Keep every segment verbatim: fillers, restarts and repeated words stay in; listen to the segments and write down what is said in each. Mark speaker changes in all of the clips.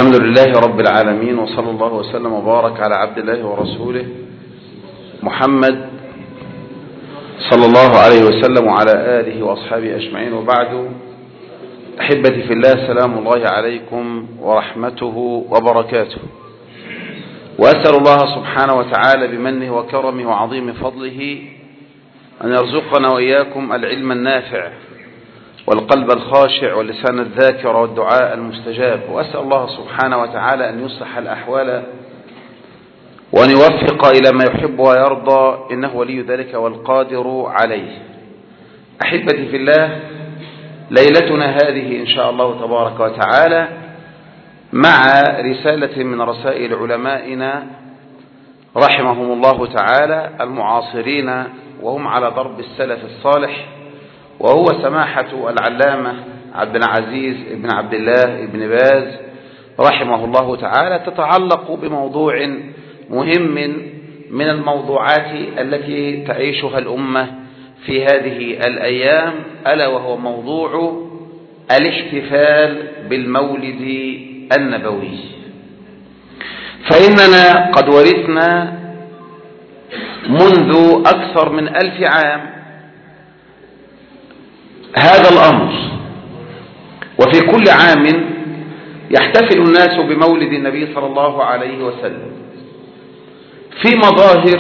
Speaker 1: الحمد لله رب العالمين، وصلى الله وسلم وبارك على عبد الله ورسوله محمد صلى الله عليه وسلم وعلى آله وأصحابه أجمعين، وبعد. أحبتي في الله، سلام الله عليكم ورحمته وبركاته، وأسأل الله سبحانه وتعالى بمنه وكرمه وعظيم فضله أن يرزقنا وإياكم العلم النافع والقلب الخاشع واللسان الذاكر والدعاء المستجاب، وأسأل الله سبحانه وتعالى أن يصلح الأحوال وأن يوفق إلى ما يحب ويرضى، إنه ولي ذلك والقادر عليه. أحبتي في الله، ليلتنا هذه إن شاء الله تبارك وتعالى مع رسالة من رسائل علمائنا رحمهم الله تعالى المعاصرين وهم على ضرب السلف الصالح، وهو سماحة العلامة عبد العزيز بن عبد الله بن باز رحمه الله تعالى، تتعلق بموضوع مهم من الموضوعات التي تعيشها الأمة في هذه الأيام، ألا وهو موضوع الاحتفال بالمولد النبوي. فإننا قد ورثنا منذ أكثر من ألف عام هذا الأمر، وفي كل عام يحتفل الناس بمولد النبي صلى الله عليه وسلم في مظاهر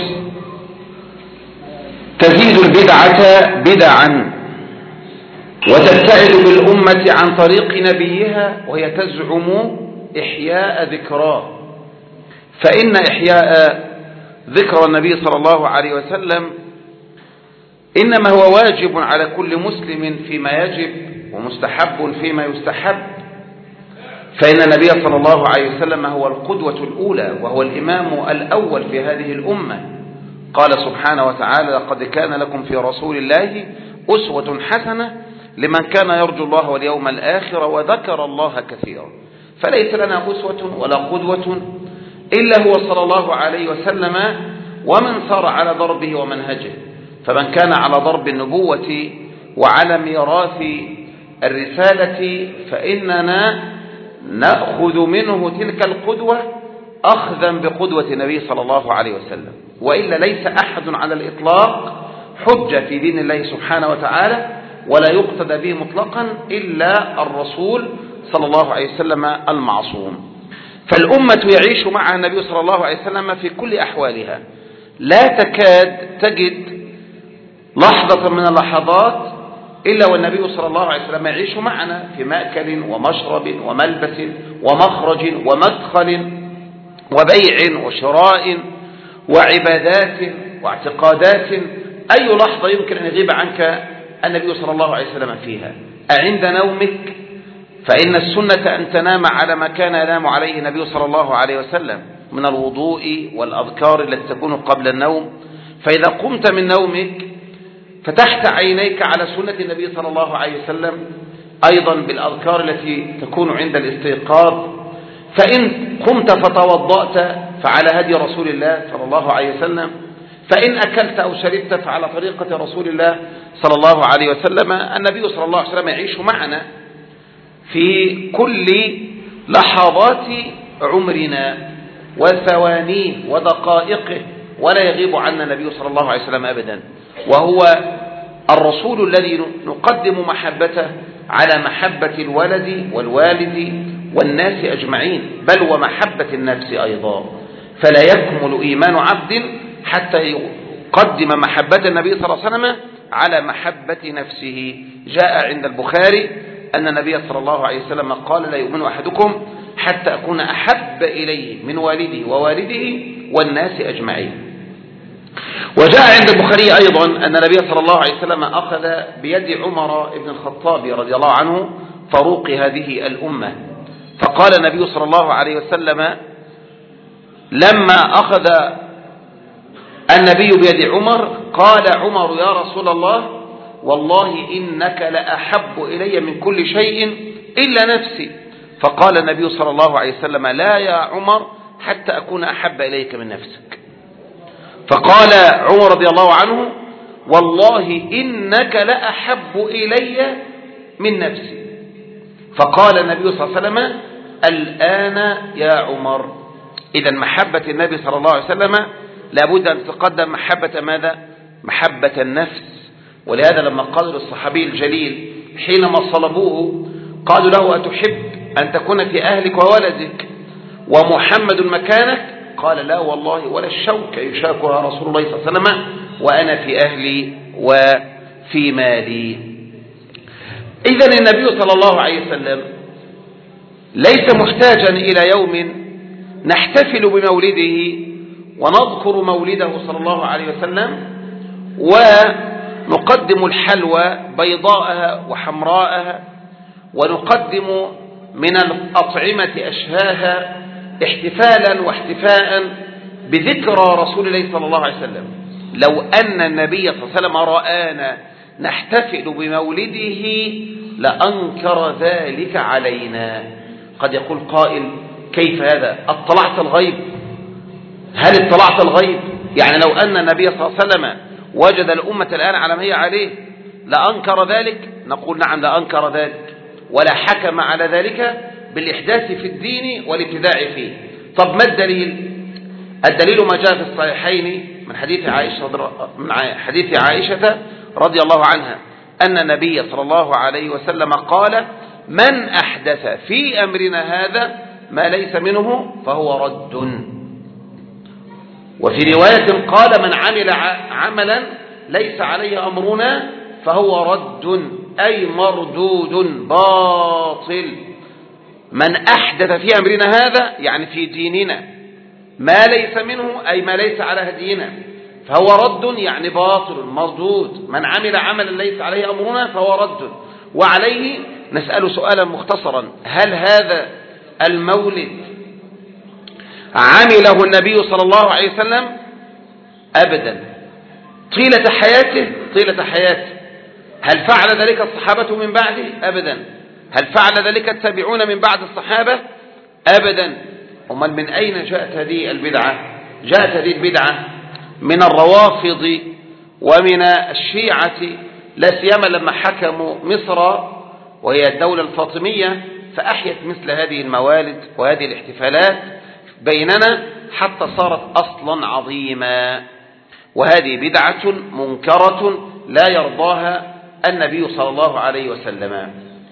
Speaker 1: تزيد البدعة بدعا وتبتعد بالأمة عن طريق نبيها، وهي تزعم إحياء ذكراه. فإن إحياء ذكر النبي صلى الله عليه وسلم إنما هو واجب على كل مسلم فيما يجب، ومستحب فيما يستحب، فإن النبي صلى الله عليه وسلم هو القدوة الأولى وهو الإمام الأول في هذه الأمة. قال سبحانه وتعالى: لقد كان لكم في رسول الله أسوة حسنة لمن كان يرجو الله واليوم الآخر وذكر الله كثيرا. فليس لنا أسوة ولا قدوة إلا هو صلى الله عليه وسلم ومن سار على ضربه ومنهجه. فمن كان على ضرب النبوة وعلى ميراث الرسالة فإننا نأخذ منه تلك القدوة أخذا بقدوة النبي صلى الله عليه وسلم، وإلا ليس أحد على الإطلاق حجة في دين الله سبحانه وتعالى ولا يقتدى به مطلقا إلا الرسول صلى الله عليه وسلم المعصوم. فالأمة يعيش معها النبي صلى الله عليه وسلم في كل أحوالها، لا تكاد تجد لحظة من اللحظات إلا والنبي صلى الله عليه وسلم يعيش معنا في مأكل ومشرب وملبس ومخرج ومدخل وبيع وشراء وعبادات واعتقادات. أي لحظة يمكن أن يغيب عنك النبي صلى الله عليه وسلم فيها؟ أعند نومك؟ فإن السنة أن تنام على ما كان ينام عليه النبي صلى الله عليه وسلم من الوضوء والأذكار التي تكون قبل النوم. فإذا قمت من نومك فتحت عينيك على سنة النبي صلى الله عليه وسلم، أيضا بالأذكار التي تكون عند الاستيقاظ. فإن قمت فتوضأت فعلى هدي رسول الله صلى الله عليه وسلم، فإن أكلت أو شربت فعلى طريقة رسول الله صلى الله عليه وسلم. النبي صلى الله عليه وسلم يعيش معنا في كل لحظات عمرنا وثوانيه ودقائقه، ولا يغيب عنا النبي صلى الله عليه وسلم أبدا، وهو الرسول الذي نقدم محبته على محبة الولد والوالد والناس أجمعين، بل ومحبة النفس أيضا. فلا يكمل إيمان عبد حتى يقدم محبة النبي صلى الله عليه وسلم على محبة نفسه. جاء عند البخاري أن النبي صلى الله عليه وسلم قال: لا يؤمن أحدكم حتى أكون أحب إليه من والده ووالده والناس أجمعين. وجاء عند البخاري أيضا أن النبي صلى الله عليه وسلم أخذ بيد عمر بن الخطاب رضي الله عنه فاروق هذه الأمة، فقال النبي صلى الله عليه وسلم لما أخذ النبي بيد عمر قال عمر: يا رسول الله، والله إنك لأحب إلي من كل شيء إلا نفسي. فقال النبي صلى الله عليه وسلم: لا يا عمر حتى أكون أحب إليك من نفسك. فقال عمر رضي الله عنه: والله إنك لأحب إلي من نفسي. فقال النبي صلى الله عليه وسلم: الآن يا عمر. إذا محبة النبي صلى الله عليه وسلم لابد أن تقدم محبة ماذا؟ محبة النفس. ولهذا لما قال للصحابي الجليل حينما صلبوه قالوا له أتحب أن تكون في أهلك وولدك ومحمد مكانك؟ قال لا والله ولا الشوك يشاكها رسول الله صلى الله عليه وسلم وأنا في أهلي وفي مالي. إذن النبي صلى الله عليه وسلم ليس محتاجا إلى يوم نحتفل بمولده ونذكر مولده صلى الله عليه وسلم ونقدم الحلوى بيضاءها وحمراءها ونقدم من الأطعمة أشهاها احتفالا واحتفاء بذكرى رسول الله صلى الله عليه وسلم. لو أن النبي صلى الله عليه وسلم رآنا نحتفل بمولده لأنكر ذلك علينا. قد يقول قائل كيف هذا؟ اطلعت الغيب؟ هل اطلعت الغيب؟ يعني لو أن النبي صلى الله عليه وسلم وجد الأمة الآن على ما هي عليه لأنكر ذلك؟ نقول نعم لأنكر ذلك، ولا حكم على ذلك بالإحداث في الدين والابتداع فيه. طب ما الدليل؟ الدليل ما جاء في الصحيحين من حديث عائشة من حديث عائشة رضي الله عنها أن النبي صلى الله عليه وسلم قال من أحدث في أمرنا هذا ما ليس منه فهو رد. وفي رواية قال من عمل عملا ليس عليه أمرنا فهو رد أي مردود باطل. من أحدث في أمرنا هذا يعني في ديننا ما ليس منه أي ما ليس على هدينا فهو رد يعني باطل مردود. من عمل عملا ليس عليه أمرنا فهو رد. وعليه نسأل سؤالا مختصرا: هل هذا المولد عمله النبي صلى الله عليه وسلم؟ أبدا. طيلة حياته طيلة حياته. هل فعل ذلك الصحابة من بعده؟ أبدا. هل فعل ذلك التابعون من بعد الصحابة؟ أبدا. أمال من أين جاءت هذه البدعة؟ جاءت هذه البدعة من الروافض ومن الشيعة، لا سيما لما حكموا مصر وهي الدولة الفاطمية فأحيت مثل هذه الموالد وهذه الاحتفالات بيننا حتى صارت أصلا عظيما. وهذه بدعة منكرة لا يرضاها النبي صلى الله عليه وسلم.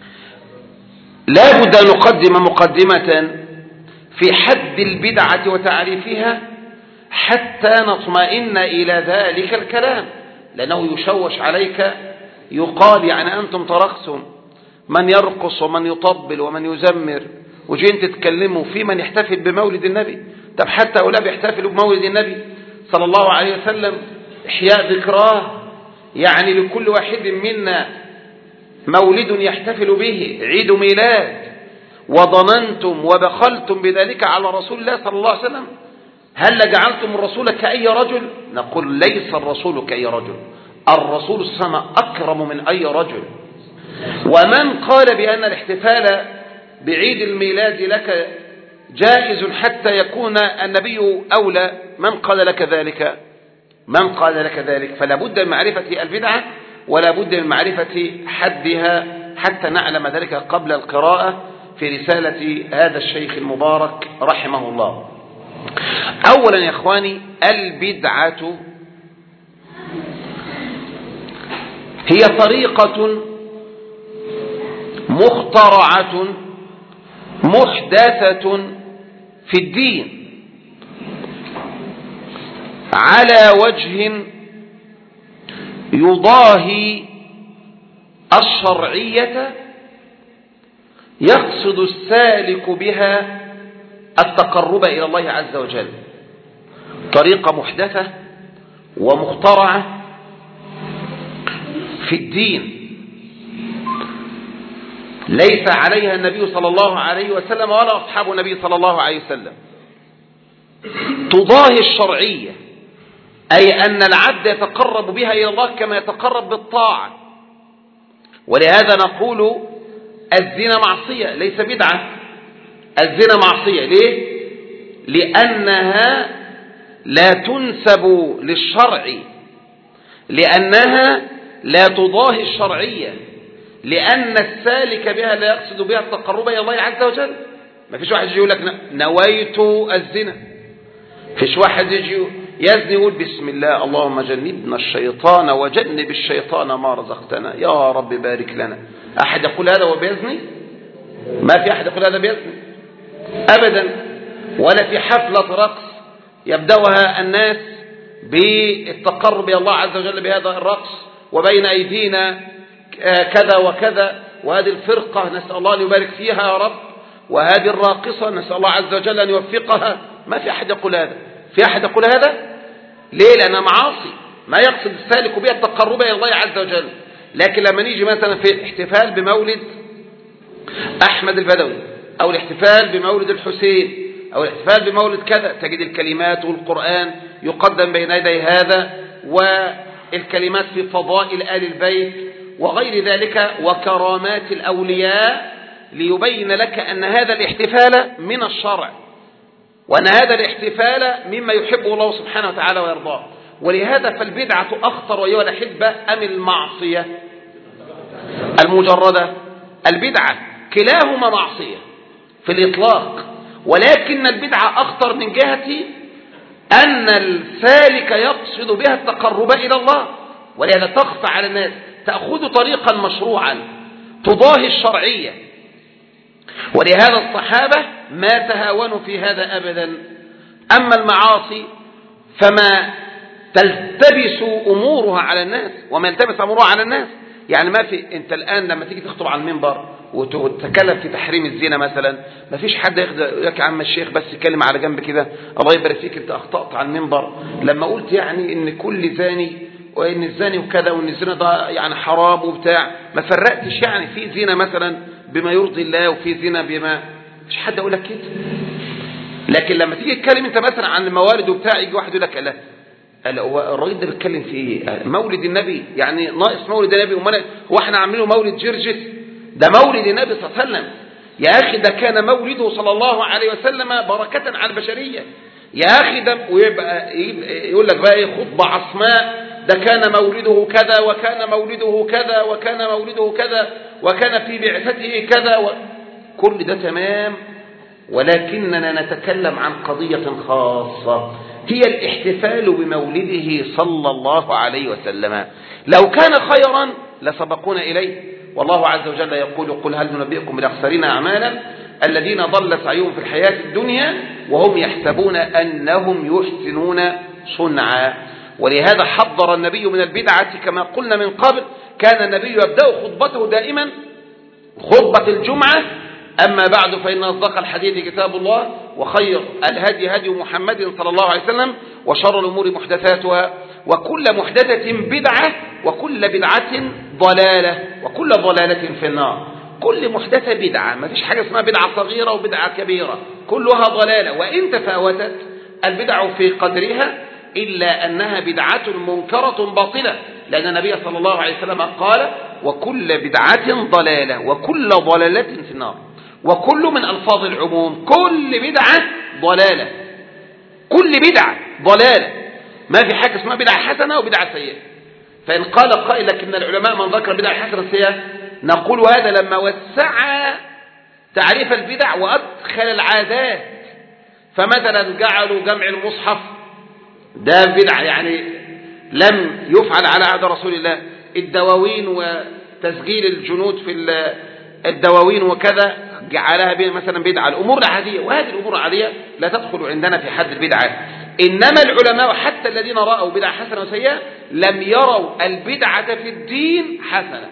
Speaker 1: لا بد أن نقدم مقدمة في حد البدعة وتعريفها حتى نطمئن إلى ذلك الكلام، لأنه يشوش عليك. يقال يعني أنتم ترقصون، من يرقص ومن يطبل ومن يزمر، وجين تتكلموا في من يحتفل بمولد النبي. طب حتى أولا بيحتفلوا بمولد النبي صلى الله عليه وسلم إحياء ذكراه، يعني لكل واحد منا مولد يحتفل به، عيد ميلاد، وظننتم وبخلتم بذلك على رسول الله صلى الله عليه وسلم. هل جعلتم الرسول كأي رجل؟ نقول ليس الرسول كأي رجل، الرسول صلى الله عليه وسلم أكرم من أي رجل. ومن قال بأن الاحتفال بعيد الميلاد لك جائز حتى يكون النبي أولى، من قال لك ذلك؟ من قال لك ذلك؟ فلا بد من معرفة البدعة ولا بد من معرفة حدها حتى نعلم ذلك قبل القراءة في رسالة هذا الشيخ المبارك رحمه الله. أولا يا إخواني، البدعة هي طريقة مخترعة محدثة في الدين على وجه يضاهي الشرعية يقصد السالك بها التقرب إلى الله عز وجل. طريقة محدثة ومخترعة في الدين ليس عليها النبي صلى الله عليه وسلم ولا أصحاب النبي صلى الله عليه وسلم، تضاهي الشرعية، أي أن العبد يتقرب بها إلى الله كما يتقرب بالطاعة. ولهذا نقول الزنا معصية ليس بدعة. الزنا معصية ليه؟ لأنها لا تنسب للشرع، لأنها لا تضاهي الشرعية، لأن السالك بها لا يقصد بها التقرب إلى الله عز وجل. ما فيش واحد يجي يقول لك نويت الزنا. فيش واحد يجي يزني يقول بسم الله اللهم جنبنا الشيطان وجنب الشيطان ما رزقتنا يا رب بارك لنا. أحد يقول هذا وبيزني؟ ما في أحد يقول هذا بيزني أبدا. ولا في حفلة رقص يبدأها الناس بالتقرب إلى الله عز وجل بهذا الرقص وبين أيدينا كذا وكذا، وهذه الفرقة نسأل الله أن يبارك فيها يا رب، وهذه الراقصة نسأل الله عز وجل أن يوفقها. ما في أحد يقول هذا. في أحد يقول هذا؟ ليه؟ لأنها معاصي ما يقصد السالك بها التقرب إلى الله عز وجل. لكن لما نيجي مثلا في الاحتفال بمولد أحمد البدوي أو الاحتفال بمولد الحسين أو الاحتفال بمولد كذا، تجد الكلمات والقرآن يقدم بين يدي هذا، والكلمات في فضائل آل البيت وغير ذلك وكرامات الأولياء، ليبين لك أن هذا الاحتفال من الشرع، وأن هذا الاحتفال مما يحبه الله سبحانه وتعالى ويرضاه. ولهذا فالبدعة أخطر أيها الأحبة أم المعصية المجردة؟ البدعة كلاهما معصية في الإطلاق، ولكن البدعة أخطر من جهة أن السالك يقصد بها التقرب إلى الله، ولهذا تخفى على الناس، تأخذ طريقا مشروعا تضاهي الشرعية. ولهذا الصحابة ما تهاونوا في هذا أبدا. أما المعاصي فما تلتبس أمورها على الناس وما يلتبس أمورها على الناس. يعني ما في، أنت الآن لما تيجي تخطب على المنبر وتتكلم في تحريم الزنا مثلا، ما فيش حد ياخد لك يا عم الشيخ بس يتكلم على جنب كده الله يبارك فيك انت اخطأت على المنبر لما قلت يعني ان كل زاني وان الزاني وكذا وان الزنا ده يعني حرام وبتاع. ما فرقتش يعني في زنا مثلا بما يرضي الله وفي زنا بما، مش حد يقول لك كده. لكن لما تيجي تتكلم انت مثلا عن الموالد وبتاع، يجي واحد يقول لك لا قال هو الراجل ده بيتكلم في ايه؟ مولد النبي يعني ناقص مولد النبي؟ امال هو احنا عاملينه مولد جرجس؟ ده مولد النبي صلى الله عليه وسلم يا اخي، ده كان مولده صلى الله عليه وسلم بركة على البشرية يا اخي. ده ويبقى يقول لك بقى ايه خطبة عصماء، ده كان مولده كذا وكان مولده كذا وكان مولده كذا وكان في بعثته كذا و... كل ده تمام، ولكننا نتكلم عن قضية خاصة هي الاحتفال بمولده صلى الله عليه وسلم. لو كان خيرا لسبقونا إليه، والله عز وجل يقول قل هل ننبئكم بالأخسرين أعمالا الذين ضل سعيهم في الحياة الدنيا وهم يحسبون أنهم يحسنون صنعا. ولهذا حذر النبي من البدعة كما قلنا من قبل. كان النبي يبدأ خطبته دائما خطبة الجمعة أما بعد فإن أصدق الحديث كتاب الله وخير الهدي هدي محمد صلى الله عليه وسلم وشر الأمور محدثاتها وكل محدثة بدعة وكل بدعة ضلالة وكل ضلالة في النار. كل محدثة بدعة، ما فيش حاجة اسمها بدعة صغيرة وبدعة كبيرة، كلها ضلالة، وإن تفاوتت البدع في قدرها إلا أنها بدعة منكرة باطلة، لأن النبي صلى الله عليه وسلم قال وكل بدعة ضلالة وكل ضلالة في النار. وكل من ألفاظ العموم، كل بدعة ضلالة، كل بدعة ضلالة، ما في حاجة اسمها بدعة حسنة وبدعة سيئة. فإن قال قائل لكن العلماء من ذكر بدعة حسنة سيئة، نقول هذا لما وسع تعريف البدع وأدخل العادات. فمثلا جعلوا جمع المصحف ده بدعة، يعني لم يفعل على عهد رسول الله. الدواوين وتسجيل الجنود في الدواوين وكذا جعلها مثلا بدعة. الأمور العادية، وهذه الأمور العادية لا تدخل عندنا في حد البدعة. إنما العلماء حتى الذين رأوا بدعة حسنة وسيئة لم يروا البدعة في الدين حسنة،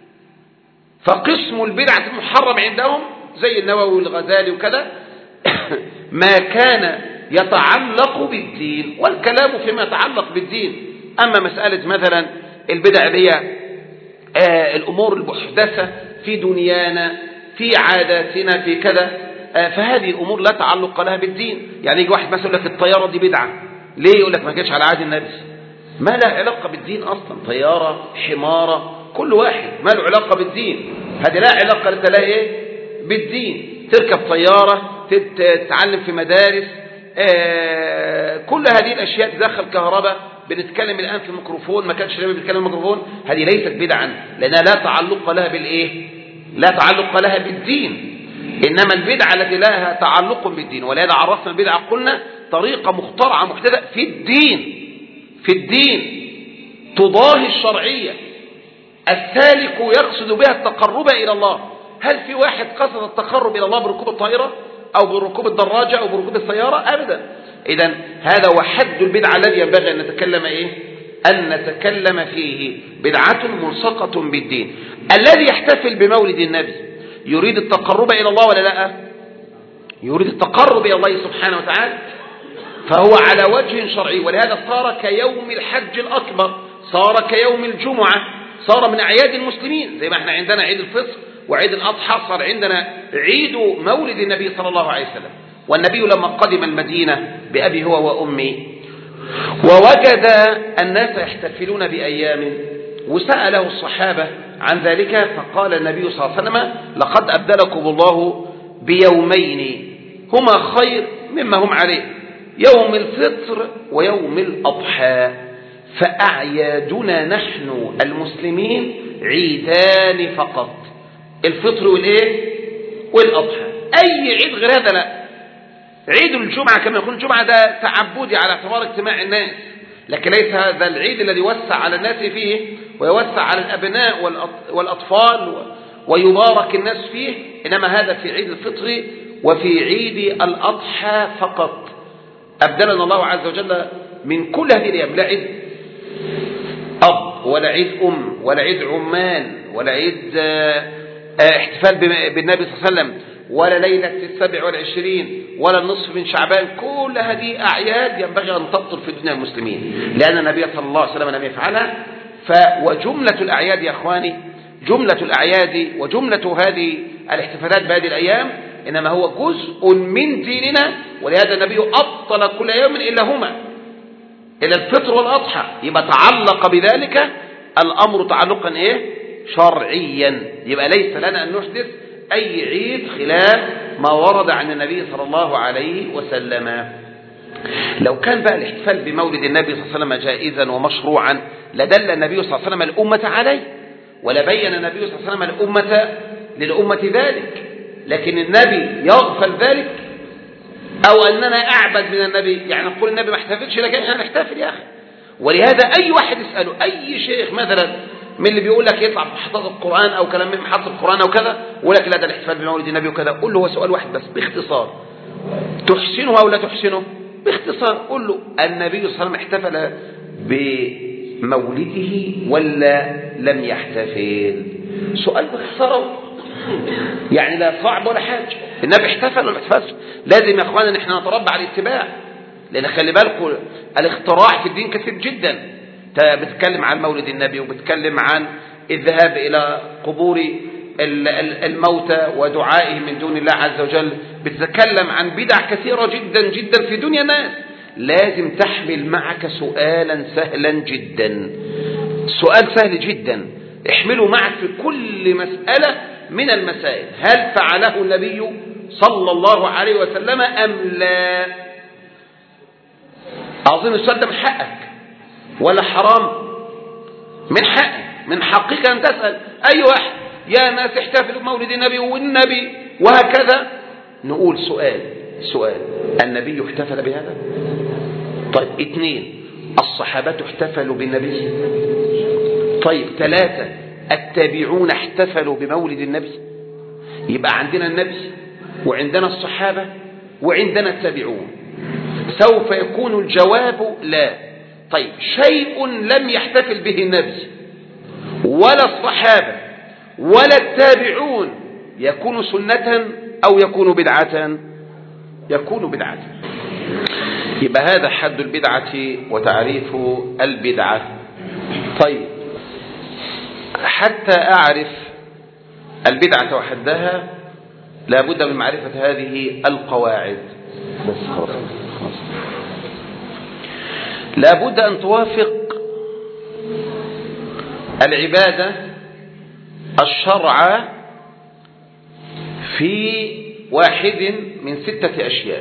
Speaker 1: فقسم البدعة المحرم عندهم زي النووي والغزالي وكذا ما كان يتعلق بالدين، والكلام فيما يتعلق بالدين. أما مسألة مثلا البدع هي آه الأمور المحدثة في دنيانا في عاداتنا في كذا، آه فهذه الأمور لا تعلق لها بالدين. يعني يجي واحد مثلا يقول لك الطيارة دي بدعة، ليه؟ يقول لك ما كانتش على عهد النبي، ما لا علاقة بالدين أصلا. طيارة، حمارة، كل واحد ما له علاقة بالدين، هذه لا علاقة لها إيه بالدين. تركب طيارة، تتعلم في مدارس، آه كل هذه الأشياء تدخل كهرباء. بنتكلم الآن في الميكروفون، ما كانش النبي بيتكلم الميكروفون، هذه ليست بدعا لأنها لا تعلق لها بالإيه؟ لا تعلق لها بالدين. إنما البدعة التي لها تعلق بالدين، ولهذا عرفنا البدعة قلنا طريقة مخترعة محدثة في الدين في الدين تضاهي الشرعية، السالك يقصد بها التقرب إلى الله. هل في واحد قصد التقرب إلى الله بركوب الطائرة أو بركوب الدراجة أو بركوب السيارة؟ أبدا. إذن هذا هو حد البدعة الذي ينبغي أن نتكلم إيه؟ أن نتكلم فيه. بدعة ملصقة بالدين. الذي يحتفل بمولد النبي يريد التقرب إلى الله ولا لا؟ يريد التقرب إلى الله سبحانه وتعالى، فهو على وجه شرعي، ولهذا صار كيوم الحج الأكبر، صار كيوم الجمعة، صار من أعياد المسلمين. زي ما احنا عندنا عيد الفطر وعيد الأضحى، صار عندنا عيد مولد النبي صلى الله عليه وسلم. والنبي لما قدم المدينة بأبي هو وأمي ووجد الناس يحتفلون بأيام، وسأله الصحابة عن ذلك، فقال النبي صلى الله عليه وسلم: لقد أبدلكم الله بيومين هما خير مما هم عليه، يوم الفطر ويوم الأضحى. فأعيادنا نحن المسلمين عيدان فقط، الفطر والإيه والأضحى. أي عيد غير هذا لا. عيد الجمعة كما يقول الجمعة ده تعبدي على اعتبار اجتماع الناس، لكن ليس هذا العيد الذي يوسع على الناس فيه ويوسع على الأبناء والأطفال ويبارك الناس فيه، إنما هذا في عيد الفطر وفي عيد الأضحى فقط. أبدلنا الله عز وجل من كل هذه الأيام، لا عيد أب ولا عيد أم ولا عيد عمال ولا عيد احتفال بالنبي صلى الله عليه وسلم ولا ليلة السبع والعشرين ولا النصف من شعبان. كل هذه أعياد ينبغي أن تبطل في دنيا المسلمين، لأن النبي صلى الله عليه وسلم لم يفعلها. فوجملة الأعياد يا أخواني، جملة الأعياد وجملة هذه الاحتفالات بهذه الأيام إنما هو جزء من ديننا، ولهذا النبي أبطل كل يوم إلا هما، إلى الفطر والأضحى. يبقى تعلق بذلك الأمر تعلقا إيه؟ شرعيا. يبقى ليس لنا أن نحدث أي عيد خلاف ما ورد عن النبي صلى الله عليه وسلم. لو كان بقى الاحتفال بمولد النبي صلى الله عليه وسلم جائزا ومشروعا لدل النبي صلى الله عليه وسلم الأمة عليه، ولبين النبي صلى الله عليه وسلم الأمة للأمة ذلك. لكن النبي يغفل ذلك، أو أننا أعبد من النبي، يعني نقول النبي ما احتفلش لكن احنا نحتفل يا أخي. ولهذا أي واحد يسأله، أي شيخ مثلا من اللي بيقول لك يطلع بمحطات القرآن أو كلام من محطة القرآن أو كذا، يقول لك لا ده الاحتفال بمولد النبي وكذا، قول له هو سؤال واحد بس باختصار: تحسنه أو لا تحسنه؟ باختصار قول له النبي صلى الله عليه وسلم احتفل بمولده ولا لم يحتفل؟ سؤال باختصار، يعني لا صعب ولا حاجة. النبي احتفل ولا ما احتفلش؟ لازم يا اخوانا ان احنا نتربى على الاتباع، لان خلي بالكم الاختراع في الدين كثير جدا. انت بتتكلم عن مولد النبي وبتتكلم عن الذهاب الى قبور الموتى ودعائهم من دون الله عز وجل، بتتكلم عن بدع كثيرة جدا جدا في دنيا الناس. لازم تحمل معك سؤالا سهلا جدا، سؤال سهل جدا احمله معك في كل مسألة من المسائل: هل فعله النبي صلى الله عليه وسلم أم لا؟ أظن السؤال ده من حقك ولا حرام؟ من حقك، من حقك أن تسأل أي واحد: يا ناس احتفلوا بمولد النبي والنبي وهكذا. نقول سؤال سؤال النبي احتفل بهذا؟ طيب اثنين، الصحابة احتفلوا بالنبي؟ طيب ثلاثة، التابعون احتفلوا بمولد النبي؟ يبقى عندنا النبي وعندنا الصحابة وعندنا التابعون. سوف يكون الجواب لا. طيب شيء لم يحتفل به النبي ولا الصحابة ولا التابعون يكون سنة أو يكون بدعة؟ يكون بدعة. يبقى هذا حد البدعة وتعريف البدعة. طيب حتى أعرف البدعة وحدها لابد من معرفة هذه القواعد. بس خلاص خلاص. لابد أن توافق العبادة الشرع في واحد من ستة أشياء.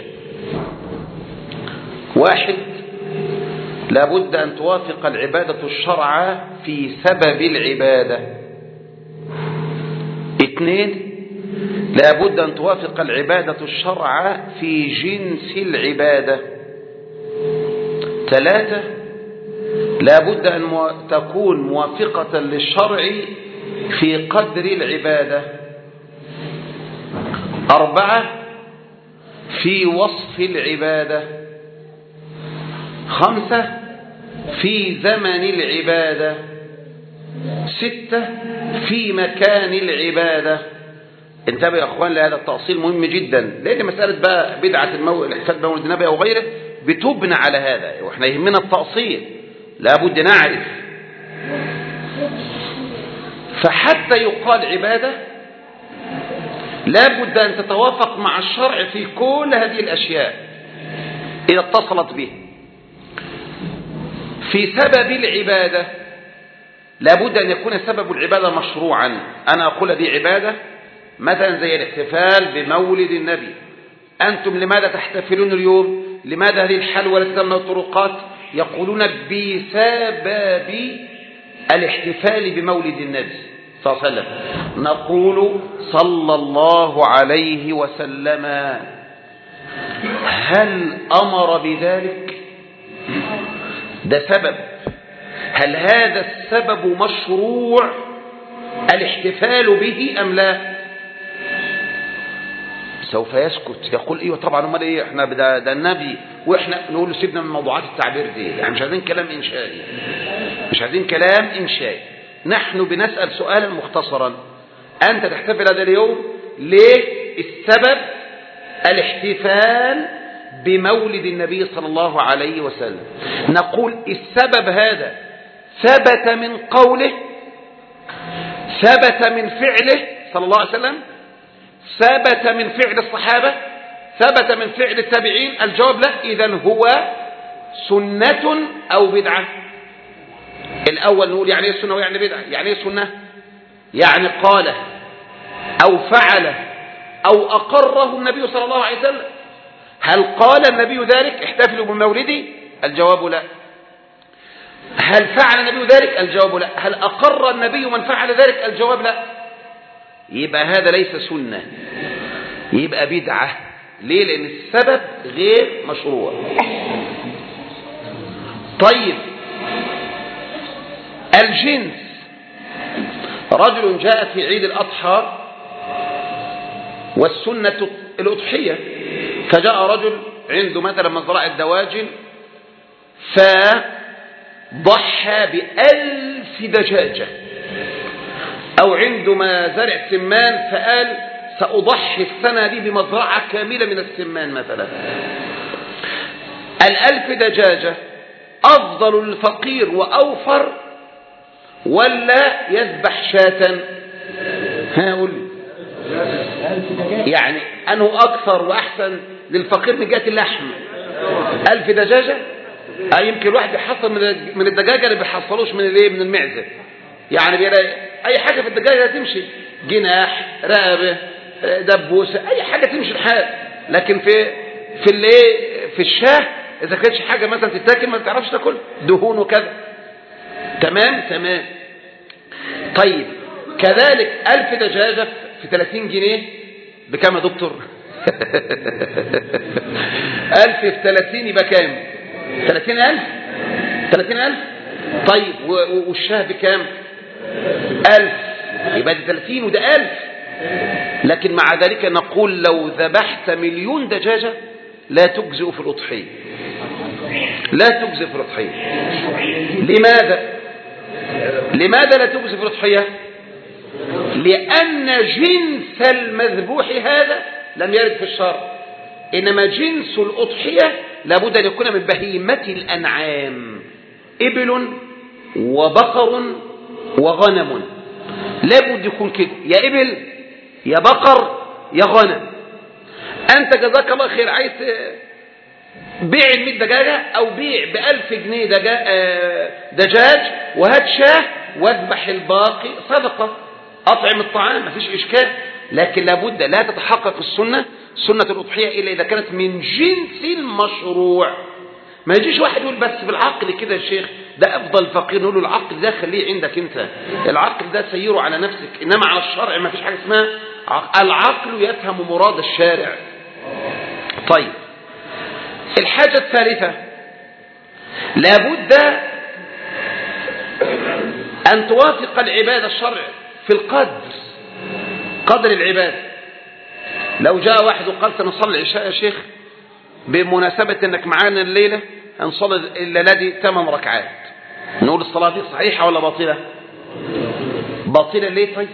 Speaker 1: واحد، لابد أن توافق العبادة الشرع في سبب العبادة. اثنين، لابد أن توافق العبادة الشرع في جنس العبادة. ثلاثة، لابد أن تكون موافقة للشرع في قدر العبادة. أربعة، في وصف العبادة. خمسة، في زمن العبادة. ستة، في مكان العبادة. انتبهوا يا أخوان لهذا التأصيل مهم جدا، لأن مسألة بقى بدعة المو... الاحتفال بمولد النبي أو غيره بتبنى على هذا، وإحنا يهمنا التأصيل، لابد نعرف. فحتى يقال عبادة لابد أن تتوافق مع الشرع في كل هذه الأشياء إذا اتصلت به. في سبب العبادة لابد أن يكون سبب العبادة مشروعا. أنا أقول دي عبادة مثلا زي الاحتفال بمولد النبي. أنتم لماذا تحتفلون اليوم؟ لماذا هذه الحلوى التي تملأ الطرقات؟ يقولون بسبب الاحتفال بمولد النبي صلى الله عليه وسلم. نقول صلى الله عليه وسلم. هل أمر بذلك؟ ده سبب. هل هذا السبب مشروع الاحتفال به أم لا؟ سوف يسكت، يقول ايوه طبعا، امال ايه، احنا ده, ده النبي، واحنا نقول له سيبنا من موضوعات التعبير دي، يعني مش عايزين كلام انشائي، مش عايزين كلام انشائي. نحن بنسأل سؤالا مختصرا. انت تحتفل هذا اليوم ليه؟ السبب الاحتفال بمولد النبي صلى الله عليه وسلم. نقول السبب هذا ثبت من قوله، ثبت من فعله صلى الله عليه وسلم، ثبت من فعل الصحابة، ثبت من فعل التابعين. الجواب لا. إذن هو سنة أو بدعة. الأول نقول يعني ايه سنة ويعني بدعة. يعني ايه سنة؟ يعني قاله أو فعله أو أقره النبي صلى الله عليه وسلم. هل قال النبي ذلك احتفلوا بمولدي؟ الجواب لا. هل فعل النبي ذلك؟ الجواب لا. هل أقر النبي من فعل ذلك؟ الجواب لا. يبقى هذا ليس سنة، يبقى بدعة. ليه؟ لأن السبب غير مشروع. طيب الجنس، رجل جاء في عيد الأضحى والسنة الأضحية، فجاء رجل عنده مثلا مزرعة دواجن فضحى بألف دجاجة، أو عنده مزارع سمان فقال سأضحي السنة دي بمزرعة كاملة من السمان مثلا. الألف دجاجة أفضل للفقير وأوفر ولا يذبح شاة؟ ها قول لي، يعني أنه أكثر وأحسن للفقير من جهة اللحم؟ ألف دجاجة أي يمكن الواحد يحصل من الدجاجة اللي بيحصلوش من الايه، من المعزة. يعني بيلاقي أي حاجة في الدجاجة تمشي، جناح، رقبة، دبوسة، أي حاجة تمشي الحال. لكن في في الايه، في الشاه إذا كانتش حاجة مثلا تتاكل ما تعرفش تاكل، دهون وكذا. تمام تمام. طيب كذلك ألف دجاجة في ثلاثين جنيه بكام يا دكتور؟ ألف في ثلاثين يبقى كام؟ ثلاثين ألف. ثلاثين ألف. طيب والشاه بكام؟ ألف. يبقى ده ثلاثين وده ألف. لكن مع ذلك نقول لو ذبحت مليون دجاجة لا تجزئ في الأضحية، لا تجزئ في الأضحية. لماذا؟ لماذا لا تجزئ في الأضحية؟ لأن جنس المذبوح هذا لم يرد في الشرع، إنما جنس الأضحية لابد أن يكون من بهيمة الأنعام، إبل وبقر وغنم، لابد يكون كده، يا إبل يا بقر يا غنم. أنت جزاك الله خير عايز بيع المئة دجاجة أو بيع بألف جنيه دجاج وهات شاه واذبح الباقي صدقة، أطعم الطعام، مفيش إشكال. لكن لابد لا تتحقق السنة، سنة الأضحية، إلا إذا كانت من جنس المشروع. ما يجيش واحد يقول بس بالعقل كده يا شيخ ده أفضل فقير، نقول له العقل ده خليه عندك أنت، العقل ده سيره على نفسك، إنما على الشرع ما فيش حاجة اسمها العقل يفهم مراد الشارع. طيب الحاجة الثالثة، لابد أن توافق العبادة الشرع في القدر، قدر العبادة. لو جاء واحد وقال سنصلي العشاء يا شيخ بمناسبة انك معانا الليلة هنصلي الليلة دي ثمان ركعات، نقول الصلاة دي صحيحة ولا باطلة؟ باطلة ليه؟ طيب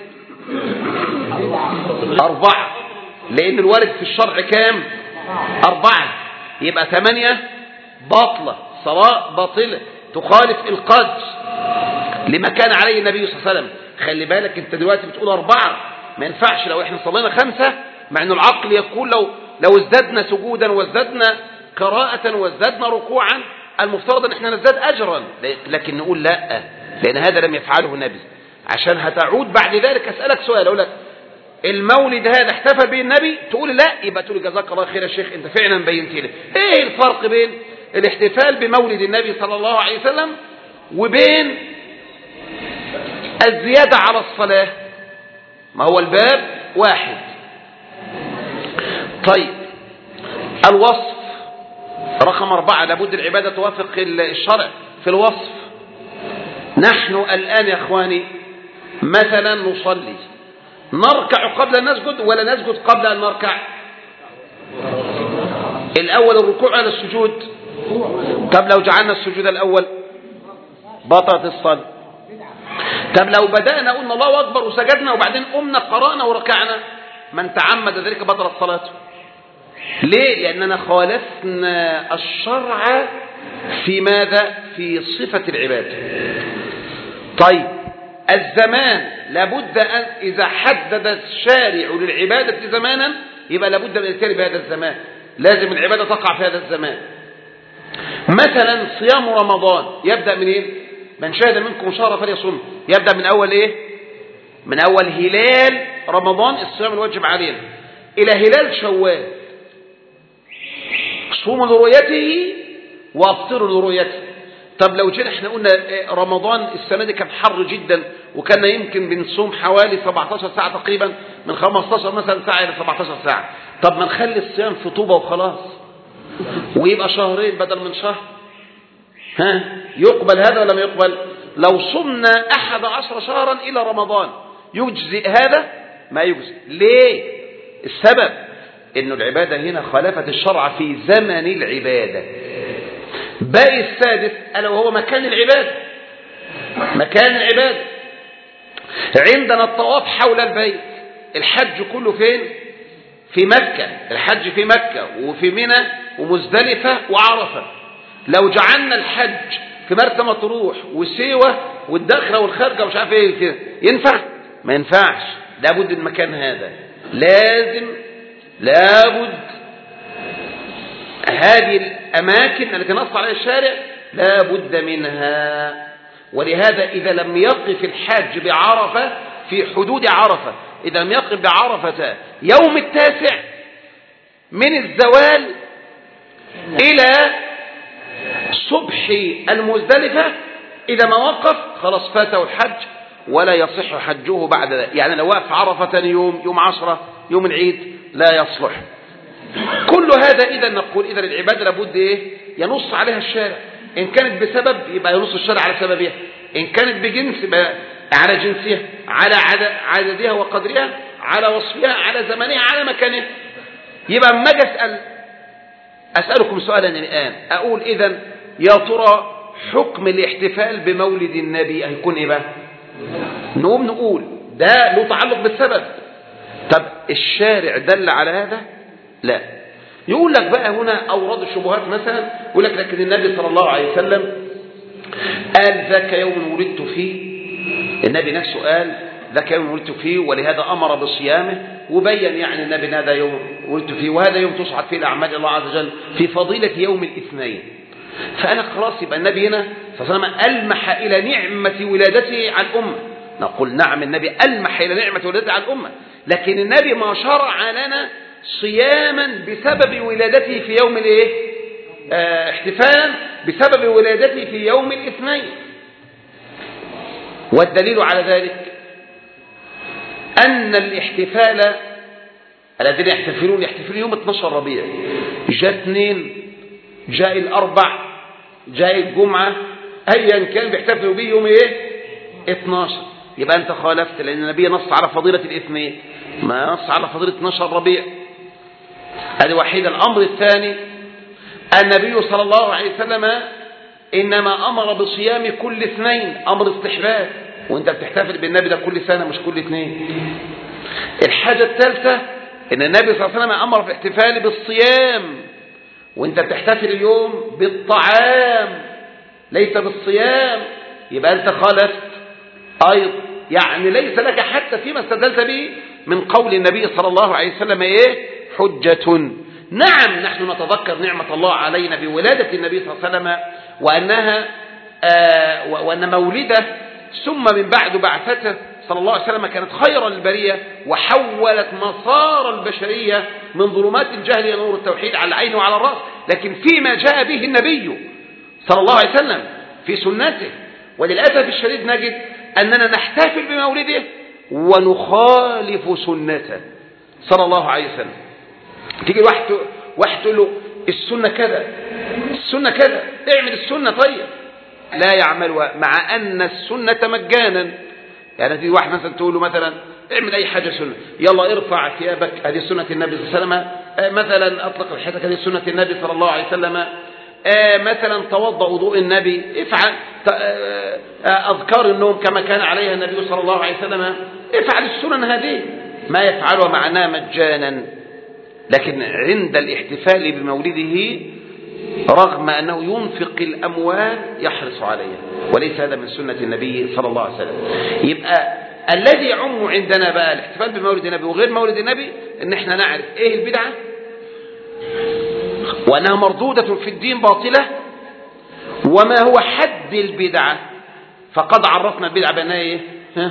Speaker 1: أربعة، لأن الوارد في الشرع كام؟ أربعة، يبقى ثمانية باطلة، صلاة باطلة تخالف القدر لما كان عليه النبي صلى الله عليه وسلم. خلي بالك انت دلوقتي بتقول أربعة، ما ينفعش لو احنا صلينا خمسة، مع أن العقل يقول لو لو ازددنا سجودا وازددنا قراءة وازددنا ركوعا المفترض ان احنا نزداد أجرا، لكن نقول لا، لأن هذا لم يفعله النبي. عشان هتعود بعد ذلك أسألك سؤال، أقول لك المولد هذا احتفل به النبي، تقول لا، يبقى تقول جزاك الله خير يا شيخ انت فعلا بينت لي ايه الفرق بين الاحتفال بمولد النبي صلى الله عليه وسلم وبين الزيادة على الصلاة. ما هو الباب واحد. طيب الوصف رقم أربعة، لابد العبادة توافق الشرع في الوصف. نحن الآن يا أخواني مثلا نصلي، نركع قبل أن نسجد ولا نسجد قبل أن نركع؟ الأول الركوع على السجود. طب لو جعلنا السجود الأول بطلت الصلاة. طب لو بدأنا قلنا الله أكبر وسجدنا وبعدين قمنا قرأنا وركعنا، من تعمد ذلك بطلت صلاته. ليه؟ لأننا خالفنا الشرع في ماذا؟ في صفة العبادة. طيب الزمان لابد أن إذا حدد الشارع للعبادة زمانا يبقى لابد من الاتيان بهذا الزمان، لازم العبادة تقع في هذا الزمان. مثلا صيام رمضان يبدأ من إيه؟ من شهد منكم شهر فليصم، يبدأ من أول إيه؟ من أول هلال رمضان الصيام الواجب علينا إلى هلال شوال، صوموا لرؤيته وأفطروا لرؤيته. طب لو جينا احنا قلنا رمضان السنة دي كان حر جدا وكان يمكن بنصوم حوالي سبعتاشر ساعة تقريبا، من خمستاشر مثلا ساعة إلى سبعتاشر ساعة. طب ما نخلي الصيام في طوبة وخلاص ويبقى شهرين بدل من شهر، ها يقبل هذا ولا ما يقبل؟ لو صمنا أحد عشر شهرا إلى رمضان يجزئ هذا؟ ما يجزئ. ليه؟ السبب إنه العبادة هنا خالفت الشرع في زمن العبادة. باقي السادس ألا وهو مكان العبادة. مكان العبادة عندنا الطواف حول البيت. الحج كله فين؟ في مكة. الحج في مكة وفي منى ومزدلفة وعرفة. لو جعلنا الحج في مرسى مطروح وسيوة والداخلة والخارجة ومش عارف ايه كده ينفع؟ ما ينفعش. لابد المكان هذا، لازم لابد هذه الأماكن التي نص عليها الشارع لابد منها. ولهذا إذا لم يقف الحاج بعرفة في حدود عرفة، إذا لم يقف بعرفة يوم التاسع من الزوال إلى صبح المزدلفة، إذا ما وقف خلاص فاته الحج ولا يصح حجه بعد ذلك. يعني لو وقف عرفة يوم يوم عشرة يوم العيد لا يصلح. كل هذا إذا نقول إذا العبادة لابد إيه؟ ينص عليها الشارع. إن كانت بسبب يبقى ينص الشارع على سببها، إن كانت بجنس يبقى على جنسها، على عددها وقدرها، على وصفها، على زمنها، على مكانها. يبقى اما اجي اسال اسالكم سؤالا الان، اقول اذا يا ترى حكم الاحتفال بمولد النبي هيكون ايه بقى؟ نقوم نقول ده له تعلق بالسبب. طب الشارع دل على هذا؟ لا. يقول لك بقى هنا اوراد الشبهات مثلا، يقول لك لكن النبي صلى الله عليه وسلم قال ذاك يوم ولدت فيه. النبي نفسه قال ذاك يوم ولدت فيه، ولهذا امر بصيامه وبين يعني النبي هذا يوم ولدت فيه وهذا يوم تصعد فيه الاعمال الله عز وجل في فضيله يوم الاثنين. فانا خلاص يبقى النبي هنا صلى الله عليه وسلم المح الى نعمه ولادته على الامه. نقول نعم النبي المح الى نعمه ولادته على الامه، لكن النبي ما شرع لنا صياما بسبب ولادته في يوم الايه؟ اه احتفالا بسبب ولادته في يوم الاثنين. والدليل على ذلك أن الاحتفال الذين يحتفلون يحتفلون يوم اثناشر ربيع، جاء اثنين، جاء الأربع، جاء الجمعة، أيا كان بيحتفلوا به يوم إيه؟ اثناشر. يبقى أنت خالفت، لأن النبي نص على فضيلة الاثنين، ما نص على فضيلة اثناشر ربيع. هذه واحدة. الأمر الثاني، النبي صلى الله عليه وسلم إنما أمر بصيام كل اثنين، أمر استحباب، وأنت بتحتفل بالنبي ده كل سنة مش كل اثنين. الحاجة الثالثة، إن النبي صلى الله عليه وسلم أمر في الاحتفال بالصيام، وأنت بتحتفل اليوم بالطعام ليس بالصيام، يبقى أنت خالفت أيضا. يعني ليس لك حتى فيما استدلت به من قول النبي صلى الله عليه وسلم إيه؟ حجة. نعم، نحن نتذكر نعمة الله علينا بولادة النبي صلى الله عليه وسلم، وأنها آه وأن مولده ثم من بعد بعثته صلى الله عليه وسلم كانت خيرا للبرية، وحولت مسار البشرية من ظلمات الجهل إلى نور التوحيد على العين وعلى الرأس. لكن فيما جاء به النبي صلى الله عليه وسلم في سنته، وللأسف الشديد نجد أننا نحتفل بمولده ونخالف سنته صلى الله عليه وسلم. تيجي واحد واحد تقول له السنة كذا، السنة كذا، اعمل السنة، طيب لا يعمل، مع أن السنة مجانا. يعني تيجي واحد مثلا تقول له مثلا اعمل أي حاجة سنة، يلا ارفع ثيابك، هذه سنة النبي صلى الله عليه وسلم، مثلا أطلق لحيتك، هذه سنة النبي صلى الله عليه وسلم، مثلا توضأ وضوء النبي، افعل أذكار النوم كما كان عليها النبي صلى الله عليه وسلم، افعل السنن هذه، ما يفعلها معناه مجانا. لكن عند الاحتفال بمولده رغم أنه ينفق الأموال يحرص عليها، وليس هذا من سنة النبي صلى الله عليه وسلم. يبقى الذي يعم عندنا بقى الاحتفال بمولد النبي وغير مولد النبي ان احنا نعرف ايه البدعة، وأنها مردودة في الدين باطلة، وما هو حد البدعة. فقد عرفنا البدعة بأنها ايه؟ ها؟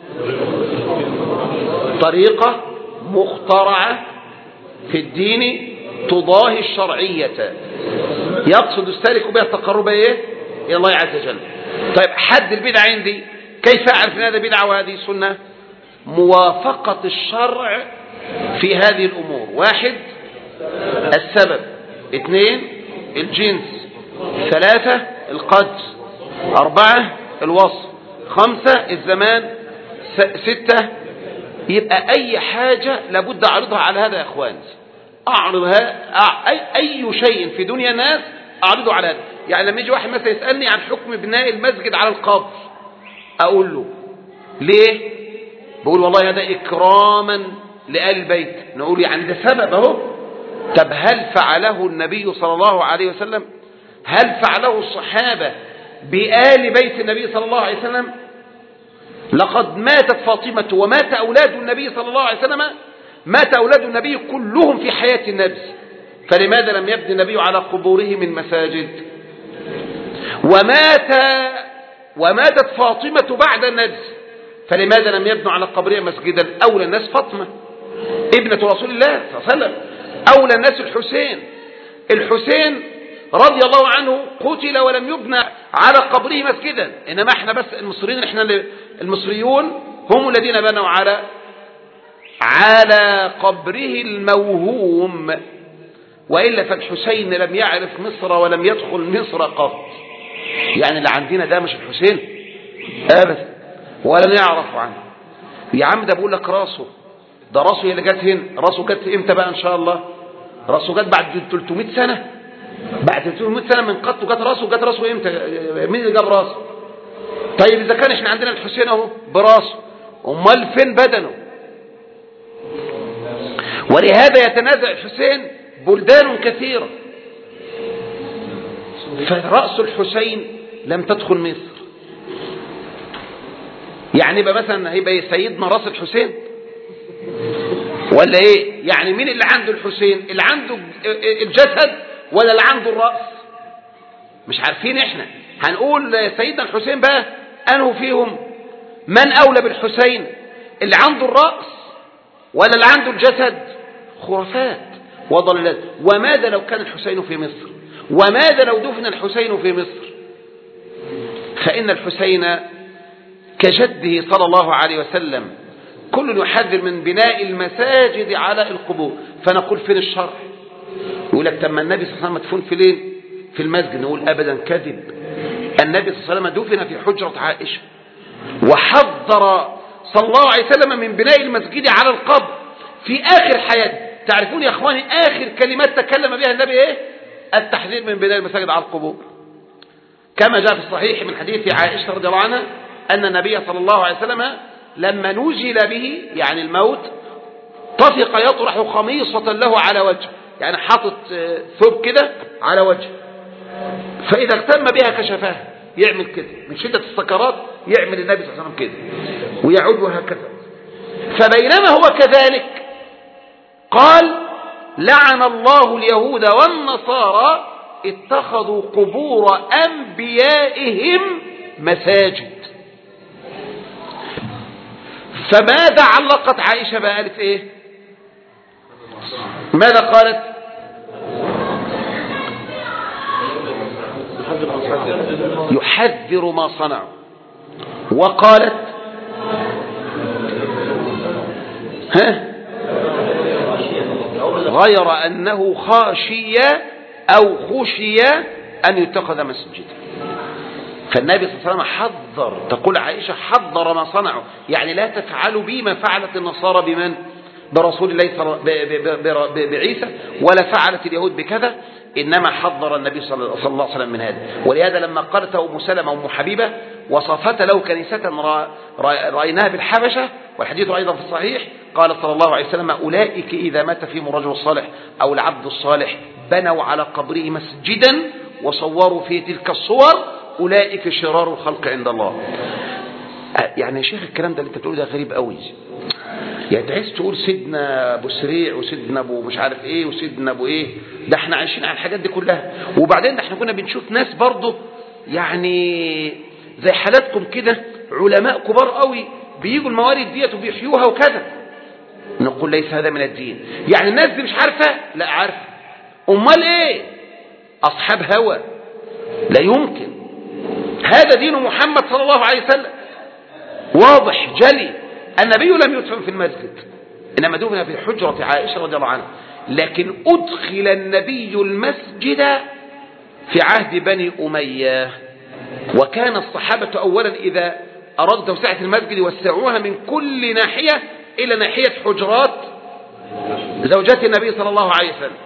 Speaker 1: طريقة مخترعة في الدين تضاهي الشرعية يقصد السالك بها التقرب ايه؟ الى الله عز وجل. طيب حد البدعة عندي كيف اعرف ان هذا بدعة وهذه سنة؟ موافقة الشرع في هذه الامور. واحد، السبب. اثنين، الجنس. ثلاثة، القدر. أربعة، الوصف. خمسة، الزمان. ستة، يبقى أي حاجة لابد أعرضها على هذا يا أخوان. أعرضها أي, أي شيء في دنيا الناس أعرضه على هذا. يعني لما يجي واحد مثلا يسألني عن حكم بناء المسجد على القبر، أقول له ليه؟ بقول والله هذا إكراما لآل البيت. نقول يعني ده سبب أهو. طب هل فعله النبي صلى الله عليه وسلم؟ هل فعله الصحابة بآل بيت النبي صلى الله عليه وسلم؟ لقد ماتت فاطمة ومات أولاد النبي صلى الله عليه وسلم، مات أولاد النبي كلهم في حياة النبي، فلماذا لم يبني النبي على قبورهم من مساجد؟ ومات وماتت فاطمة بعد النبي، فلماذا لم يبنوا على قبرها مسجدا؟ أولى الناس فاطمة ابنة رسول الله صلى الله عليه وسلم، أولى الناس الحسين. الحسين رضي الله عنه قتل ولم يبنى على قبره مسجدا، إنما احنا بس المصريين، احنا المصريون هم الذين بنوا على على قبره الموهوم، وإلا فالحسين لم يعرف مصر ولم يدخل مصر قط. يعني اللي عندنا ده مش الحسين أبدا، ولا نعرف عنه. يا عم ده بقول لك راسه، ده راسه هي اللي جت هنا. راسه جت امتى بقى ان شاء الله؟ راسه جت بعد ثلاثمائة سنة، بعد ثلاثمائة سنة من قط جت راسه. جت راسه امتى؟ مين اللي جاب راسه؟ طيب اذا كان احنا عندنا الحسين اهو براسه، امال فين بدنه؟ ولهذا يتنازع الحسين بلدان كثيرة، فرأس الحسين لم تدخل مصر. يعني يبقى مثلا هيبقى سيدنا راس الحسين ولا ايه؟ يعني مين اللي عنده الحسين؟ اللي عنده الجسد ولا اللي عنده الرأس؟ مش عارفين. احنا هنقول سيدنا الحسين بقى انه فيهم من اولى بالحسين؟ اللي عنده الرأس ولا اللي عنده الجسد؟ خرافات وضلالات. وماذا لو كان الحسين في مصر؟ وماذا لو دفن الحسين في مصر؟ فإن الحسين كجده صلى الله عليه وسلم كل يحذر من بناء المساجد على القبور. فنقول فين الشرع؟ يقول لك تم النبي صلى الله عليه وسلم مدفون في لين في المسجد. نقول أبدا كذب. النبي صلى الله عليه وسلم دفن في حجرة عائشة، وحذر صلى الله عليه وسلم من بناء المسجد على القبر في آخر حياته. تعرفون يا أخواني آخر كلمات تكلم بها النبي إيه؟ التحذير من بناء المساجد على القبور، كما جاء في الصحيح من حديث عائشة رضي الله عنها أن النبي صلى الله عليه وسلم لما نزل به يعني الموت طفق يطرح خميصة له على وجهه، يعني حاطط ثوب كده على وجهه، فإذا اهتم بها كشفها، يعمل كده من شدة السكرات، يعمل النبي صلى الله عليه وسلم كده ويعود هكذا. فبينما هو كذلك قال لعن الله اليهود والنصارى اتخذوا قبور أنبيائهم مساجد. فماذا علقت عائشة بقى؟ قالت ايه؟ ماذا قالت؟ يحذر ما صنعوا. وقالت ها غير أنه خاشي أو خشي أن يتخذ مسجدا. فالنبي صلى الله عليه وسلم حذر، تقول عائشة حذر ما صنعوا، يعني لا تفعلوا بي ما فعلت النصارى بمن؟ برسول الله بعيسى، ولا فعلت اليهود بكذا، إنما حذر النبي صلى الله عليه وسلم من هذا. ولهذا لما قالت أم سلمة وأم حبيبة وصفت له كنيسة رأيناها بالحبشة، والحديث أيضا في الصحيح، قال صلى الله عليه وسلم أولئك إذا مات فيهم الرجل الصالح أو العبد الصالح بنوا على قبره مسجدا وصوروا فيه تلك الصور أولئك شرار الخلق عند الله. يعني يا شيخ الكلام ده اللي انت بتقوله ده غريب قوي. يعني تعيش تقول سيدنا ابو سريع وسيدنا ابو مش عارف ايه وسيدنا ابو ايه، ده احنا عايشين على الحاجات دي كلها. وبعدين ده احنا كنا بنشوف ناس برضه يعني زي حالاتكم كده علماء كبار قوي بيجوا الموارد ديت وبيحيوها وكذا. نقول ليس هذا من الدين. يعني الناس دي مش عارفه؟ لا عارفه. امال ايه؟ اصحاب هوى. لا يمكن. هذا دين محمد صلى الله عليه وسلم واضح جلي. النبي لم يدفن في المسجد، إنما دفن في حجرة عائشة رضي الله عنها. لكن أدخل النبي المسجد في عهد بني أمية، وكان الصحابة أولا إذا أرادوا توسعة المسجد وسعوها من كل ناحية إلى ناحية حجرات زوجات النبي صلى الله عليه وسلم،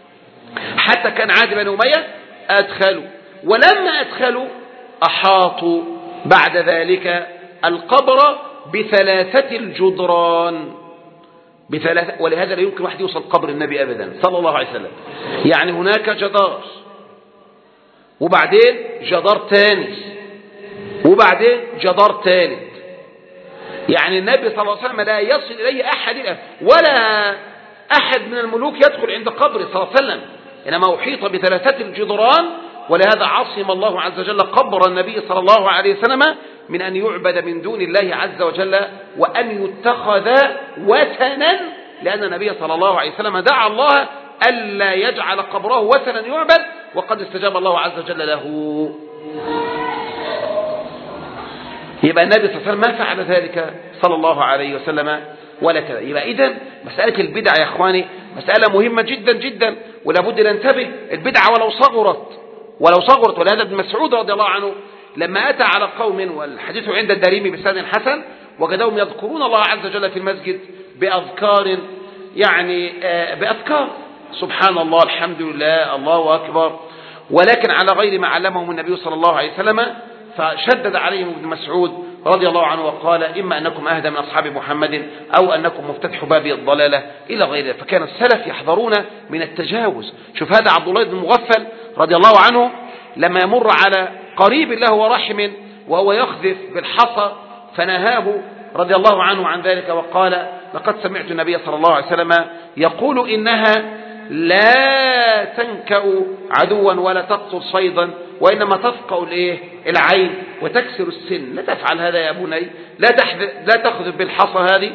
Speaker 1: حتى كان عهد بني أمية أدخلوا. ولما أدخلوا أحاطوا بعد ذلك القبر بثلاثة الجدران بثلاثة. ولهذا لا يمكن واحد يوصل قبر النبي أبدا صلى الله عليه وسلم. يعني هناك جدار، وبعدين جدار ثاني، وبعدين جدار ثالث. يعني النبي صلى الله عليه وسلم لا يصل إليه أحد الآن، ولا أحد من الملوك يدخل عند قبره صلى الله عليه وسلم، إنما أحيط بثلاثة الجدران. ولهذا عصم الله عز وجل قبر النبي صلى الله عليه وسلم من أن يعبد من دون الله عز وجل وأن يتخذ وثنا، لأن النبي صلى الله عليه وسلم دعا الله ألا يجعل قبره وثنا يعبد، وقد استجاب الله عز وجل له. يبقى النبي صلى الله عليه وسلم ما فعل ذلك صلى الله عليه وسلم ولا كذا. يبقى إذن مسألة البدع يا إخواني مسألة مهمة جدا جدا، ولا بد ننتبه. البدعة ولو صغرت ولو صغرت ولهذا ابن مسعود رضي الله عنه لما أتى على قوم، والحديث عند الدارمي بسند حسن، وجدهم يذكرون الله عز وجل في المسجد بأذكار، يعني بأذكار سبحان الله الحمد لله الله أكبر، ولكن على غير ما علمهم النبي صلى الله عليه وسلم. فشدد عليهم ابن مسعود رضي الله عنه وقال إما أنكم أهدى من أصحاب محمد أو أنكم مفتتح باب الضلالة إلى غير ذلك. فكان السلف يحذرون من التجاوز. شوف هذا عبد الله بن مغفل رضي الله عنه لما يمر على قريب له ورحم وهو يخذف بالحصى فنهاه رضي الله عنه عن ذلك وقال لقد سمعت النبي صلى الله عليه وسلم يقول إنها لا تنكأ عدوا ولا تقتل صيدا، وإنما تفقأ الايه العين وتكسر السن. لا تفعل هذا يا بني، لا لا تخذف بالحصى هذه.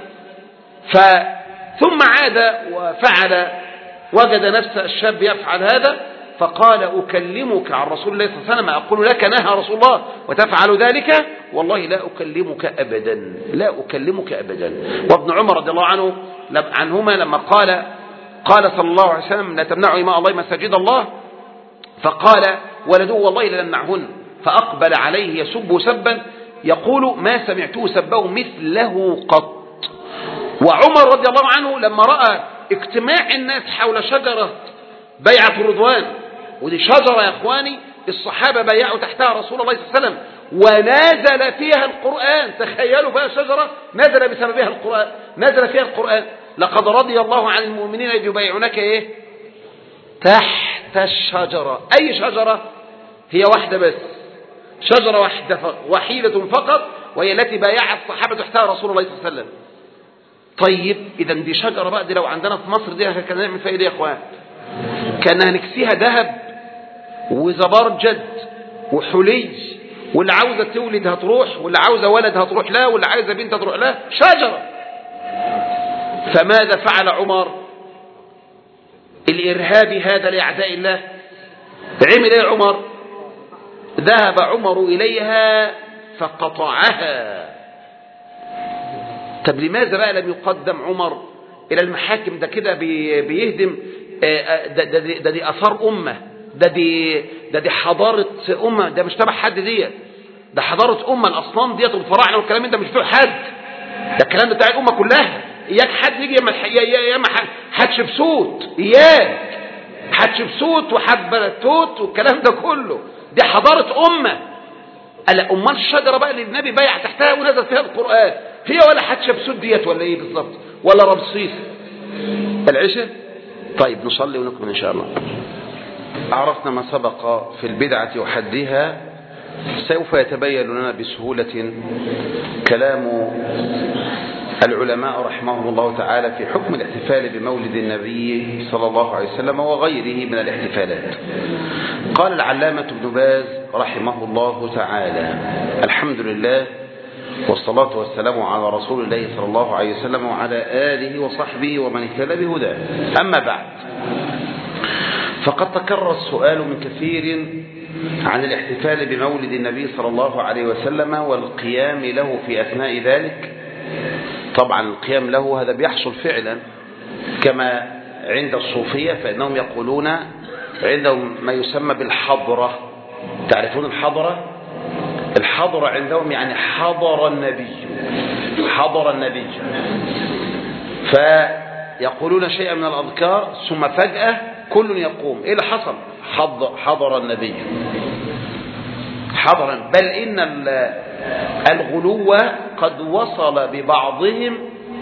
Speaker 1: ثم عاد وفعل، وجد نفس الشاب يفعل هذا، فقال أكلمك عن رسول الله صلى الله عليه وسلم أقول لك نهى رسول الله وتفعل ذلك؟ والله لا أكلمك أبدا، لا أكلمك أبدا. وابن عمر رضي الله عنه عنهما لما قال قال صلى الله عليه وسلم لا تمنعوا إماء الله مساجد الله، فقال ولده والله لنمنعهن، فأقبل عليه يسب سبا يقول ما سمعته سبه مثله قط. وعمر رضي الله عنه لما رأى اجتماع الناس حول شجرة بيعة الرضوان، ودي شجرة يا اخواني الصحابة بايعوا تحتها رسول الله صلى الله عليه وسلم ونزل فيها القرآن، تخيلوا بقى شجرة نزل بسببها القرآن، نزل فيها القرآن لقد رضي الله عن المؤمنين إذ يبايعونك ايه تحت الشجرة. أي شجرة؟ هي واحدة بس، شجرة واحدة وحيدة فقط، وهي التي بايع الصحابة تحتها رسول الله صلى الله عليه وسلم. طيب إذا دي شجرة بقى، دي لو عندنا في مصر دي كان نعمل فيها ايه يا اخوان؟ كان هنكسيها ذهب وزبرجد وحلي، واللي عاوزة تولد هتروح، واللي عاوزة ولد هتروح لا، واللي عاوزة بنت هتروح لا، شجرة. فماذا فعل عمر الإرهابي هذا لأعداء الله؟ عمل ايه عمر؟ ذهب عمر إليها فقطعها. طب لماذا بقى لم يقدم عمر إلى المحاكم؟ ده كده بيهدم، ده, ده, ده دي أثار أمة، ده دي, ده دي حضارة أمة، ده مش تبع حد ديت، ده حضارة أمة. الأصنام ديت والفراعنة والكلام ده مش بتوع حد، ده الكلام بتاع الأمة كلها. إياك حد يجي يا ما حتشبسوت، إياك حتشبسوت وحبلتوت والكلام ده كله، دي حضارة أمة. ألا أمال الشجرة بقى اللي النبي بايع تحتها ونزل فيها القرآن هي ولا حتشبسوت ديت ولا إيه بالظبط؟ ولا رمسيس العشاء؟ طيب نصلي ونكمل إن شاء الله. عرفنا ما سبق في البدعة وحدها، سوف يتبين لنا بسهولة كلام العلماء رحمهم الله تعالى في حكم الاحتفال بمولد النبي صلى الله عليه وسلم وغيره من الاحتفالات. قال العلامة ابن باز رحمه الله تعالى: الحمد لله والصلاة والسلام على رسول الله صلى الله عليه وسلم وعلى آله وصحبه ومن اهتدى بهداه. أما بعد، فقد تكرر السؤال من كثير عن الاحتفال بمولد النبي صلى الله عليه وسلم والقيام له في أثناء ذلك. طبعا القيام له هذا بيحصل فعلا كما عند الصوفية، فإنهم يقولون عندهم ما يسمى بالحضرة. تعرفون الحضرة؟ الحضرة عندهم يعني حضر النبي، حضر النبي، فيقولون شيئا من الأذكار ثم فجأة كل يقوم. إيه اللي حصل؟ حضر, حضر النبي حضرا. بل إن الغلو قد وصل ببعضهم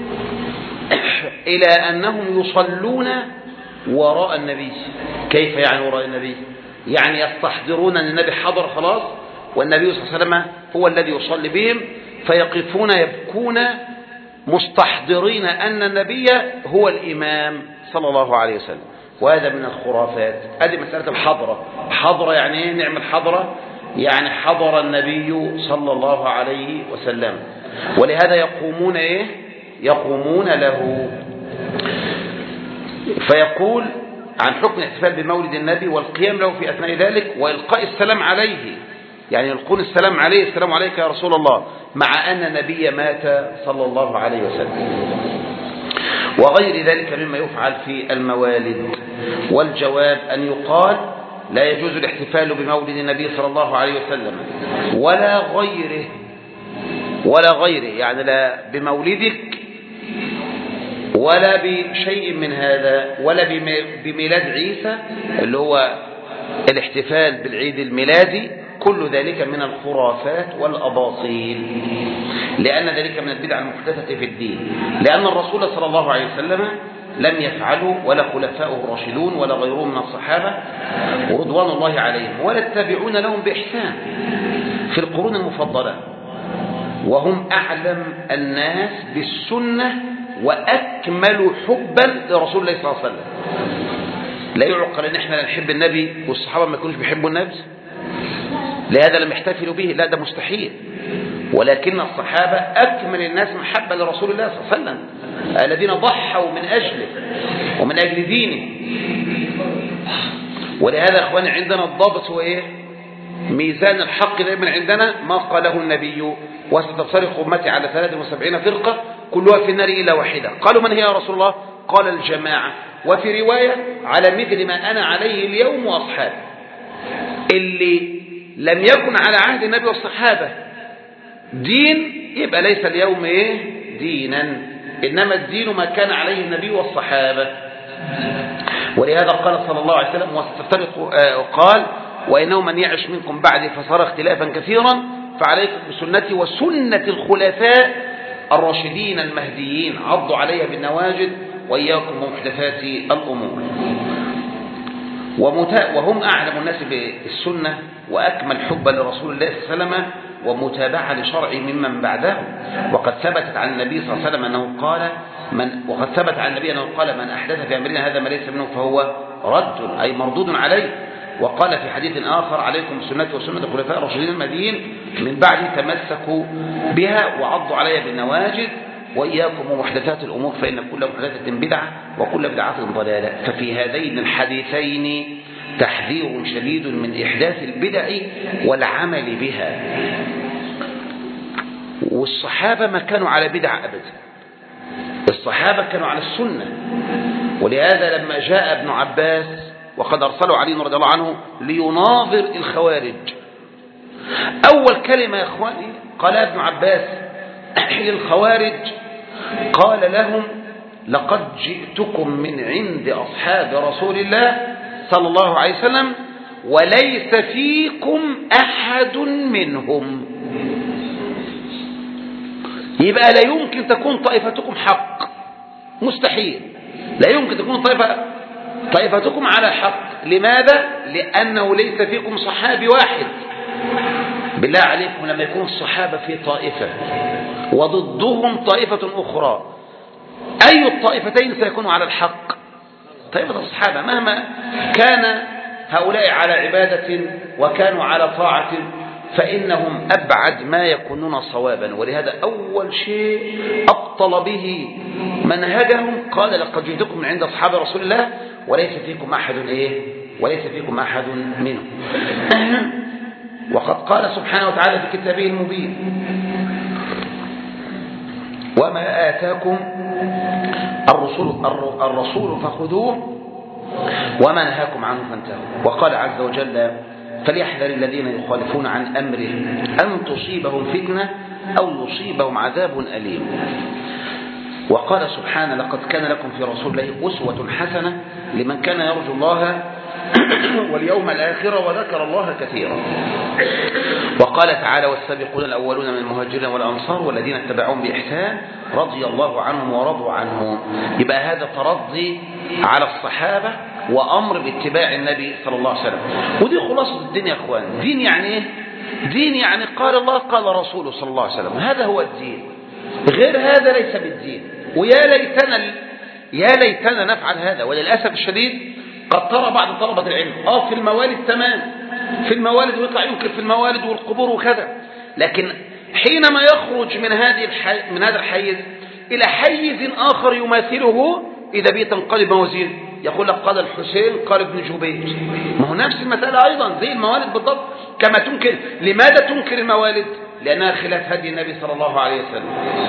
Speaker 1: إلى أنهم يصلون وراء النبي. كيف يعني وراء النبي؟ يعني يستحضرون أن النبي حضر خلاص والنبي صلى الله عليه وسلم هو الذي يصلي بهم، فيقفون يبكون مستحضرين أن النبي هو الإمام صلى الله عليه وسلم. وهذا من الخرافات. هذه مسألة الحضرة. حضرة يعني ايه؟ نعمل حضرة يعني حضر النبي صلى الله عليه وسلم، ولهذا يقومون ايه؟ يقومون له. فيقول عن حكم الاحتفال بمولد النبي والقيام له في أثناء ذلك وإلقاء السلام عليه، يعني يلقون السلام عليه: السلام عليك يا رسول الله، مع أن النبي مات صلى الله عليه وسلم، وغير ذلك مما يفعل في الموالد. والجواب أن يقال: لا يجوز الاحتفال بمولد النبي صلى الله عليه وسلم ولا غيره، ولا غيره يعني لا بمولدك ولا بشيء من هذا، ولا بميلاد عيسى اللي هو الاحتفال بالعيد الميلادي. كل ذلك من الخرافات والأباطيل، لأن ذلك من البدع المحدثة في الدين، لأن الرسول صلى الله عليه وسلم لم يفعلوا ولا خلفاؤه الراشدون ولا غيرهم من الصحابة ورضوان الله عليهم ولا التابعون لهم بإحسان في القرون المفضلة، وهم أعلم الناس بالسنة وأكمل حبا لرسول الله صلى الله عليه وسلم. لا يعقل أن احنا نحب النبي والصحابة ما يكونوش بيحبوا النبي، لهذا لم يحتفلوا به، لا ده مستحيل. ولكن الصحابة أكمل الناس محبة لرسول الله صلى الله عليه وسلم، الذين ضحوا من أجله ومن أجل دينه. ولهذا يا اخواني عندنا الضابط هو ايه؟ ميزان الحق دائما عندنا ما قاله النبي: وستفترق امتي على ثلاث وسبعين فرقه كلها في النار الا واحده. قالوا: من هي يا رسول الله؟ قال: الجماعه. وفي روايه: على مثل ما انا عليه اليوم واصحابي. اللي لم يكن على عهد النبي والصحابه دين يبقى ليس اليوم ايه؟ دينا، انما الدين ما كان عليه النبي والصحابه. ولهذا قال صلى الله عليه وسلم: وستفترق قال: وإنه من يعش منكم بعدي فصار اختلافا كثيرا فعليكم بسنتي وسنة الخلفاء الراشدين المهديين عضوا علي بالنواجذ وإياكم ومحدثات الأمور. وهم أعلم الناس بالسنة وأكمل حبا لرسول الله صلى الله عليه وسلم ومتابعة لشرعه ممن بعده. وقد ثبتت عن النبي صلى الله عليه وسلم أنه قال من وقد ثبت عن النبي أنه قال: من أحدث في أمرنا هذا ما ليس منه فهو رد، أي مردود عليه. وقال في حديث آخر: عليكم بسنتي وسنة الخلفاء الراشدين المهديين من بعدي تمسكوا بها وعضوا علي بالنواجذ وإياكم ومحدثات الأمور فإن كل محدثة بدعة وكل بدعة ضلالة. ففي هذين الحديثين تحذير شديد من إحداث البدع والعمل بها. والصحابة ما كانوا على بدع أبدا، الصحابة كانوا على السنة. ولهذا لما جاء ابن عباس وقد أرسله علي رضي الله عنه ليناظر الخوارج، أول كلمة يا إخواني قال ابن عباس للخوارج، قال لهم: لقد جئتكم من عند أصحاب رسول الله صلى الله عليه وسلم وليس فيكم أحد منهم. يبقى لا يمكن تكون طائفتكم حق، مستحيل، لا يمكن تكون طائفة طائفتكم على حق. لماذا؟ لأنه ليس فيكم صحابي واحد. بالله عليكم لما يكون الصحابة في طائفة وضدهم طائفة أخرى، أي الطائفتين سيكونوا على الحق؟ طائفة الصحابة، مهما كان هؤلاء على عبادة وكانوا على طاعة فإنهم أبعد ما يكونون صوابا. ولهذا أول شيء أبطل به منهجهم قال: لقد جئتكم من عند أصحاب رسول الله وليس فيكم أحد إيه؟ وليس فيكم أحد منهم. وقد قال سبحانه وتعالى في كتابه المبين: وما آتاكم الرسول الرسول فخذوه وما نهاكم عنه فانتهوا. وقال عز وجل: فليحذر الذين يخالفون عن أمره أن تصيبهم فتنة أو يصيبهم عذاب أليم. وقال سبحانه: لقد كان لكم في رسول الله أسوة حسنة لمن كان يرجو الله واليوم الآخر وذكر الله كثيرا. وقال تعالى: والسابقون الأولون من المهاجرين والأنصار والذين اتبعوهم بإحسان رضي الله عنهم ورضوا عنه. يبقى هذا ترضي على الصحابة وأمر باتباع النبي صلى الله عليه وسلم. ودي خلاصة الدين يا أخوان. دين يعني إيه؟ دين يعني قال الله قال رسوله صلى الله عليه وسلم، هذا هو الدين. غير هذا ليس بالدين. ويا ليتنا يا ليتنا نفعل هذا. وللأسف الشديد قد ترى بعض طلبة العلم اه في الموالد تمام، في الموالد ويطلع ينكر في الموالد والقبور وكذا، لكن حينما يخرج من هذه الحي... من هذا الحيز إلى حيز آخر يماثله إذا بيه تنقلب موازين، يقول لك قال الحسين قال ابن جبير. ما هو نفس المسألة أيضا زي الموالد بالضبط. كما تنكر، لماذا تنكر الموالد؟ لأنها خلاف هدي النبي صلى الله عليه وسلم.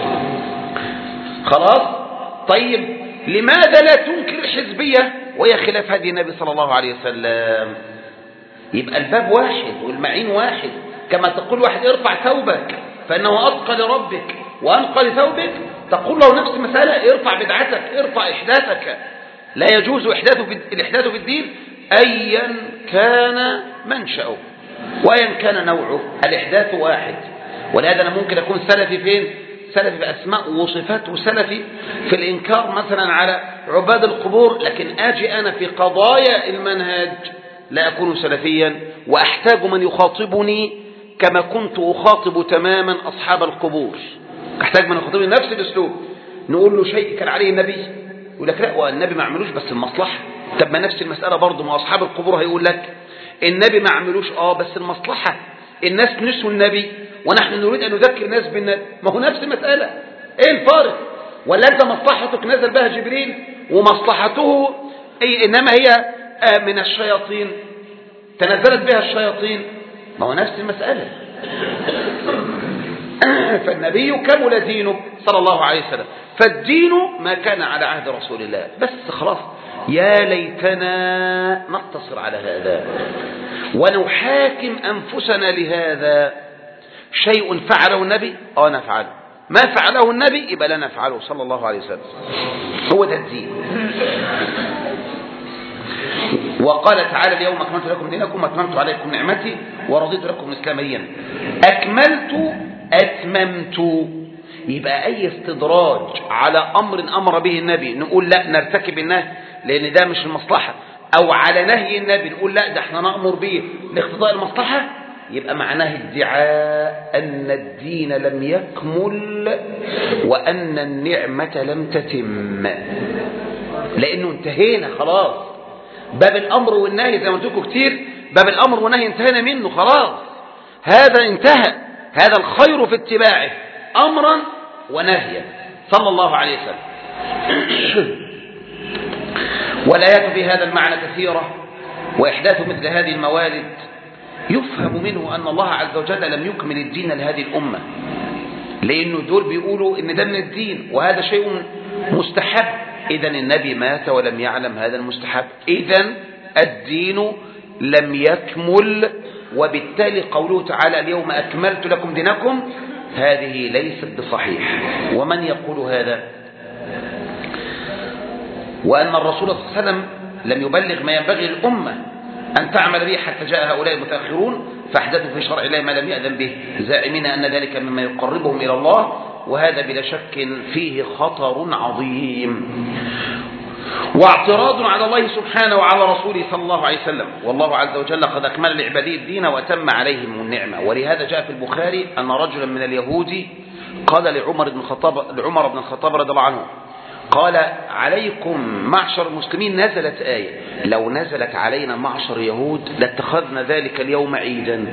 Speaker 1: خلاص؟ طيب لماذا لا تنكر الحزبية وهي خلاف هدي النبي صلى الله عليه وسلم؟ يبقى الباب واحد والمعين واحد. كما تقول واحد ارفع ثوبك فإنه أتقى لربك وأنقى لثوبك، تقول له نفس المسألة ارفع بدعتك، ارفع إحداثك. لا يجوز الإحداث في الدين أيا كان منشأه وأيا كان نوعه، الإحداث واحد. ولهذا أنا ممكن أكون سلفي فين؟ سلفي في أسماء وصفات، وسلفي في الإنكار مثلا على عباد القبور، لكن أجي أنا في قضايا المنهج لا أكون سلفيا وأحتاج من يخاطبني كما كنت أخاطب تماما أصحاب القبور. أحتاج من يخاطبني نفس الأسلوب. نقول له شيء كان عليه النبي يقول لك لا والنبي ما عملوش بس المصلحة. طب ما نفس المسألة برضه ما أصحاب القبور هيقول لك النبي ما عملوش اه بس المصلحة، الناس نسوا النبي ونحن نريد أن نذكر الناس بالنبي. ما هو نفس المسألة. ايه الفارق؟ ولا انت مصلحتك نزل بها جبريل ومصلحته إيه؟ انما هي من الشياطين تنزلت بها الشياطين، ما هو نفس المسألة. فالنبي كمل دينه صلى الله عليه وسلم، فالدين ما كان على عهد رسول الله بس خلاص. يا ليتنا نقتصر على هذا ونحاكم أنفسنا لهذا. شيء فعله النبي اه نفعله، ما فعله النبي يبقى لا نفعله صلى الله عليه وسلم. هو ده الدين. وقال تعالى اليوم أكملت لكم دينكم وأتممت عليكم نعمتي ورضيت لكم الإسلام دينا. أكملت أتممت، يبقى أي استدراج على أمر أمر به النبي نقول لا نرتكب النهي لأن ده مش المصلحة، أو على نهي النبي نقول لا ده احنا نأمر به لاقتضاء المصلحة، يبقى معناه ادعاء أن الدين لم يكمل وأن النعمة لم تتم، لأنه انتهينا خلاص. باب الأمر والنهي زي ما قلت لكم كتير، باب الأمر والنهي انتهينا منه خلاص، هذا انتهى. هذا الخير في اتباعه أمرا ونهيا صلى الله عليه وسلم. والآيات في هذا المعنى كثيرة، وإحداث مثل هذه الموالد يفهم منه أن الله عز وجل لم يكمل الدين لهذه الأمة، لأنه دول بيقولوا إن ده من الدين وهذا شيء مستحب. إذن النبي مات ولم يعلم هذا المستحب، إذن الدين لم يكمل، وبالتالي قوله تعالى اليوم أكملت لكم دينكم هذه ليست بصحيح. ومن يقول هذا؟ وأن الرسول صلى الله عليه وسلم لم يبلغ ما ينبغي للأمة أن تعمل به حتى جاء هؤلاء المتأخرون فأحدثوا في شرع الله ما لم يأذن به، زائمين أن ذلك مما يقربهم إلى الله، وهذا بلا شك فيه خطر عظيم واعتراض على الله سبحانه وعلى رسوله صلى الله عليه وسلم. والله عز وجل قد أكمل لعباده الدين وأتم عليهم النعمة. ولهذا جاء في البخاري أن رجلا من اليهود قال لعمر بن الخطاب لعمر بن الخطاب رضي الله عنه، قال عليكم معشر المسلمين نزلت آية لو نزلت علينا معشر يهود لاتخذنا ذلك اليوم عيدا.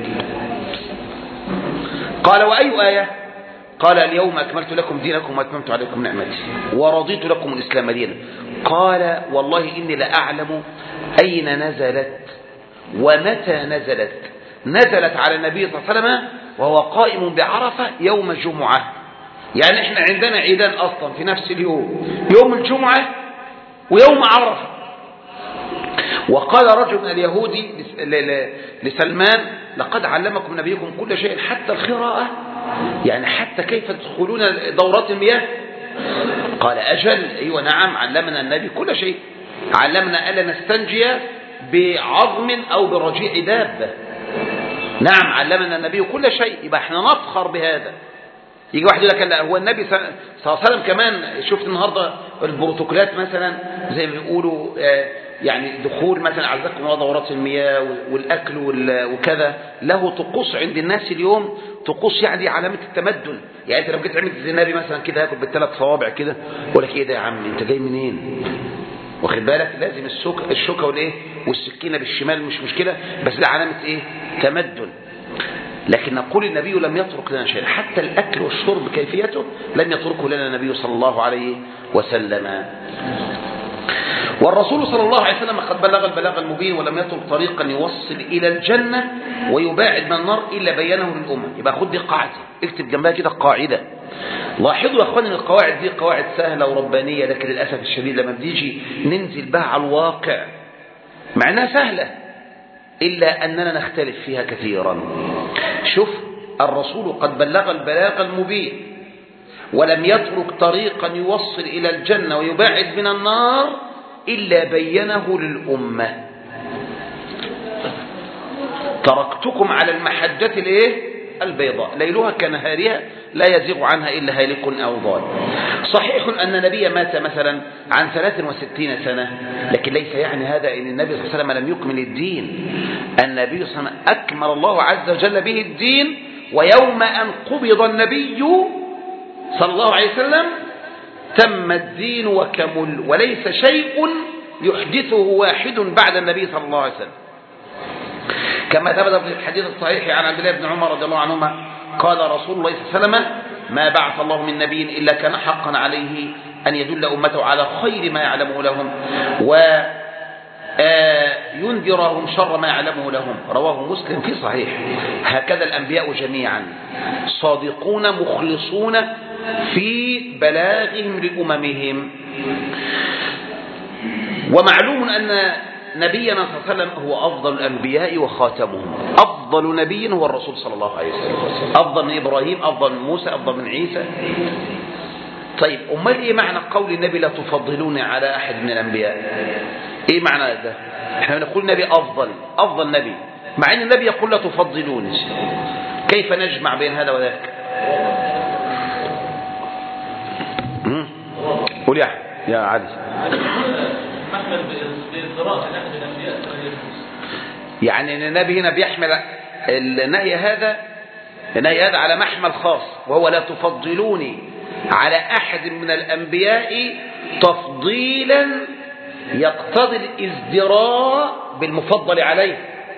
Speaker 1: قال وأي آية؟ قال اليوم أكملت لكم دينكم وأتممت عليكم نعمتي ورضيت لكم الإسلام دينا. قال والله إني لأعلم أين نزلت ومتى نزلت. نزلت على النبي صلى الله عليه وسلم وهو قائم بعرفة يوم الجمعة، يعني احنا عندنا عيدان أصلا في نفس اليوم، يوم الجمعة ويوم عرفة. وقال رجل من اليهودي لسلمان لقد علمكم نبيكم كل شيء حتى القراءة، يعني حتى كيف تدخلون دورات المياه. قال أجل أيوة نعم علمنا النبي كل شيء، علمنا ألا نستنجي بعظم أو برجيع دابة. نعم علمنا النبي كل شيء، يبقى احنا نفخر بهذا. يجي واحد يقول لك لا هو النبي صلى الله عليه وسلم كمان. شفت النهارده البروتوكولات مثلا زي ما بيقولوا يعني دخول مثلا عزكم الله دورات المياه والاكل وكذا له طقوس عند الناس اليوم، طقوس يعني علامه التمدن. يعني انت لو جيت عملت زي النبي مثلا كده ياكل بالثلاث صوابع كده يقول لك ايه ده يا عم انت جاي منين؟ واخد بالك لازم الشوكه الشوكه والايه والسكينه بالشمال مش مشكله، بس ده علامه ايه؟ تمدن. لكن نقول النبي لم يترك لنا شيء، حتى الأكل والشرب كيفيته لم يتركه لنا النبي صلى الله عليه وسلم. والرسول صلى الله عليه وسلم قد بلغ البلاغ المبين ولم يترك طريقا يوصل إلى الجنة ويباعد من النار إلا بينه للأمة. يبقى خد دي قاعدة، اكتب جنبها كده قاعدة. لاحظوا يا أخواني القواعد دي قواعد سهلة وربانية، لكن للأسف الشديد لما بنيجي ننزل بها على الواقع مع انها سهلة إلا أننا نختلف فيها كثيرا. شوف الرسول قد بلغ البلاغ المبين ولم يترك طريقا يوصل إلى الجنة ويبعد من النار إلا بينه للأمة. تركتكم على المحجة الايه البيضاء ليلها كنهارها لا يزيغ عنها إلا هالك أو ضال. صحيح أن النبي مات مثلا عن ثلاث وستين سنة، لكن ليس يعني هذا أن النبي صلى الله عليه وسلم لم يكمل الدين. النبي صلى الله عليه وسلم أكمل الله عز وجل به الدين، ويوم أن قبض النبي صلى الله عليه وسلم تم الدين وكمل، وليس شيء يحدثه واحد بعد النبي صلى الله عليه وسلم. كما ثبت في الحديث الصحيح عن عبد الله بن عمر رضي الله عنهما قال رسول الله صلى الله عليه وسلم ما بعث الله من نبي إلا كان حقا عليه أن يدل أمته على خير ما يعلمه لهم. و ينذرهم شر ما يعلمه لهم. رواه مسلم في صحيح. هكذا الأنبياء جميعا صادقون مخلصون في بلاغهم لأممهم. ومعلوم أن نبينا صلى الله عليه وسلم هو أفضل الأنبياء وخاتمهم. أفضل نبي هو الرسول صلى الله عليه وسلم، أفضل من إبراهيم، أفضل من موسى، أفضل من عيسى. طيب أمال إيه معنى قول النبي لا تفضلوني على أحد من الأنبياء؟ إيه معنى ده؟ إحنا نقول نبي أفضل، أفضل نبي، مع أن النبي يقول لا تفضلوني. كيف نجمع بين هذا وذاك؟ قول يا يا علي. يعني النبي هنا بيحمل النهي هذا النهي هذا على محمل خاص، وهو لا تفضلوني على أحد من الأنبياء تفضيلا يقتضي الازدراء بالمفضل عليه.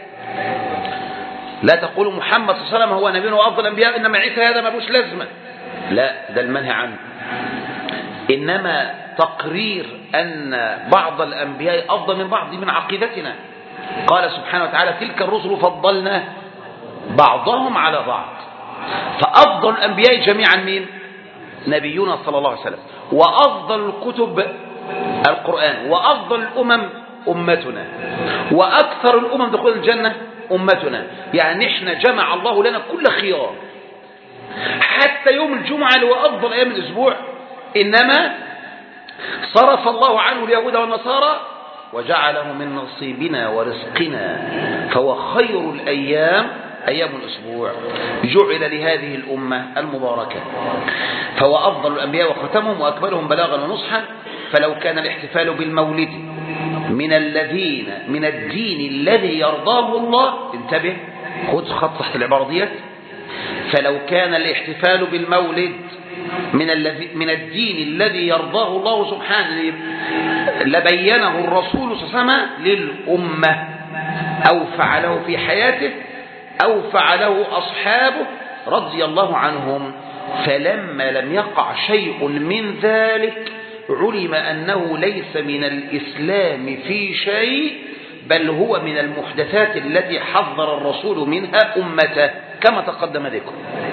Speaker 1: لا تقولوا محمد صلى الله عليه وسلم هو نبينا وأفضل الأنبياء إنما عيسى هذا ما بوش لازمة، لا، ده المنهي عنه. إنما تقرير أن بعض الأنبياء أفضل من بعض من عقيدتنا. قال سبحانه وتعالى تلك الرسل فضلنا بعضهم على بعض. فأفضل الأنبياء جميعا مين؟ نبينا صلى الله عليه وسلم. وأفضل الكتب القرآن. وأفضل الأمم أمتنا. وأكثر الأمم دخول الجنة أمتنا. يعني إحنا جمع الله لنا كل خيار، حتى يوم الجمعة اللي هو أفضل أيام الأسبوع إنما صرف الله عنه اليهود والنصارى وجعله من نصيبنا ورزقنا، فهو خير الأيام أيام الأسبوع جعل لهذه الأمة المباركة. فهو أفضل الأنبياء وختمهم وأكملهم بلاغا ونصحا. فلو كان الاحتفال بالمولد من الذين من الدين الذي يرضاه الله، انتبه خذ خط تحت العبارة ديت، فلو كان الاحتفال بالمولد من الذي من الدين الذي يرضاه الله سبحانه لبينه الرسول صلى الله عليه وسلم للأمة، أو فعله في حياته أو فعله أصحابه رضي الله عنهم. فلما لم يقع شيء من ذلك علم أنه ليس من الإسلام في شيء، بل هو من المحدثات التي حذر الرسول منها أمته كما تقدم ذكر.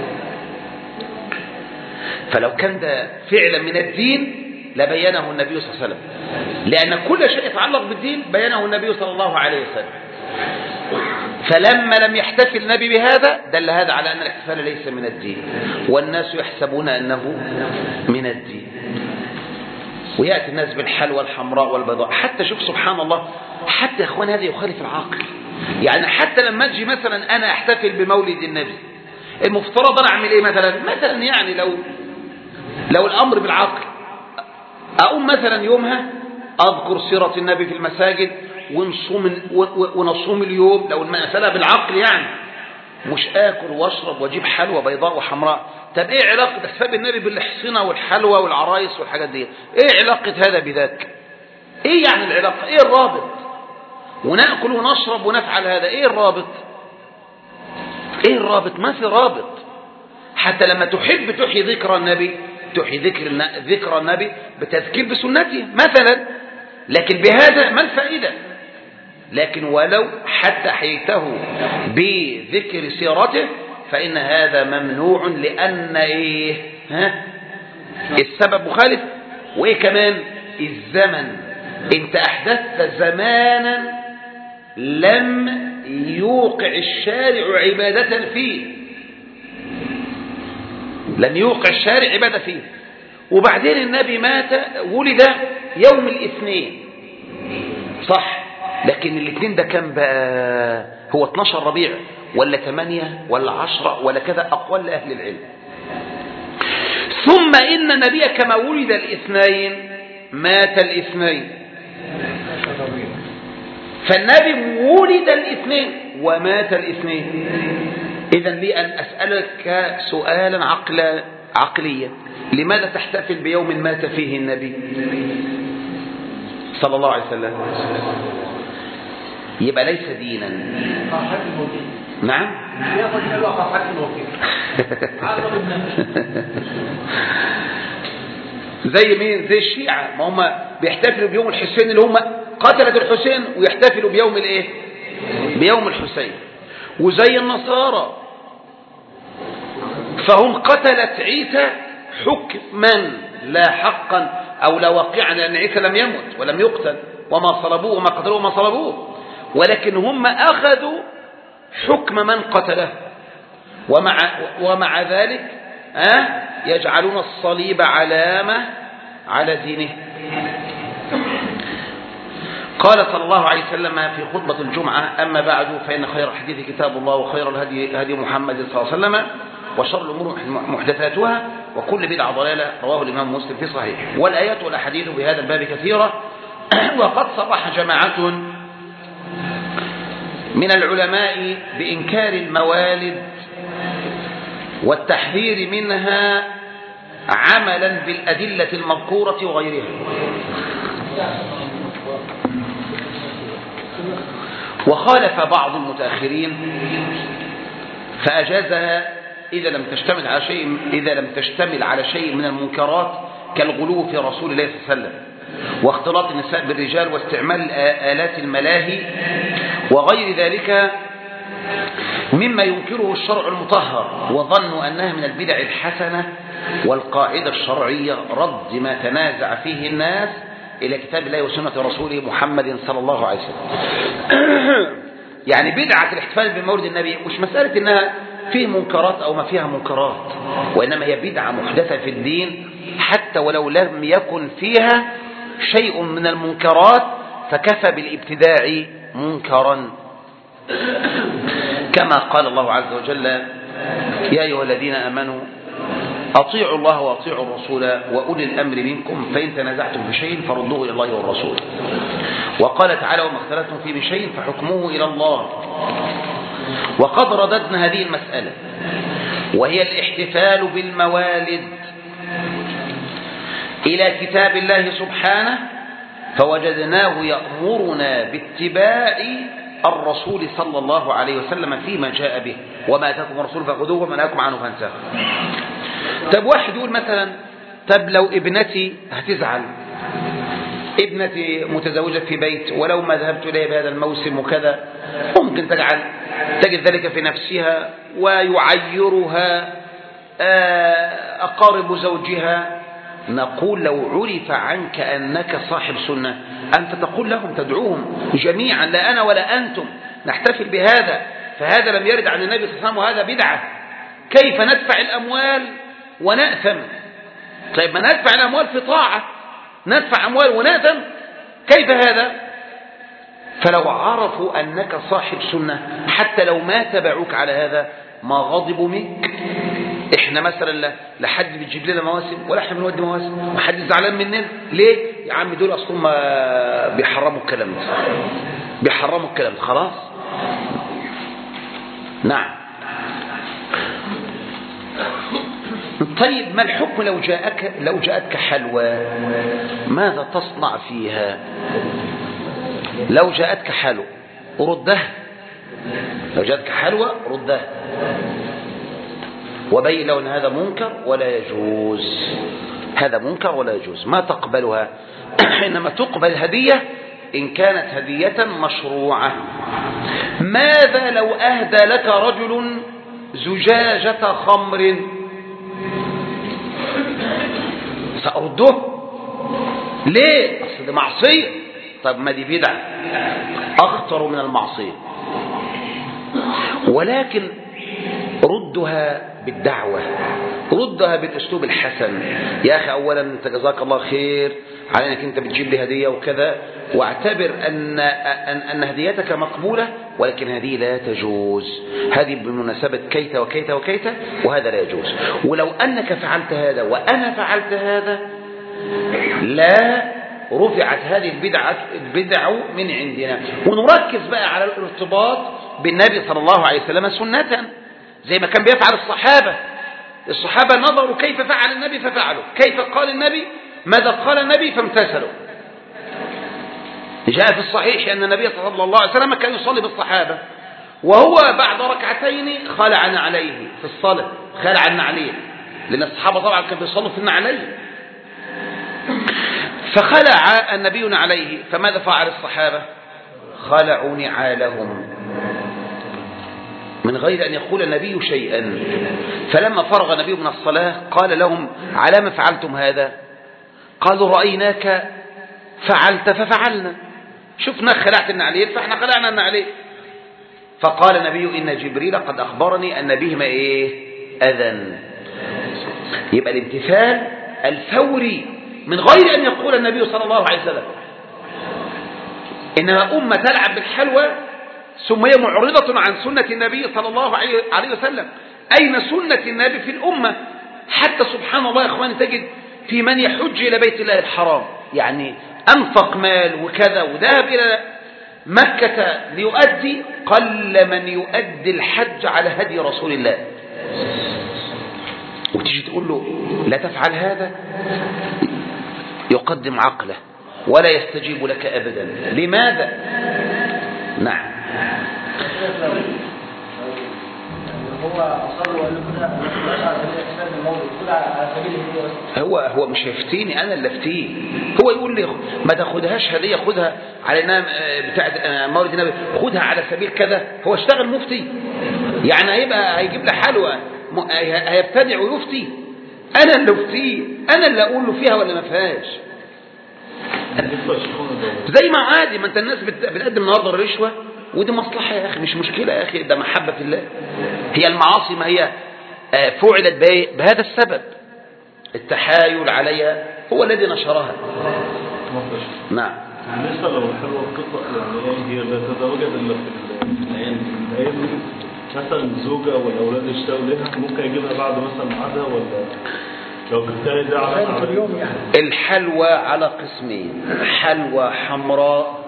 Speaker 1: فلو كان ده فعلا من الدين لبينه النبي صلى الله عليه وسلم، لأن كل شيء يتعلق بالدين بينه النبي صلى الله عليه وسلم. فلما لم يحتفل النبي بهذا دل هذا على أن الاحتفال ليس من الدين، والناس يحسبون أنه من الدين. ويأتي الناس بالحلوى الحمراء والبيضاء. حتى شوف سبحان الله، حتى يا اخوان هذا يخالف العقل. يعني حتى لما اجي مثلا انا احتفل بمولد النبي، المفترض انا اعمل ايه مثلا؟ مثلا يعني لو لو الامر بالعقل، اقوم مثلا يومها اذكر سيرة النبي في المساجد ونصوم ونصوم اليوم، لو المسألة بالعقل يعني، مش اكل واشرب واجيب حلوى بيضاء وحمراء. طب ايه علاقة احتفال النبي بالحصنة والحلوى والعرايس والحاجات دي؟ ايه علاقة هذا بذاك؟ ايه يعني العلاقة؟ ايه الرابط؟ ونأكل ونشرب ونفعل هذا، ايه الرابط؟ ايه الرابط؟ ما في رابط. حتى لما تحب تحيي ذكر النبي، تحيي ذكر ذكر النبي بتذكير بسنته مثلا، لكن بهذا ما الفائدة؟ لكن ولو حتى حييته بذكر سيرته فإن هذا ممنوع، لأن إيه؟ ها؟ السبب مخالف. وإيه كمان؟ الزمن. أنت أحدثت زمانا لم يوقع الشارع عبادة فيه، لم يوقع الشارع عبادة فيه. وبعدين النبي مات ولد يوم الاثنين صح، لكن الاثنين ده كان بقى هو اثناشر ربيع ولا ثمانية ولا عشرة ولا كذا، أقوال لأهل العلم. ثم إن النبي كما ولد الاثنين مات الاثنين، فالنبي ولد الاثنين ومات الاثنين. إذن لي أن أسألك سؤالا عقل عقليا، لماذا تحتفل بيوم مات فيه النبي صلى الله عليه وسلم؟ يبقى ليس دينا. نعم زي مين؟ زي الشيعة، ما هم بيحتفلوا بيوم الحسين اللي هم قتلت الحسين ويحتفلوا بيوم الايه؟ بيوم الحسين. وزي النصارى فهم قتلت عيسى حكما لا حقا أو لا واقعا، لأن عيسى لم يمت ولم يقتل وما صلبوه وما قتلوه وما صلبوه، ولكن هم أخذوا حكم من قتله، ومع, ومع ذلك أه يجعلون الصليب علامة على دينه. قال صلى الله عليه وسلم في خطبة الجمعة: أما بعد فإن خير الحديث كتاب الله وخير الهدي هدي محمد صلى الله عليه وسلم وشر الأمور محدثاتها وكل بدعة ضلالة. رواه الإمام مسلم في صحيح. والآيات والأحاديث بهذا الباب كثيرة، وقد صرح جماعة من العلماء بإنكار الموالد والتحذير منها عملا بالأدلة المذكورة وغيرها. وخالف بعض المتأخرين فأجازها إذا لم تشتمل على شيء إذا لم تشتمل على شيء من المنكرات كالغلو في رسول الله صلى الله عليه وسلم واختلاط النساء بالرجال واستعمال آلات الملاهي وغير ذلك مما ينكره الشرع المطهر، وظنوا أنها من البدع الحسنة. والقاعدة الشرعية رد ما تنازع فيه الناس إلى كتاب الله وسنة رسوله محمد صلى الله عليه وسلم. يعني بدعة الاحتفال بمولد النبي مش مسألة إنها فيه منكرات أو ما فيها منكرات، وإنما هي بدعة محدثة في الدين، حتى ولو لم يكن فيها شيء من المنكرات فكفى بالابتداع منكرا، كما قال الله عز وجل: يا أيها الذين آمنوا أطيعوا الله وأطيعوا الرسول وأولي الأمر منكم فإن تنازعتم في شيء فردوه إلى الله والرسول. وقال تعالى: وما اختلفتم فيه من شيء فحكموه إلى الله. وقد رددنا هذه المسألة، وهي الاحتفال بالموالد، إلى كتاب الله سبحانه، فوجدناه يأمرنا باتباع الرسول صلى الله عليه وسلم فيما جاء به، وما أتاكم الرسول فخذوه وما نهاكم عنه فانتهوا. طب واحد يقول مثلا: طب لو ابنتي هتزعل، ابنتي متزوجة في بيت ولو ما ذهبت إليها بهذا الموسم وكذا، ممكن تجعل تجد ذلك في نفسها ويعيرها أقارب زوجها. نقول: لو عرف عنك أنك صاحب سنة أنت تقول لهم، تدعوهم جميعا، لا أنا ولا أنتم نحتفل بهذا، فهذا لم يرد عن النبي صلى الله عليه وسلم وهذا بدعة. كيف ندفع الأموال ونأثم؟ طيب ما ندفع الأموال في طاعة، ندفع أموال ونأثم، كيف هذا؟ فلو عرفوا أنك صاحب سنة حتى لو ما تبعوك على هذا ما غضبوا منك. احنا مثلا لا حد بتجيب لنا مواسم ولا احنا بنودي مواسم، وحد زعلان مننا ليه؟ يا عم دول اصلا ما بيحرموا الكلام ده، بيحرموا الكلام ده خلاص. نعم. طيب ما الحكم لو جاءك لو جاءتك حلوى ماذا تصنع فيها؟ لو جاءتك حلوى ردها، لو جاءتك حلوى ردها، وبين له أن هذا منكر ولا يجوز، هذا منكر ولا يجوز، ما تقبلها. إنما تقبل هدية إن كانت هدية مشروعة. ماذا لو أهدى لك رجل زجاجة خمر؟ سأرده ليه؟ أصل دي معصية. طب ما دي بدعة أخطر من المعصية، ولكن ردها بالدعوة، ردها بالأسلوب الحسن. يا أخي أولا أنت جزاك الله خير على أنك أنت بتجيب لي هدية وكذا، واعتبر أن, أن, أن هديتك مقبولة، ولكن هذه لا تجوز، هذه بمناسبة كيت وكيت وكيت، وهذا لا يجوز. ولو أنك فعلت هذا وأنا فعلت هذا لا رفعت هذه البدعة البدع من عندنا. ونركز بقى على الارتباط بالنبي صلى الله عليه وسلم سنة، زي ما كان بيفعل الصحابة. الصحابة نظروا كيف فعل النبي ففعلوا، كيف قال النبي ماذا قال النبي فامتثلوا. جاء في الصحيح أن النبي صلى الله عليه وسلم كان يصلي بالصحابة، وهو بعد ركعتين خلع عليه في الصلاة، خلع عليه، لأن الصحابة طبعا كانوا بيصلوا في النعلين. فخلع النبي عليه، فماذا فعل الصحابة؟ خلعوا نعالهم من غير أن يقول النبي شيئا. فلما فرغ النبي من الصلاة قال لهم: على ما فعلتم هذا؟ قالوا: رأيناك فعلت ففعلنا، شفنا خلعت النعلين فاحنا خلعنا النعلين. فقال النبي: إن جبريل قد أخبرني أن بهما إيه؟ أذى. يبقى الامتثال الفوري من غير أن يقول النبي صلى الله عليه وسلم. إنما أمة تلعب بالحلوى ثم هي معرضة عن سنة النبي صلى الله عليه وسلم. أين سنة النبي في الأمة؟ حتى سبحان الله يا إخواني تجد في من يحج إلى بيت الله الحرام، يعني أنفق مال وكذا وذهب إلى مكة ليؤدي، قل من يؤدي الحج على هدي رسول الله. وتيجي تقول له لا تفعل هذا، يقدم عقله ولا يستجيب لك أبدا. لماذا؟ نعم. هو هو مش هيفتيني، انا اللي افتيه. هو يقول لي ما تاخدهاش هديه، خدها على انها بتاعه مولد النبي، خدها على سبيل كذا. هو اشتغل مفتي يعني، هيبقى هيجيب لي حلوى، هيبتدع ويفتي. انا اللي افتيه، انا اللي اقول له فيها ولا ما فيهاش. زي ما عادي، ما انت الناس بتقدم النهارده الرشوه، ودي مصلحة يا أخي، مش مشكلة يا أخي، ده محبة في الله. هي المعاصي ما هي فعلت بهذا السبب، التحايل عليها هو الذي نشرها. نعم.
Speaker 2: بالنسبة لو الحلوة القصة يعني هي لا تتواجد إلا في الأيام دي، مثلا الزوجة والأولاد يشتغلوا لها، ممكن يجيبها بعد مثلا ميعادها، ولا لو جبتها ده على اليوم يعني؟
Speaker 1: الحلوى على قسمين: حلوى حمراء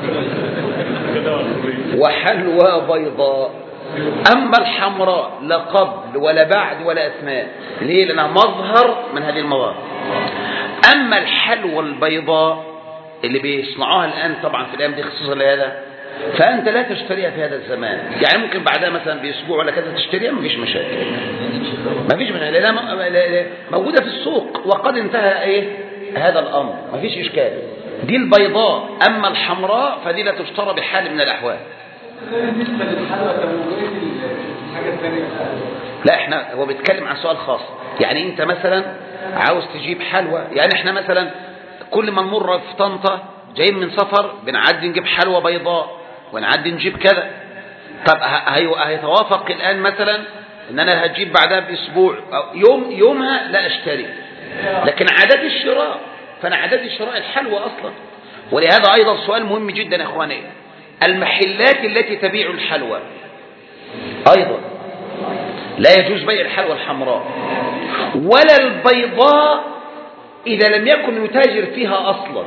Speaker 1: وحلوى بيضاء. أما الحمراء لا قبل ولا بعد ولا أثناء، ليه؟ لأنها مظهر من هذه المظاهر. أما الحلوى البيضاء اللي بيصنعوها الآن طبعا في الأيام دي خصوصا لهذا، فأنت لا تشتريها في هذا الزمان، يعني ممكن بعدها مثلا بأسبوع ولا كذا تشتريها، مفيش مشاكل، مفيش مشاكل، لأنها موجودة في السوق وقد انتهى إيه هذا الأمر، مفيش إشكال. دي البيضاء. أما الحمراء فدي لا تشترى بحال من الأحوال.
Speaker 3: بالنسبة للحلوى الحاجة الثانية،
Speaker 1: لا احنا هو بيتكلم عن سؤال خاص. يعني انت مثلا عاوز تجيب حلوى، يعني احنا مثلا كل ما نمر في طنطا جايين من سفر بنعدي نجيب حلوى بيضاء ونعدي نجيب كذا. طب هيتوافق الآن مثلا ان انا هجيب بعدها باسبوع يوم يومها لا اشتري، لكن عادات الشراء، فانا عادات الشراء الحلوى اصلا. ولهذا ايضا سؤال مهم جدا يا اخواني، المحلات التي تبيع الحلوى ايضا لا يجوز بيع الحلوى الحمراء ولا البيضاء اذا لم يكن يتاجر فيها اصلا.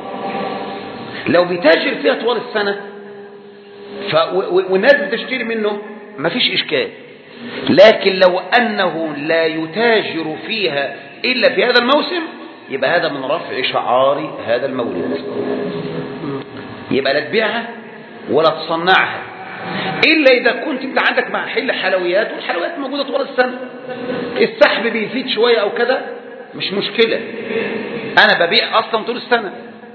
Speaker 1: لو بيتاجر فيها طوال السنة ف... والناس بتشتري منه ما فيش اشكال، لكن لو انه لا يتاجر فيها الا في هذا الموسم يبقى هذا من رفع شعار هذا المولد. يبقى لا تبيعها ولا تصنعها إلا إذا كنت أنت عندك محل حلويات والحلويات موجودة طول السنة، السحب بيزيد شوية أو كذا مش مشكلة، أنا ببيع أصلا طول السنة.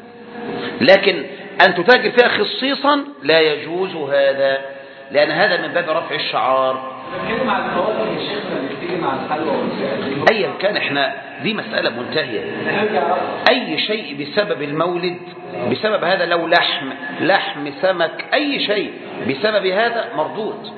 Speaker 1: لكن أن تتاجر فيها خصيصا لا يجوز هذا، لأن هذا من باب رفع الشعار.
Speaker 3: مع الفواكه يا شيخنا اللي بتيجي مع الحلوى
Speaker 1: أيا كان، إحنا دي مسألة منتهية. أي شيء بسبب المولد، بسبب هذا، لو لحم لحم سمك أي شيء بسبب هذا مردود.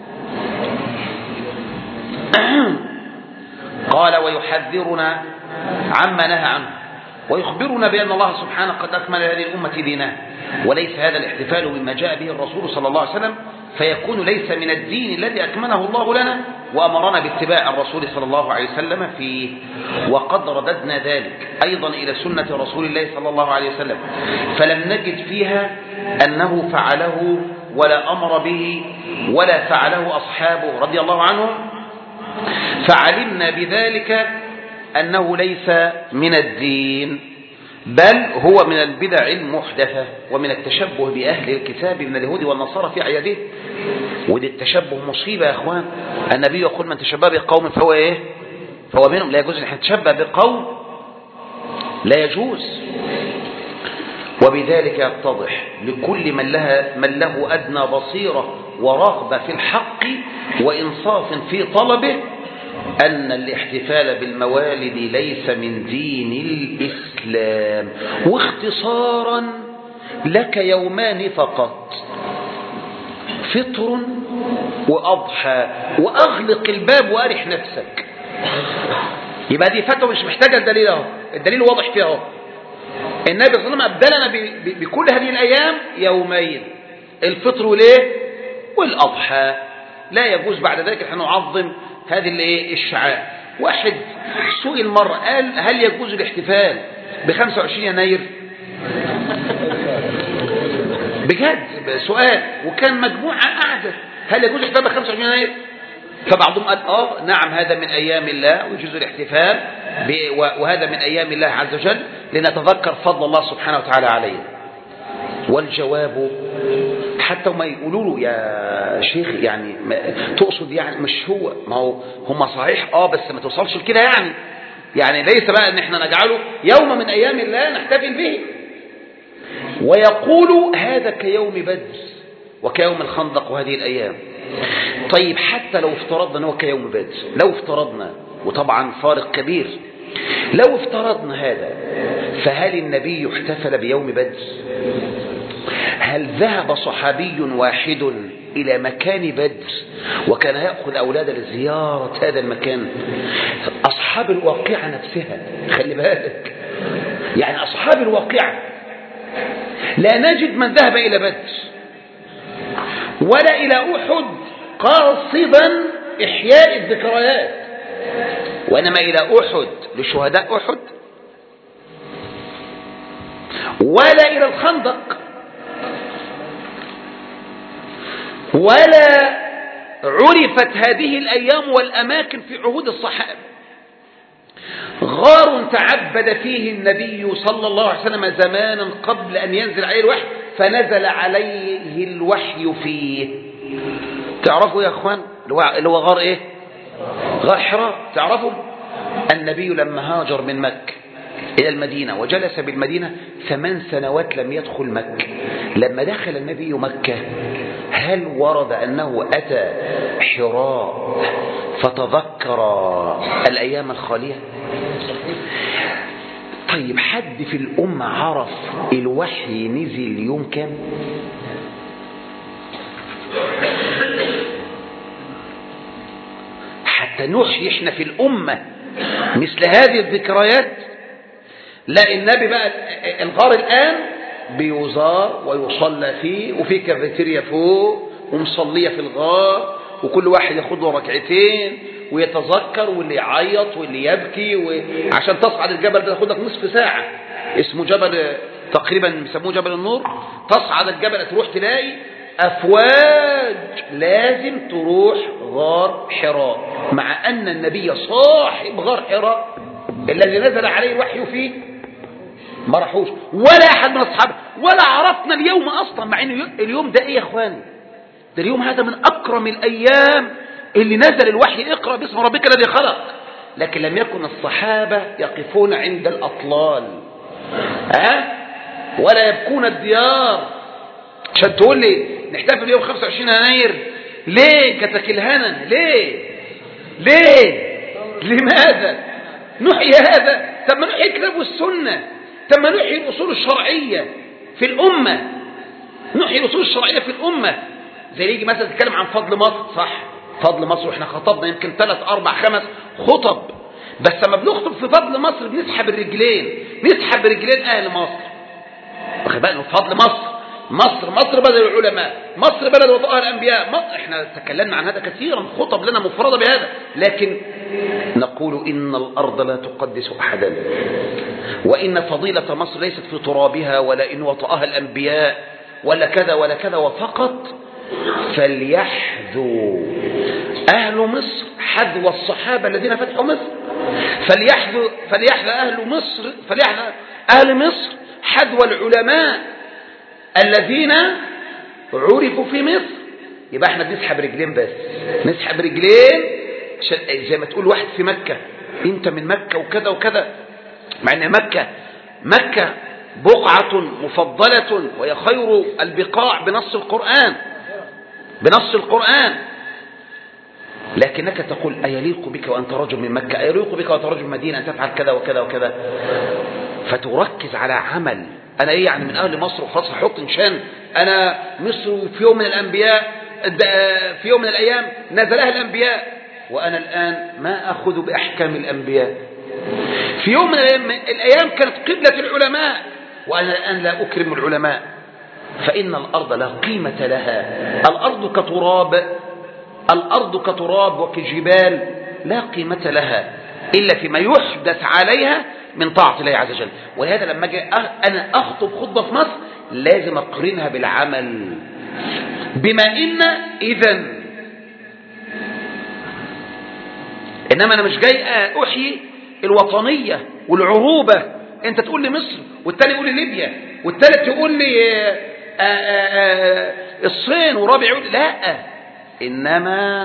Speaker 1: قال ويحذرنا عما نهى عنه ويخبرنا بأن الله سبحانه قد أكمل هذه الأمة دينها، وليس هذا الاحتفال بما جاء به الرسول صلى الله عليه وسلم فيكون ليس من الدين الذي أكمله الله لنا وأمرنا باتباع الرسول صلى الله عليه وسلم فيه. وقد رددنا ذلك أيضا إلى سنة رسول الله صلى الله عليه وسلم، فلم نجد فيها أنه فعله ولا أمر به ولا فعله أصحابه رضي الله عنهم، فعلمنا بذلك أنه ليس من الدين، بل هو من البدع المحدثة ومن التشبه بأهل الكتاب من اليهود والنصارى في أعياده. ودي التشبه مصيبة يا أخوان. النبي يقول من تشبه بقوم فهو إيه؟ فهو منهم. لا يجوز أن نتشبه بقوم، لا يجوز. وبذلك يتضح لكل من, لها من له أدنى بصيرة ورغبة في الحق وإنصاف في طلبه أن الاحتفال بالموالد ليس من دين الإسلام. واختصارا لك يومان فقط، فطر وأضحى، وأغلق الباب وأرح نفسك. يبقى دي فتوى مش محتاجة الدليل اهو، الدليل واضح فيها اهو. النبي صلى الله عليه وسلم أبدلنا بكل هذه الأيام يومين، الفطر وليه والأضحى. لا يجوز بعد ذلك أن نعظم هذه الايه الشعائر. واحد سئل مرة قال هل يجوز الاحتفال ب خمسة وعشرين يناير؟ بجد سؤال، وكان مجموعة قاعدة هل يجوز الاحتفال ب خمسة وعشرين يناير؟ فبعضهم قال اه نعم هذا من ايام الله ويجوز الاحتفال، وهذا من ايام الله عز وجل لنتذكر فضل الله سبحانه وتعالى علينا. والجواب حتى ما يقولوا له يا شيخ يعني تقصد يعني مش هو، ما هو هم صحيح اه بس ما توصلش لكده يعني يعني ليس بقى ان احنا نجعله يوم من ايام الله نحتفل به. ويقول هذا كيوم بدر وكيوم الخندق وهذه الايام. طيب حتى لو افترضنا انه كيوم بدر، لو افترضنا، وطبعا فارق كبير، لو افترضنا هذا فهل النبي احتفل بيوم بدر؟ هل ذهب صحابي واحد إلى مكان بدر وكان يأخذ أولاد لزيارة هذا المكان؟ أصحاب الواقعة نفسها، خلي بالك، يعني أصحاب الواقعة لا نجد من ذهب إلى بدر ولا إلى أحد قاصدا إحياء الذكريات، وإنما إلى أحد لشهداء أحد، ولا إلى الخندق، ولا عرفت هذه الأيام والأماكن في عهود الصحابة. غار تعبد فيه النبي صلى الله عليه وسلم زمانا قبل أن ينزل عليه الوحي، فنزل عليه الوحي فيه. تعرفوا يا أخوان اللي هو غار إيه؟ غار حراء. تعرفوا النبي لما هاجر من مكة إلى المدينة وجلس بالمدينة ثمان سنوات لم يدخل مكة، لما دخل النبي مكة هل ورد أنه أتى حراء فتذكر الأيام الخالية؟ طيب حد في الأمة عرف الوحي نزل يوم كام؟ حتى نحيي احنا في الأمة مثل هذه الذكريات؟ لا، النبي بقى الغار الآن بيزار ويصلى فيه، وفي كافيتيريا فوق ومصلية في الغار، وكل واحد ياخد له ركعتين ويتذكر، واللي يعيط واللي يبكي، وعشان تصعد الجبل ده تاخد لك نصف ساعة، اسمه جبل تقريبا بيسموه جبل النور. تصعد الجبل تروح تلاقي أفواج لازم تروح غار حراء، مع أن النبي صاحب غار حراء الذي نزل عليه الوحي فيه ما راحوش ولا أحد من أصحابه، ولا عرفنا اليوم أصلا، مع أن اليوم ده إيه يا أخواني؟ ده اليوم هذا من أكرم الأيام اللي نزل الوحي، اقرأ باسم ربك الذي خلق. لكن لم يكن الصحابة يقفون عند الأطلال ها ولا يبكون الديار عشان تقول لي نحتفل يوم خمسة وعشرين يناير ليه؟ كتك الهنا ليه؟ ليه؟ لماذا نحيي هذا؟ طب ما نحيي الكتاب والسنة، طب ما نحيي الأصول الشرعية في الأمة، نحيي الأصول الشرعية في الأمة. زي يجي مثلا تتكلم عن فضل مصر، صح، فضل مصر، واحنا خطبنا يمكن ثلاث أربع خمس خطب، بس لما بنخطب في فضل مصر بنسحب الرجلين، نسحب رجلين أهل مصر. واخد بالك؟ فضل مصر، مصر مصر بلد العلماء، مصر بلد وطأها الأنبياء، مصر. احنا تكلمنا عن هذا كثيرا، خطب لنا مفردة بهذا، لكن نقول إن الأرض لا تقدس أحدا، وإن فضيلة مصر ليست في ترابها ولا إن وطأها الأنبياء ولا كذا ولا كذا، وفقط فليحذو أهل مصر حذو الصحابة الذين فتحوا مصر، فليحذو فليحذو أهل مصر فليحذو أهل مصر حذو العلماء الذين عرفوا في مصر. يبقى احنا بنسحب رجلين، بس نسحب رجلين عشان زي ما تقول واحد في مكة انت من مكة وكذا وكذا، مع ان مكة مكة بقعة مفضلة وهي خير البقاع بنص القرآن بنص القرآن لكنك تقول أيليق بك وأنت رجل من مكة، أيليق بك وأنت رجل من مدينة أن تفعل كذا وكذا وكذا، فتركز على عمل. أنا إيه يعني من أهل مصر وخلاص هحط نشان أنا مصر في يوم من الأنبياء في يوم من الأيام نزلها الأنبياء وأنا الآن ما أخذ بأحكام الأنبياء. في يوم من الأيام كانت قبلة العلماء وأنا الآن لا أكرم العلماء. فإن الأرض لا قيمة لها، الأرض كتراب الأرض كتراب وكجبال لا قيمة لها إلا فيما يحدث عليها من طاعة الله عز وجل. ولهذا لما أجي أنا أخطب خطبة في مصر لازم أقرنها بالعمل. بما إن إذن إنما أنا مش جاي أحيي الوطنية والعروبة. أنت تقول لي مصر والتاني يقول لي ليبيا والتالت يقول لي آآ آآ الصين ورابع يقول لا، إنما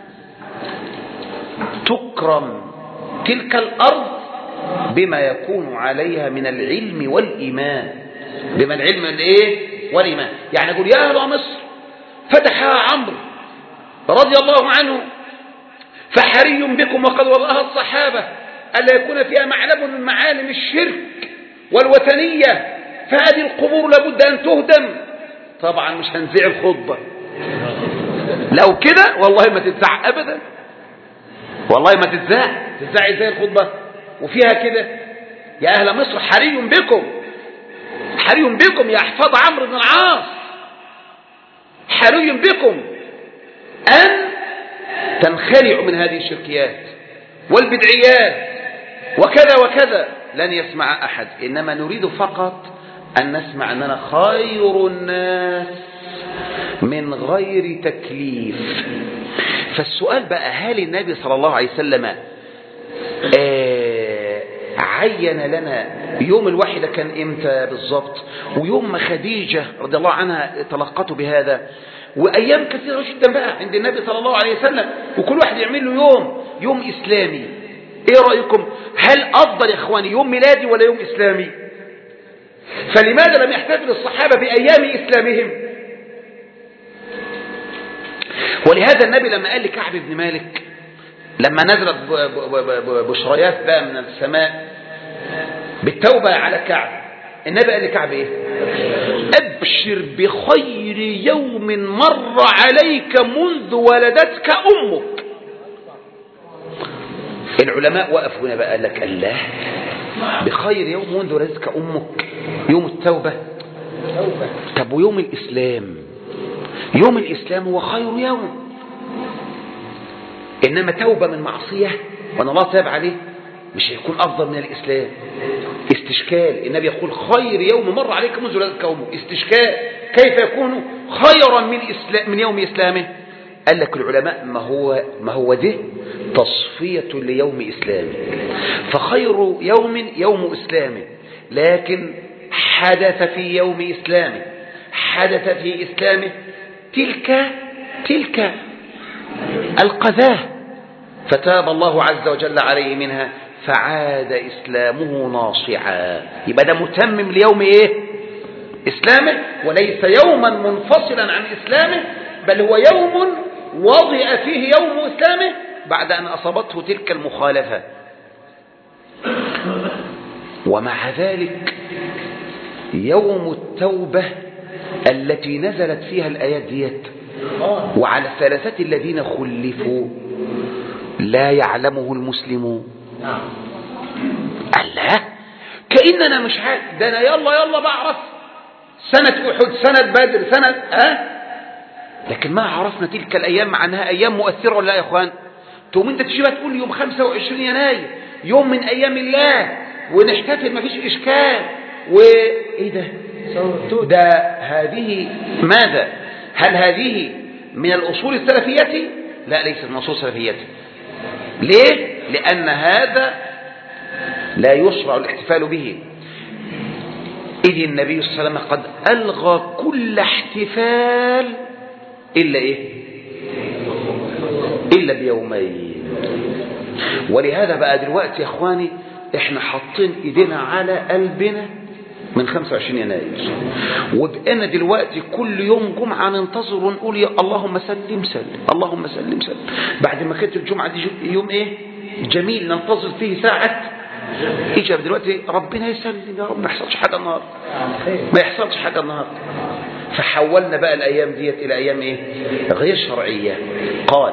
Speaker 1: تكرم تلك الأرض بما يكون عليها من العلم والإيمان. بما العلم والإيه والإيمان. يعني أقول يا أهل مصر فتحها عمرو رضي الله عنه فحري بكم وقد وضعها الصحابة ألا يكون فيها معلم من معالم الشرك والوثنية فهذه القبور لابد أن تهدم. طبعا مش هنزع الخطبة لو كده والله ما تتزع أبدا، والله ما تتزع تتزع زي الخطبة وفيها كده يا أهل مصر حري بكم حري بكم يا أحفاد عمرو بن العاص حري بكم أن تنخلعوا من هذه الشركيات والبدعيات وكذا وكذا. لن يسمع أحد، إنما نريد فقط أن نسمع أننا خير الناس من غير تكليف. فالسؤال بقى هل النبي صلى الله عليه وسلم آه عين لنا يوم الوحدة كان إمتى بالضبط، ويوم ما خديجة رضي الله عنها تلقته بهذا، وأيام كثيرة جدا بقى عند النبي صلى الله عليه وسلم، وكل واحد يعمل له يوم يوم إسلامي. إيه رأيكم؟ هل أفضل يا إخواني يوم ميلادي ولا يوم إسلامي؟ فلماذا لم يحتفل الصحابة بأيام إسلامهم؟ ولهذا النبي لما قال لكعب بن مالك لما نزلت بشريات بقى من السماء بالتوبة على كعب، النبي قال لكعب ايه؟ ابشر بخير يوم مر عليك منذ ولدتك امك. العلماء وقفوا هنا بقى قال لك الله بخير يوم منذ ولدتك امك يوم التوبة. طب ويوم الاسلام؟ يوم الاسلام هو خير يوم، انما توبة من معصية وان الله تاب عليه مش هيكون افضل من الاسلام. استشكال. النبي يقول خير يوم مر عليك منذ ولدتك امك. استشكال كيف يكون خيرا من إسلام من يوم اسلامه؟ قال لك العلماء ما هو ما هو ده تصفية ليوم اسلامه. فخير يوم يوم اسلامه، لكن حدث في يوم اسلامه حدث في اسلامه تلك تلك القذاه فتاب الله عز وجل عليه منها فعاد إسلامه ناصعا. يبقى ده متمم ليوم إيه؟ إسلامه، وليس يوما منفصلا عن إسلامه، بل هو يوم وضع فيه يوم إسلامه بعد أن أصابته تلك المخالفة. ومع ذلك يوم التوبة التي نزلت فيها الآيات ديت وعلى الثلاثة الذين خلفوا لا يعلمه المسلمون. الله كأننا مش عارف ده أنا يلا يلا بعرف سنة أحد سنة بدر سنة أه؟ لكن ما عرفنا تلك الأيام عنها أيام مؤثرة ولا يا أخوان؟ تقوم أنت تجيبها تقول يوم خمسة وعشرين يناير يوم من أيام الله ونحتفل ما فيش إشكال وإيه ده؟ ده هذه ماذا؟ هل هذه من الأصول السلفية؟ لا، ليست من أصول السلفية. ليه؟ لأن هذا لا يشرع الاحتفال به، إذ النبي صلى الله عليه وسلم قد ألغى كل احتفال إلا إيه؟ إلا بيومين. ولهذا بقى دلوقتي يا إخواني إحنا حاطين إيدينا على قلبنا من خمسة وعشرين يناير، وبقينا دلوقتي كل يوم جمعة ننتظر ونقول يا اللهم سلم سلم اللهم سلم سلم. بعد ما كانت الجمعة دي يوم ايه جميل ننتظر فيه ساعة إجابة، دلوقتي ربنا يسلم يا رب ما يحصلش حاجة النهارده، ما يحصلش حاجة النهارده. فحولنا بقى الأيام ديت إلى أيام إيه غير شرعية. قال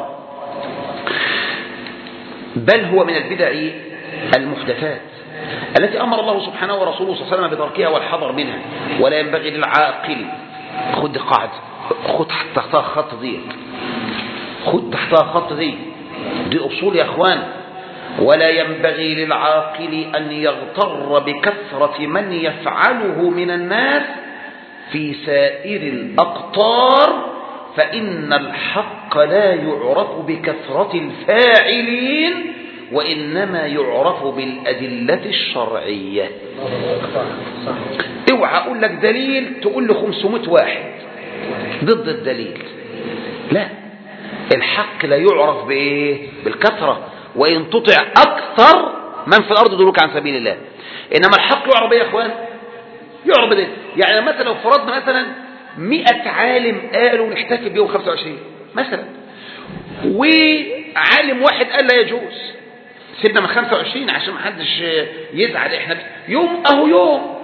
Speaker 1: بل هو من البدع المحدثات التي أمر الله سبحانه ورسوله صلى الله عليه وسلم بتركها والحذر منها، ولا ينبغي للعاقل، خد قاعدة، خد تحتها خط دي، خد تحتها خط دي، دي أصول يا أخوان. ولا ينبغي للعاقل أن يغتر بكثرة من يفعله من الناس في سائر الأقطار، فإن الحق لا يعرف بكثرة الفاعلين، وإنما يعرف بالأدلة الشرعية. اوعى أقول لك دليل تقول له خمسمائة واحد ضد الدليل، لا، الحق لا يعرف بإيه؟ بالكثرة، وإن تطع أكثر من في الأرض يضلوك عن سبيل الله. إنما الحق يعرف بإيه يا أخوان؟ يعرف بإيه؟ يعني مثلا لو فرضنا مثلا مئة عالم قالوا نحتفل بيوم خمسة وعشرين مثلا، وعالم واحد قال لا يجوز، سيبنا من خمسة وعشرين عشان ما حدش يزعل، احنا يوم اهو يوم.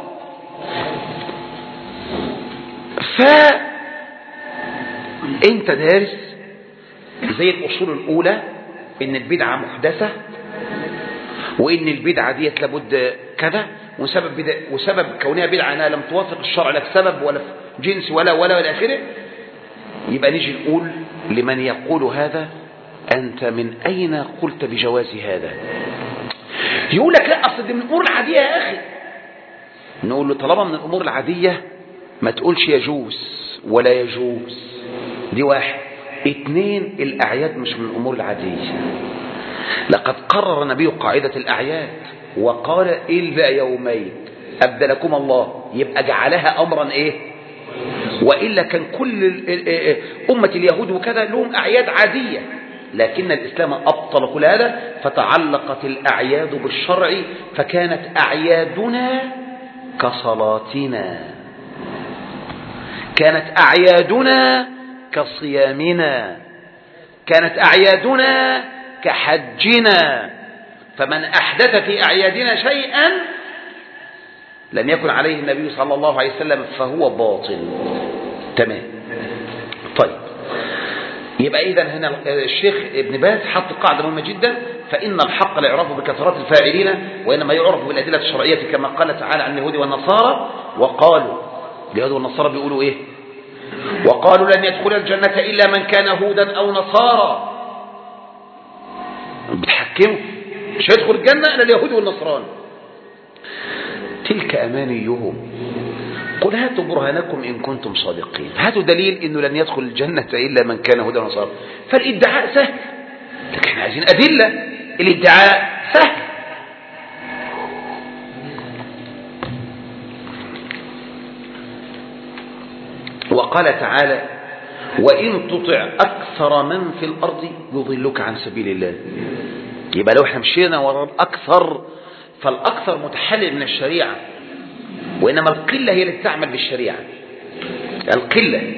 Speaker 1: فانت دارس زي الاصول الاولى ان البدعه محدثه، وان البدعه ديت لابد كذا، وسبب بدع وسبب كونها بدعه انها لم توافق الشرع لا في سبب ولا في جنس ولا ولا الى اخره. يبقى نيجي نقول لمن يقول هذا أنت من أين قلت بجواز هذا؟ يقول لك لا أصل دي من الأمور العادية يا أخي. نقول له طالما من الأمور العادية ما تقولش يجوز ولا يجوز، دي واحد. اثنين، الأعياد مش من الأمور العادية. لقد قرر النبي قاعدة الأعياد وقال إلا يومين أبدلكم الله، يبقى جعلها أمرا إيه؟ وإلا كان كل أمة اليهود وكذا لهم أعياد عادية، لكن الإسلام أبطل كل هذا، فتعلقت الأعياد بالشرع، فكانت أعيادنا كصلاتنا، كانت أعيادنا كصيامنا، كانت أعيادنا كحجنا. فمن أحدث في أعيادنا شيئا لم يكن عليه النبي صلى الله عليه وسلم فهو باطل. تمام. طيب، يبقى إذن هنا الشيخ ابن باز حط قاعدة مهمة جدا، فإن الحق لا يعرف بكثرات الفاعلين، وإنما يعرف بالأدلة الشرعية، كما قال تعالى عن اليهود والنصارى. وقالوا اليهود والنصارى بيقولوا إيه؟ وقالوا لن يدخل الجنة إلا من كان هودا أو نصارى. بتحكموا مش هيدخل الجنة إلا اليهود والنصران. تلك أمانيهم، قل هاتوا برهانكم إن كنتم صادقين، هاتوا دليل إنه لن يدخل الجنة إلا من كان هودا ونصارى. فالادعاء سهل، لكن احنا عايزين أدلة. الادعاء سهل. وقال تعالى وإن تطع أكثر من في الأرض يضلك عن سبيل الله. يبقى لو احنا مشينا وراء الأكثر، فالأكثر متحلل من الشريعة، وإنما القلة هي اللي تعمل بالشريعة، القلة.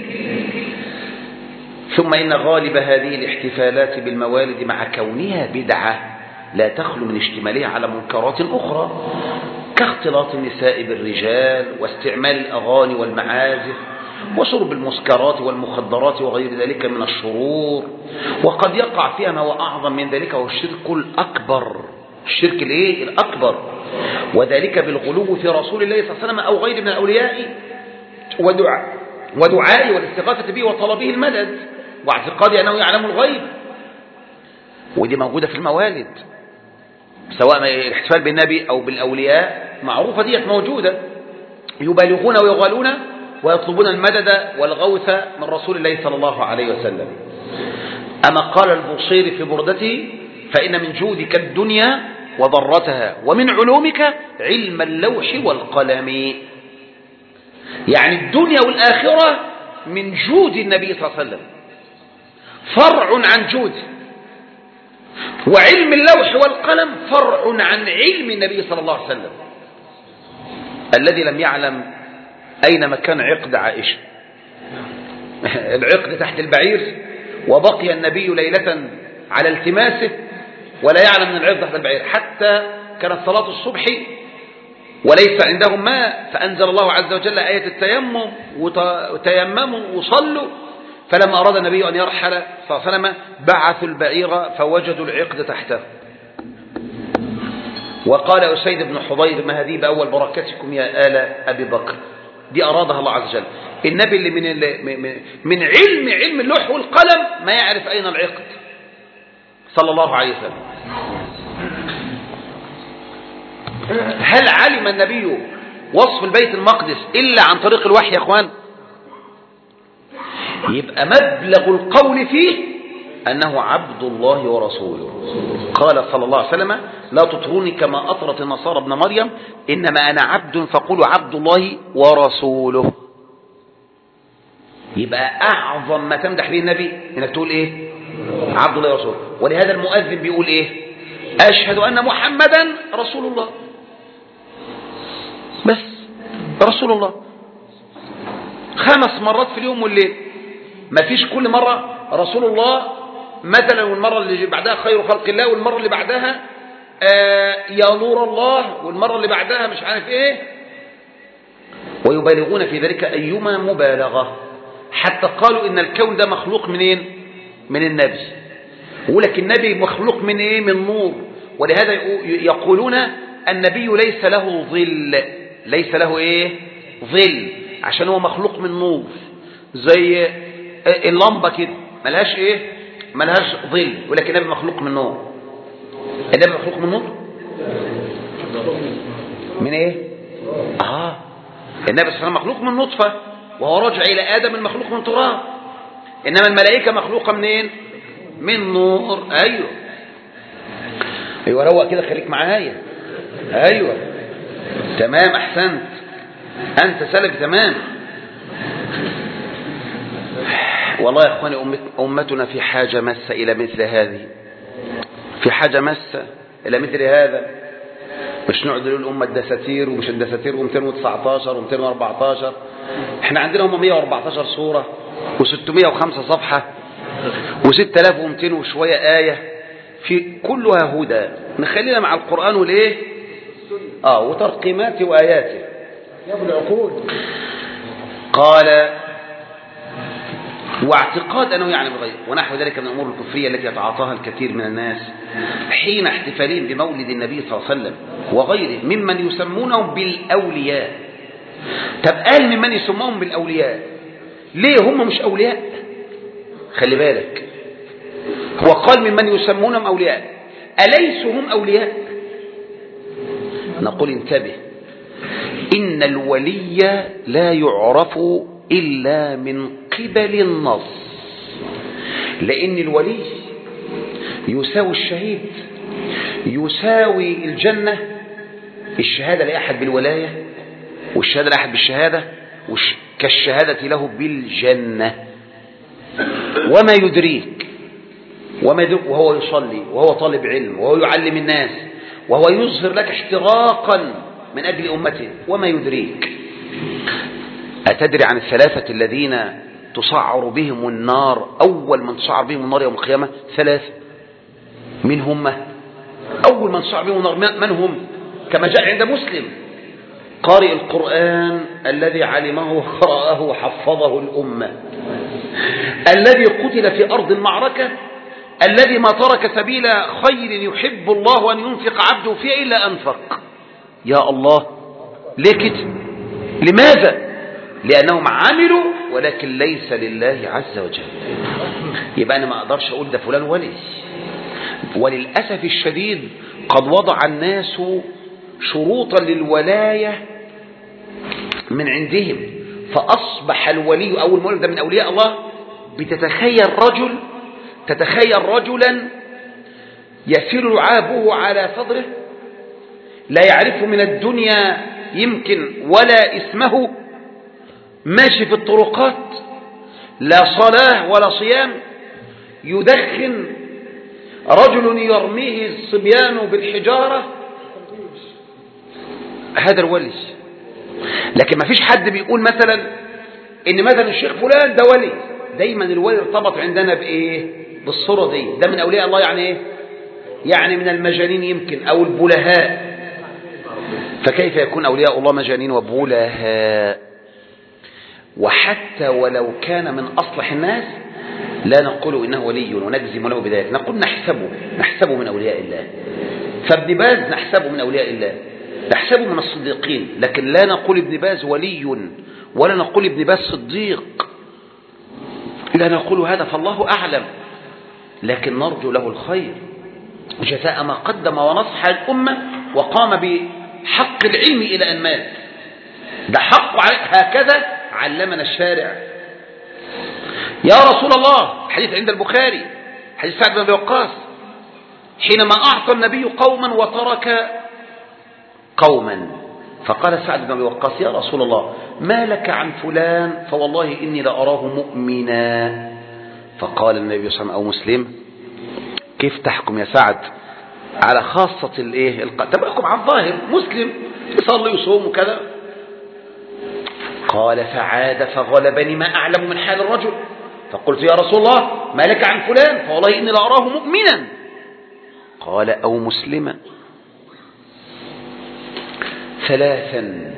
Speaker 1: ثم إن غالب هذه الاحتفالات بالموالد مع كونها بدعة لا تخلو من اشتمالها على منكرات أخرى، كاختلاط النساء بالرجال، واستعمال الأغاني والمعازف، وشرب المسكرات والمخدرات وغير ذلك من الشرور. وقد يقع فيها ما هو أعظم من ذلك، وهو الشرك الأكبر، الشرك الايه الأكبر، وذلك بالغلو في رسول الله صلى الله عليه وسلم أو غيره من الأولياء ودعاء ودعائه والاستغاثة به وطلبه المدد، واعتقاد أنه يعلم الغيب. ودي موجودة في الموالد، سواء الاحتفال بالنبي أو بالأولياء، معروفة ديت موجودة. يبالغون ويغالون ويطلبون المدد والغوث من رسول الله صلى الله عليه وسلم. أما قال البوصيري في بردته فإن من جودك الدنيا وضرتها، ومن علومك علم اللوح والقلم. يعني الدنيا والآخرة من جود النبي صلى الله عليه وسلم، فرع عن جوده، وعلم اللوح والقلم فرع عن علم النبي صلى الله عليه وسلم. الذي لم يعلم أين مكان عقد عائشة. العقد تحت البعير، وبقي النبي ليلة على التماسه ولا يعلم من العقد تحت البعير، حتى كانت صلاة الصبح وليس عندهم ماء، فأنزل الله عز وجل آية التيمم وتيمموا وصلوا. فلما أراد النبي أن يرحل صلى الله عليه وسلم بعثوا البعير فوجدوا العقد تحته. وقال أسيد بن حضير: ما هذه بأول بركتكم يا آل أبي بكر. دي أرادها الله عز وجل. النبي اللي من, من علم علم اللوح والقلم ما يعرف أين العقد صلى الله عليه وسلم. هل علم النبي وصف البيت المقدس إلا عن طريق الوحي يا أخوان؟ يبقى مبلغ القول فيه أنه عبد الله ورسوله. قال صلى الله عليه وسلم: لا تطروني كما أطرت النصارى ابن مريم، إنما أنا عبد فقولوا عبد الله ورسوله. يبقى أعظم ما تمدح به النبي إنك تقول إيه؟ عبد الله ورسوله. ولهذا المؤذن بيقول إيه؟ أشهد أن محمدا رسول الله. بس رسول الله خمس مرات في اليوم والليل، ما فيش كل مرة رسول الله مثلا، والمرة اللي بعدها خير خلق الله، والمرة اللي بعدها آه يا نور الله، والمرة اللي بعدها مش عارف ايه. ويبالغون في ذلك أيما مبالغة، حتى قالوا إن الكون ده مخلوق منين؟ من النبي. يقول لك النبي مخلوق من ايه؟ من نور. ولهذا يقولون النبي ليس له ظل، ليس له ايه؟ ظل، عشان هو مخلوق من نور، زي اللمبة كده ملهاش ايه؟ ملهاش ظل. ولكن النبي مخلوق من نور. النبي مخلوق من نور من ايه؟ اه النبي صلى الله عليه وسلم مخلوق من نطفة، وهو راجع الى ادم المخلوق من تراب. انما الملائكة مخلوقة منين؟ من نور. ايوه ايوه روق كده، خليك معايا. ايوه تمام، احسنت، انت سلف تمام. والله يا اخواني امتنا في حاجة مسة الى مثل هذه، في حاجة مسة الى مثل هذا. مش نقعد نقول الامه الدساتير ومش الدساتير ومئتين وتسعتاشر ومئتين واربعتاشر. احنا عندنا هم مئة واربعتاشر سورة وستمئة وخمسة صفحة وستة آلاف ومئتين وشوية آية، في كلها هدى. نخلينا مع القرآن وليه اه وترقيماته وآياته
Speaker 4: يا ابو العقول.
Speaker 1: قال: واعتقاد أنه يعلم الغيب ونحو ذلك من الأمور الكفرية التي يتعاطاها الكثير من الناس حين احتفالهم بمولد النبي صلى الله عليه وسلم وغيره ممن يسمونهم بالأولياء. طب قال ممن يسمونهم بالأولياء ليه؟ هم مش أولياء، خلي بالك. هو قال ممن يسمونهم أولياء، أليسوا هم أولياء؟ نقول انتبه، إن الولي لا يعرف إلا من قبل النص، لأن الولي يساوي الشهيد، يساوي الجنة. الشهادة لأحد بالولاية، والشهادة لأحد بالشهادة، كالشهادة له بالجنة. وما يدريك وما يدريك وهو يصلي وهو طالب علم وهو يعلم الناس وهو يظهر لك احتراقا من أجل أمته. وما يدريك، أتدري عن الثلاثة الذين تصعر بهم النار، أول من تصعر بهم النار يوم القيامة؟ ثلاثة. من هم؟ أول من تصعر بهم النار من هم؟ كما جاء عند مسلم: قارئ القرآن الذي علمه وقرأه وحفظه الأمة، الذي قتل في أرض المعركة، الذي ما ترك سبيل خير يحب الله أن ينفق عبده فيه إلا أنفق. يا الله، ليه كده؟ لماذا؟ لأنهم عملوا ولكن ليس لله عز وجل. يبقى أنا ما أقدرش أقول ده فلان ولي. وللأسف الشديد قد وضع الناس شروطا للولاية من عندهم، فأصبح الولي أول مولد من أولياء الله. بتتخيل رجل تتخيل رجلا يسير لعابه على صدره، لا يعرف من الدنيا يمكن ولا اسمه، ماشي في الطرقات، لا صلاة ولا صيام، يدخن، رجل يرميه الصبيان بالحجارة. هذا الولي. لكن ما فيش حد بيقول مثلا ان مثلا الشيخ فلان ده ولي. دايما الولي ارتبط عندنا بايه؟ بالصورة دي. ده من اولياء الله يعني ايه؟ يعني من المجانين يمكن او البلهاء. فكيف يكون اولياء الله مجانين وبلهاء؟ وحتى ولو كان من اصلح الناس لا نقول انه ولي ونجزم له بذلك، نقول نحسبه نحسبه من اولياء الله. فابن باز نحسبه من اولياء الله، نحسبه من الصديقين، لكن لا نقول ابن باز ولي ولا نقول ابن باز صديق، لا نقول هذا، فالله أعلم. لكن نرجو له الخير جزاء ما قدم ونصح الأمة وقام بحق العلم إلى أن مات. ده حق، هكذا علمنا الشارع. يا رسول الله، حديث عند البخاري، حديث سعد بن أبي وقاص، حينما أعطى النبي قوما وترك قوما، فقال سعد بن أبي وقاص: يا رسول الله، ما لك عن فلان؟ فوالله إني لأراه مؤمنا. فقال النبي صلى الله عليه وسلم: أو مسلم؟ كيف تحكم يا سعد على خاصة الايه القلب؟ تبقى على الظاهر مسلم يصلي ويصوم وكذا. قال: فعاد فغلبني ما أعلم من حال الرجل، فقلت: يا رسول الله، ما لك عن فلان؟ فوالله إني لأراه مؤمنا. قال: أو مسلما. ثلاثا،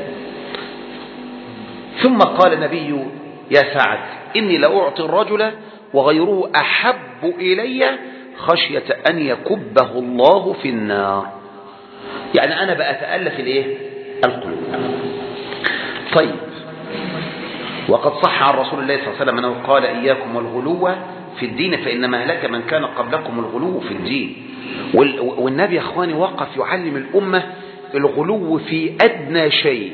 Speaker 1: ثم قال النبي: يا سعد، إني لأعطي الرجل وغيره أحب إلي خشية أن يكبه الله في النار. يعني أنا بأتألف الإيه؟ القلوب. طيب، وقد صح عن رسول الله صلى الله عليه وسلم أنه قال: إياكم والغلو في الدين فإنما أهلك من كان قبلكم الغلو في الدين. والنبي يا أخواني وقف يعلم الأمة الغلو في أدنى شيء،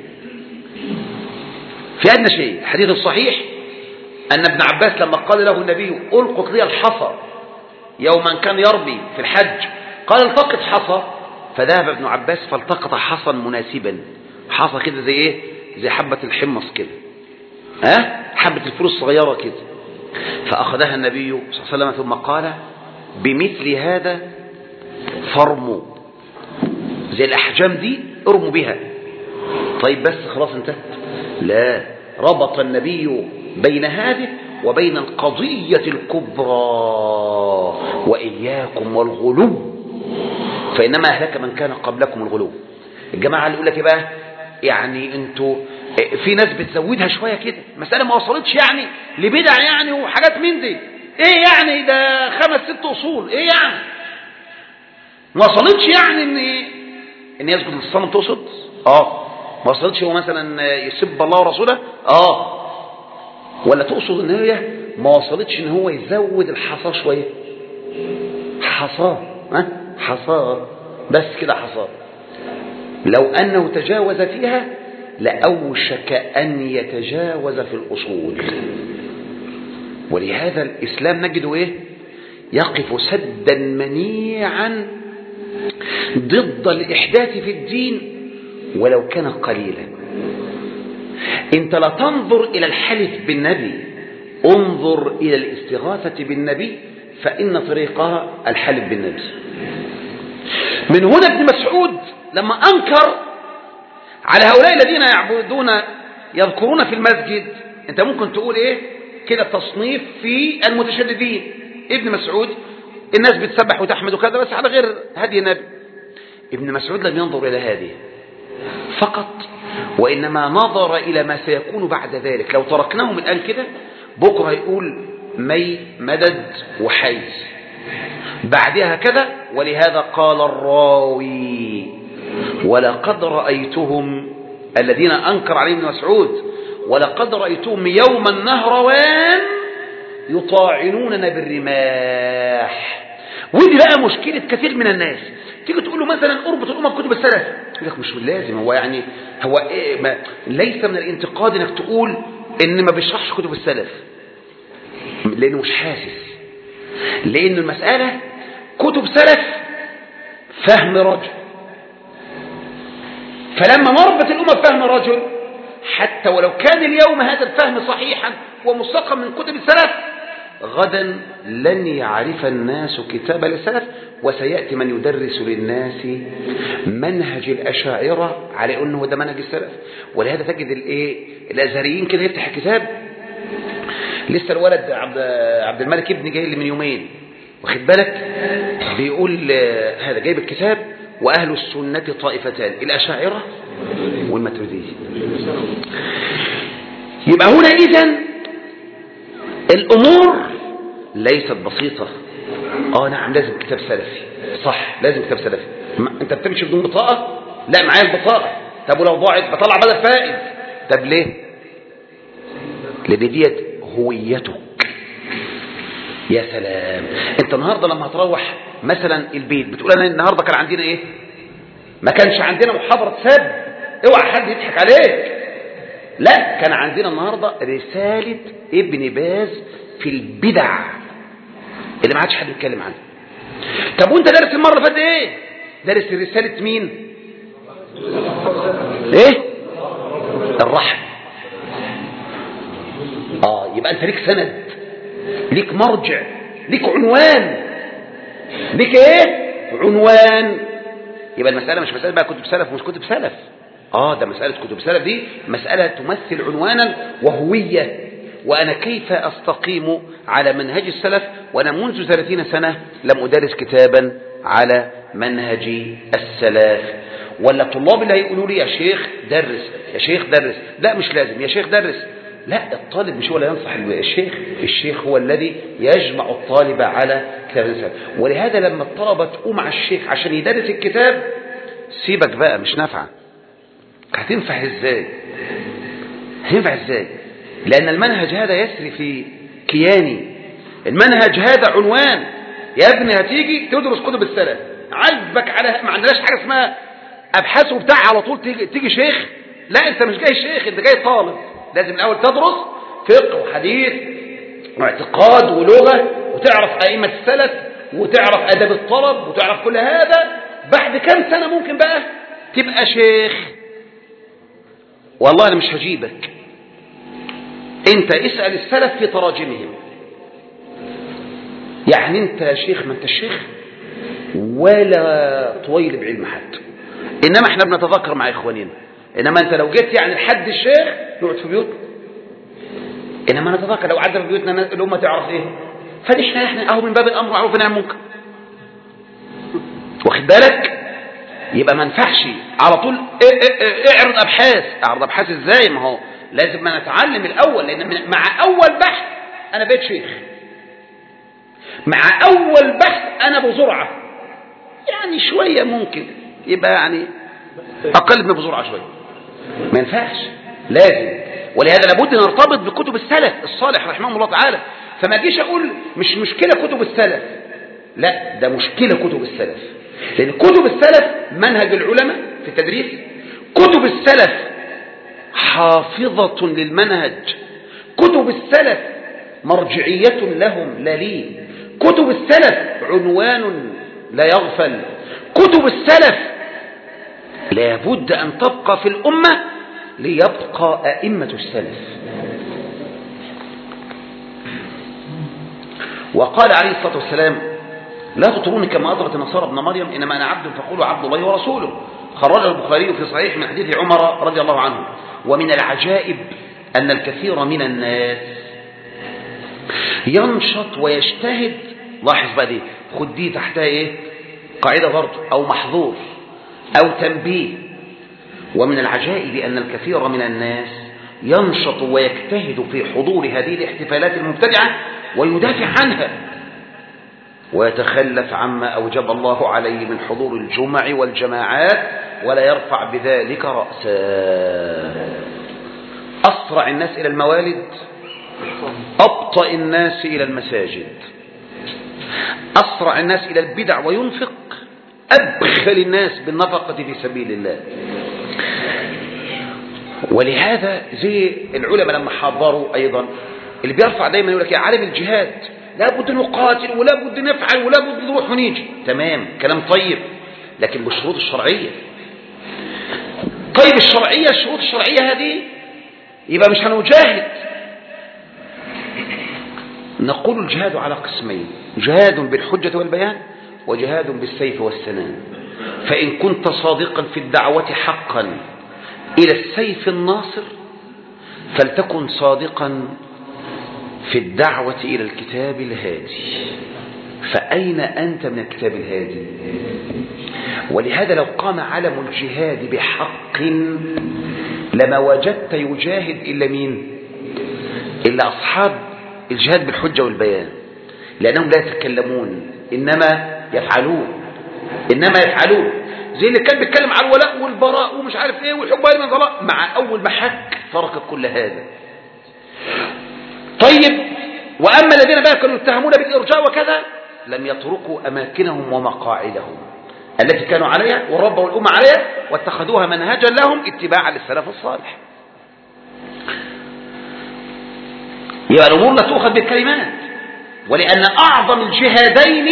Speaker 1: في أدنى شيء. الحديث الصحيح أن ابن عباس لما قال له النبي: ألقط لي الحصى، يوما كان يرمي في الحج، قال: التقط حصى. فذهب ابن عباس فالتقط حصى مناسبا، حصى كده زي ايه؟ زي حبة الحمص كده، ها؟ حبة الفول الصغيرة كده. فأخذها النبي صلى الله عليه وسلم ثم قال: بمثل هذا فرموا، زي الأحجام دي ارموا بها. طيب بس خلاص انتهت؟ لا، ربط النبي بين هذه وبين القضية الكبرى: وإياكم والغلو فإنما أهلك من كان قبلكم الغلو. الجماعة اللي يقول لك بقى يعني انتوا في ناس بتزودها شوية كده، مسألة ما وصلتش يعني لبدع يعني وحاجات من دي، ايه يعني ده خمس ست أصول، ايه يعني ما وصلتش يعني ان ان يسجد للصنم تقصد؟ اه. ما وصلتش هو مثلا يسب الله ورسوله؟ اه. ولا تقصد ان هي ما وصلتش ان هو يزود الحصى شويه؟ حصى، ها؟ حصى بس كده، حصى. لو انه تجاوز فيها لاوشك ان يتجاوز في الاصول. ولهذا الاسلام نجده ايه؟ يقف سدا منيعا ضد الاحداث في الدين ولو كان قليلا. انت لا تنظر الى الحلف بالنبي، انظر الى الاستغاثة بالنبي، فان طريقها الحلف بالنبي. من هنا ابن مسعود لما انكر على هؤلاء الذين يعبدون يذكرون في المسجد، انت ممكن تقول ايه كده تصنيف في المتشددين. ابن مسعود الناس بتسبح وتحمد وكذا بس على غير هدي النبي. ابن مسعود لم ينظر الى هذه فقط، وإنما نظر إلى ما سيكون بعد ذلك. لو تركناهم الآن كده بكرة يقول مي مدد وحي بعدها كذا. ولهذا قال الراوي: ولقد رأيتهم، الذين أنكر عليهم ابن مسعود، ولقد رأيتهم يوم النهروان يطاعنوننا بالرماح. ودي بقى مشكلة كثير من الناس. تيجي تقول له مثلا اربط الامه بكتب السلف، يقول لك مش لازم، هو يعني هو إيه ما ليس من الانتقاد انك تقول ان ما بيشرحش كتب السلف، لانه مش حاسس. لان المساله كتب سلف فهم رجل، فلما نربط الامه بفهم رجل حتى ولو كان اليوم هذا الفهم صحيحا ومستقى من كتب السلف، غدا لن يعرف الناس كتاب السلف وسيأتي من يدرس للناس منهج الأشاعرة على أنه ده منهج السلف. ولهذا تجد الايه الأزهريين كده يفتح الكتاب. لسه الولد عبد, عبد الملك ابني جاي لي من يومين، واخد بالك، بيقول هذا جايب الكتاب وأهل السنة طائفتان، الأشاعرة والماتريدية. يبقى هنا إذن الأمور ليست بسيطة. آه نعم لازم كتاب سلفي، صح لازم كتاب سلفي. أنت بتمشي بدون بطاقة؟ لا معايا البطاقة. طب ولو ضاعت بطلع بدل فائد. طب ليه؟ لأن ديت هويتك. يا سلام، أنت النهاردة لما هتروح مثلا البيت بتقول أنا النهاردة كان عندنا إيه؟ ما كانش عندنا محاضرة سب، اوعى حد يضحك عليك. لا، كان عندنا النهاردة رسالة ابن باز في البدع اللي ما عادش حد يتكلم عنها. طب وانت دارس المرة اللي فاتت ايه؟ دارس رسالة مين؟ ايه؟ الرحم. اه يبقى انت ليك سند، ليك مرجع، ليك عنوان، ليك ايه؟ عنوان. يبقى المسألة مش مسألة بقى كتب سلف ومش كتب سلف. اه ده مسألة كتب سلف دي مسألة تمثل عنوانا وهوية. وأنا كيف أستقيم على منهج السلف وأنا منذ ثلاثين سنة لم أدرس كتابا على منهج السلف؟ ولا الطلاب اللي هيقولوا لي يا شيخ درس، يا شيخ درس، لا مش لازم يا شيخ درس. لا، الطالب مش هو اللي ينصح الشيخ، الشيخ هو الذي يجمع الطالب على كتاب السلف. ولهذا لما الطلبة تقوم مع الشيخ عشان يدرس الكتاب، سيبك بقى مش نافعة. هتنفع ازاي؟ هتنفع ازاي؟ لأن المنهج هذا يسري في كياني. المنهج هذا عنوان. يا ابني هتيجي تدرس كتب السلف، عجبك على ما عندناش حاجة اسمها أبحاث وبتاع على طول تيجي, تيجي شيخ. لا، أنت مش جاي شيخ، أنت جاي طالب. لازم الأول تدرس فقه وحديث واعتقاد ولغة، وتعرف أئمة السلف، وتعرف أدب الطلب، وتعرف كل هذا. بعد كم سنة ممكن بقى تبقى شيخ. والله أنا مش هجيبك، أنت اسأل السلف في تراجمهم. يعني أنت يا شيخ ما أنت الشيخ ولا طويل بعلم حد، إنما إحنا بنتذكر مع إخواننا. إنما أنت لو جيت يعني لحد الشيخ نقعد في بيوتنا، إنما نتذكر لو عدنا في بيوتنا الأمة تعرف إيه. فنحن إحنا أهو من باب الأمر معروف ونهي عن المنكر، واخد بالك؟ يبقى ما ينفعش على طول اعرض أبحاث. اعرض أبحاث إزاي؟ ما هو لازم ما نتعلم الأول، لأن مع أول بحث أنا بقيت شيخ، مع أول بحث أنا بزرعة. يعني شوية ممكن يبقى يعني أقل من بزرعة شوية، ما ينفعش، لازم. ولهذا لابد نرتبط بكتب السلف الصالح رحمه الله تعالى. فما جيش أقول مش مشكلة كتب السلف، لا ده مشكلة كتب السلف. لأن كتب السلف منهج العلماء في التدريس، كتب السلف حافظة للمنهج، كتب السلف مرجعية لهم لا لي، كتب السلف عنوان لا يغفل، كتب السلف لابد أن تبقى في الأمة ليبقى أئمة السلف. وقال عليه الصلاة والسلام لا تطروني كما أطرت النصارى ابن مريم، إنما أنا عبد فقولوا عبد الله ورسوله. خرج البخاري في صحيح من حديث عمر رضي الله عنه. ومن العجائب أن الكثير من الناس ينشط ويجتهد. لاحظ بقى دي، خد دي تحتها إيه؟ قاعدة برضه أو محظور أو تنبيه. ومن العجائب أن الكثير من الناس ينشط ويجتهد في حضور هذه الاحتفالات المبتدعة ويدافع عنها، ويتخلف عما أوجب الله عليه من حضور الجمع والجماعات ولا يرفع بذلك رأسا. أسرع الناس إلى الموالد، أبطأ الناس إلى المساجد. أسرع الناس إلى البدع وينفق، أبخل الناس بالنفقة في سبيل الله. ولهذا زي العلماء لما حضروا أيضا اللي بيرفع دايما يقول لك يا عالم الجهاد لا بد نقاتل ولا بد نفعل ولا بد نروح ونيجي. تمام، كلام طيب، لكن بالشروط الشرعية. طيب الشرعية، الشروط الشرعية هذه يبقى مش هنجاهد. نقول الجهاد على قسمين: جهاد بالحجة والبيان، وجهاد بالسيف والسنان. فإن كنت صادقا في الدعوة حقا إلى السيف الناصر فلتكن صادقا في الدعوة إلى الكتاب الهادي. فأين أنت من الكتاب الهادي؟ ولهذا لو قام علم الجهاد بحق لما وجدت يجاهد إلا مين؟ إلا أصحاب الجهاد بالحجة والبيان، لأنهم لا يتكلمون إنما يفعلون إنما يفعلون زي اللي كان بيتكلم على الولاء والبراء ومش عارف ايه والحب من ضلاء، مع أول ما حك ترك كل هذا. طيب، وأما الذين بقى كانوا يتهمون بالإرجاء وكذا لم يتركوا أماكنهم ومقاعدهم التي كانوا عليها وربوا الأمة عليها واتخذوها منهجا لهم اتباعا للسلف الصالح. يبقى الأمور لا تؤخذ بالكلمات، ولأن أعظم الجهادين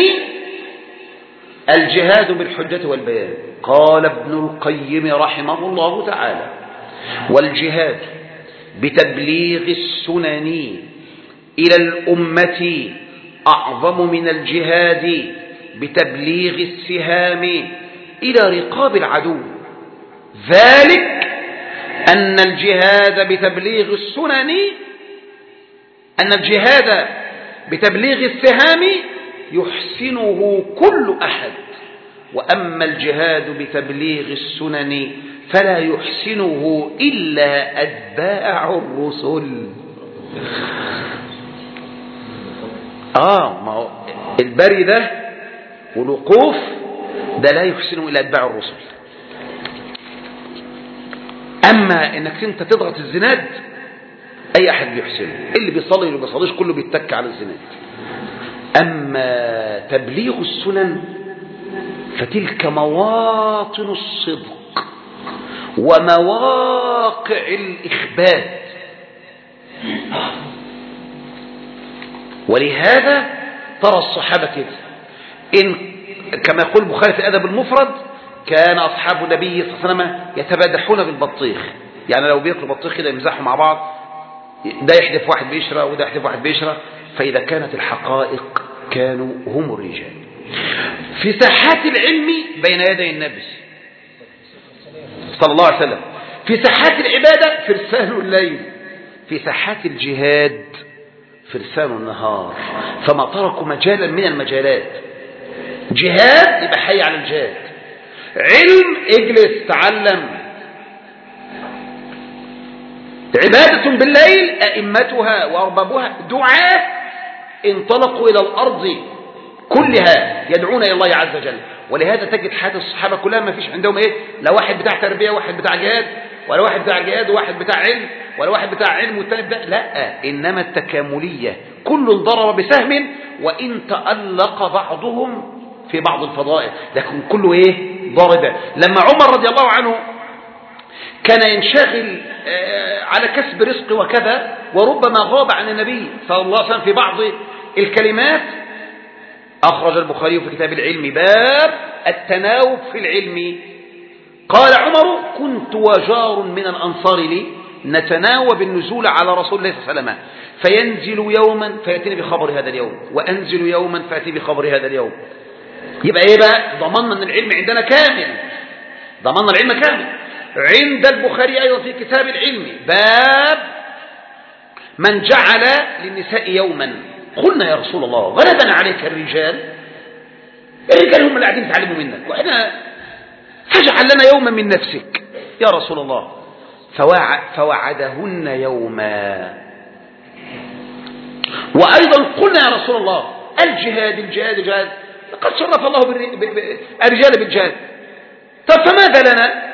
Speaker 1: الجهاد بالحجة والبيان. قال ابن القيم رحمه الله تعالى: والجهاد بتبليغ السنن إلى الأمة أعظم من الجهاد بتبليغ السهام إلى رقاب العدو، ذلك أن الجهاد بتبليغ السنن أن الجهاد بتبليغ السهام يحسنه كل أحد، وأما الجهاد بتبليغ السنن فلا يحسنه إلا أتباع الرسل. آه ما هو البري ده والوقوف ده لا يحسنه إلا أتباع الرسل. أما إنك أنت تضغط الزناد أي أحد بيحسنه، اللي بيصلي واللي بيصليش كله بيتك على الزناد. أما تبليغ السنن فتلك مواطن الصدق ومواقع الإخبات. ولهذا ترى الصحابة كده، إن كما يقول البخاري في الأدب المفرد: كان أصحاب النبي صلى الله عليه وسلم يتبادحون بالبطيخ، يعني لو بياكلوا بطيخ كده يمزحوا مع بعض، ده يحدف واحد بيشرى وده يحدف واحد بيشرى. فإذا كانت الحقائق كانوا هم الرجال. في ساحات العلم بين يدي النبي صلى الله عليه وسلم، في ساحات العبادة فرسان الليل، في ساحات الجهاد فرسان النهار، فما تركوا مجالا من المجالات. جهاد يبقى حي على الجهاد، علم اجلس تعلم، عبادة بالليل أئمتها وأربابها دعاة انطلقوا إلى الأرض كلها يدعون إلى الله عز وجل. ولهذا تجد حياة الصحابة كلها ما فيش عندهم إيه، لا واحد بتاع تربية وواحد بتاع جهاد، ولا واحد بتاع جهاد وواحد بتاع علم، ولا واحد بتاع علم والثاني بتاع، لا، إنما التكاملية، كل ضرب بسهم وإن تألق بعضهم في بعض الفضائل، لكن كله إيه ضربة. لما عمر رضي الله عنه كان ينشغل على كسب رزق وكذا وربما غاب عن النبي صلى الله عليه وسلم في بعض الكلمات، أخرج البخاري في كتاب العلم باب التناوب في العلم. قال عمر: كنت وجار من الأنصار لي نتناوب النزول على رسول الله صلى الله عليه وسلم، فينزل يوما فيأتيني بخبر هذا اليوم، وأنزل يوما فيأتي بخبر هذا اليوم. يبقى إيه بقى؟ ضمننا أن العلم عندنا كامل، ضمننا العلم كامل. عند البخاري أيضا في كتاب العلم باب من جعل للنساء يوما. قلنا: يا رسول الله، غلبنا عليك الرجال، الرجال هم اللي قاعدين يتعلموا منك، وإحنا فاجعل لنا يوما من نفسك يا رسول الله. فوعد فوعدهن يوما. وأيضا قلنا: يا رسول الله، الجهاد الجهاد الجهاد، لقد شرف الله الرجال بالجهاد، طب فماذا لنا؟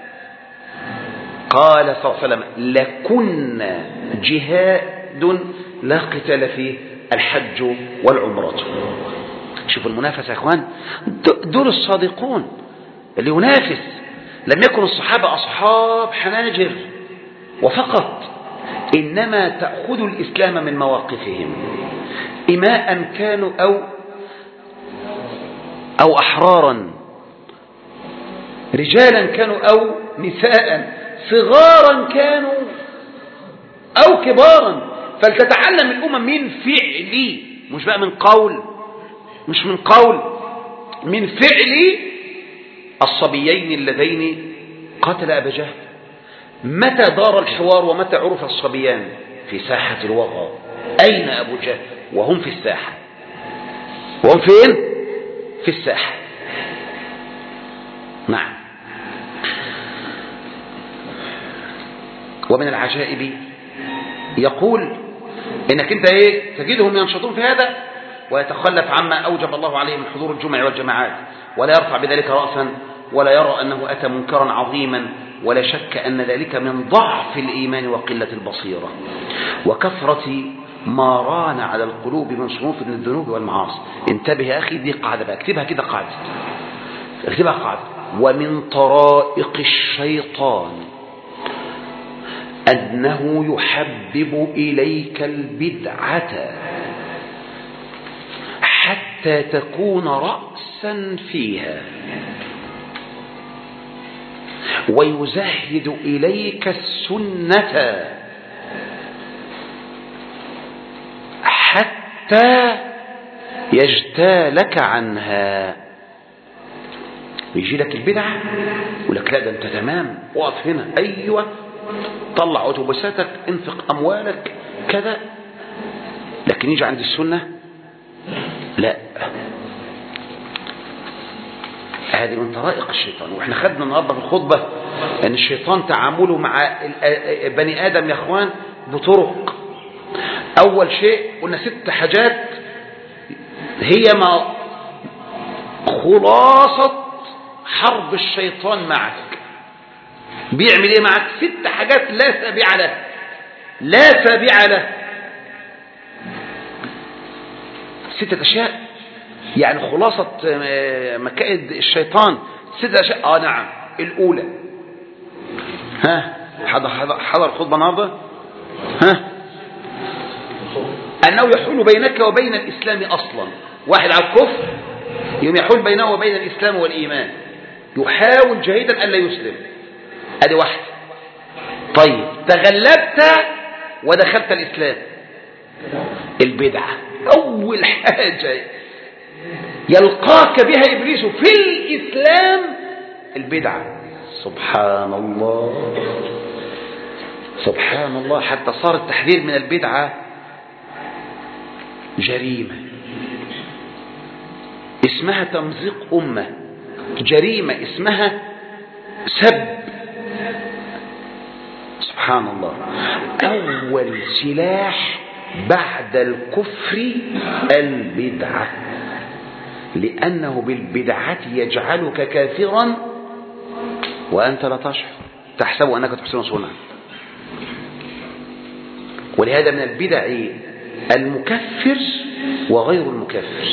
Speaker 1: قال صلى الله عليه وسلم: لكن جهاد لا قتال فيه الحج والعمرة. شوفوا المنافسة يا اخوان، دول الصادقون اللي ينافس. لم يكن الصحابة أصحاب حناجر وفقط، إنما تأخذ الإسلام من مواقفهم، إماء كانوا أو أو أحرارا، رجالا كانوا أو نساء، صغارا كانوا أو كبارا. فلتتعلم الأمم من فعلي، مش بقى من قول، مش من قول من فعل الصبيين اللذين قتل أبا جهل. متى دار الحوار ومتى عرف الصبيان؟ في ساحة الوغى. أين أبو جهل؟ وهم في الساحة. وهم فين؟ في الساحة. نعم. ومن العجائب يقول إنك أنت إيه تجدهم ينشطون في هذا ويتخلف عما أوجب الله عليه من حضور الجمع والجماعات، ولا يرفع بذلك رأسا، ولا يرى أنه أتى منكرا عظيما، ولا شك أن ذلك من ضعف الإيمان وقلة البصيرة وكثرة ما ران على القلوب من صنوف من الذنوب والمعاصي. انتبه يا أخي، دي قاعدة بقى، اكتبها كده قاعدة، اكتبها قاعدة. ومن طرائق الشيطان أنه يحبب إليك البدعة حتى تكون رأسا فيها، ويزهد إليك السنة حتى يجتالك عنها. يجي لك البدعة يقول لك لا ده انت تمام، وقف هنا، ايوه، طلع اتوبيساتك، انفق اموالك كذا، لكن يجي عند السنة لا. هذه من طرائق الشيطان. واحنا خدنا النهارده في الخطبة ان الشيطان تعامله مع بني ادم يا اخوان بطرق. اول شيء قلنا ست حاجات هي ما خلاصة حرب الشيطان معك. بيعمل ايه معك؟ ست حاجات لا سابع له، لا سابع له. ستة اشياء يعني خلاصة مكائد الشيطان ستة اشياء. اه نعم. الاولى، ها حضر حضر, حضر خطبة النهارده، ها انه يحول بينك وبين الاسلام اصلا. واحد على الكفر يوم يحول بينه وبين الاسلام والايمان، يحاول جاهدا الا يسلم. ادي واحد. طيب تغلبت ودخلت الاسلام، البدعة اول حاجة يلقاك بها ابليس في الاسلام، البدعة. سبحان الله سبحان الله. حتى صار التحذير من البدعة جريمة، اسمها تمزيق أمة، جريمة اسمها سب. سبحان الله. أول سلاح بعد الكفر البدعة، لأنه بالبدعة يجعلك كافرا وأنت لا تشعر، تحسب أنك تحسن صنعا. ولهذا من البدع المكفر وغير المكفر.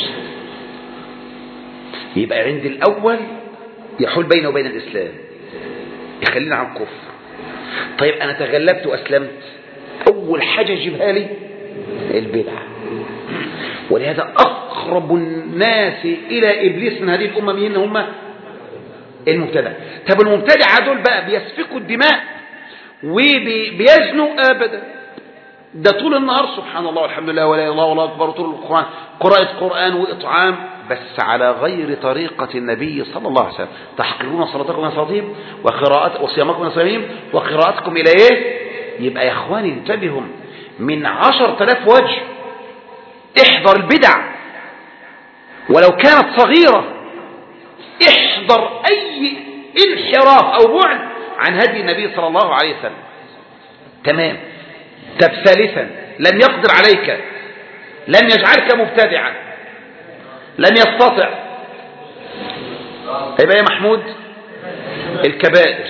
Speaker 1: يبقى عند الأول يحول بينه وبين الإسلام، يخلينا عن الكفر. طيب أنا تغلبت وأسلمت، أول حاجة يجيبها لي البدعة. ولهذا أقرب الناس إلى إبليس من هذه الأمة مين هم؟ المبتدع. طب المبتدع دول بقى بيسفكوا الدماء وبيزنوا أبدا، ده طول النهار سبحان الله والحمد لله ولا إله إلا الله والله أكبر، طول القرآن قراءة قرآن وإطعام، بس على غير طريقة النبي صلى الله عليه وسلم. تحقرون صلاتكم من صلاتهم وقراءة وصيامكم من صيامهم وقراءتكم إلى إيه؟ يبقى يا إخواني انتبهوا، من عشر تلاف وجه احذر البدع ولو كانت صغيرة، احذر أي انحراف أو بعد عن هدي النبي صلى الله عليه وسلم. تمام. طب ثالثا، لم يقدر عليك، لم يجعلك مبتدعا، لم يستطع، يبقى يا محمود الكبائر.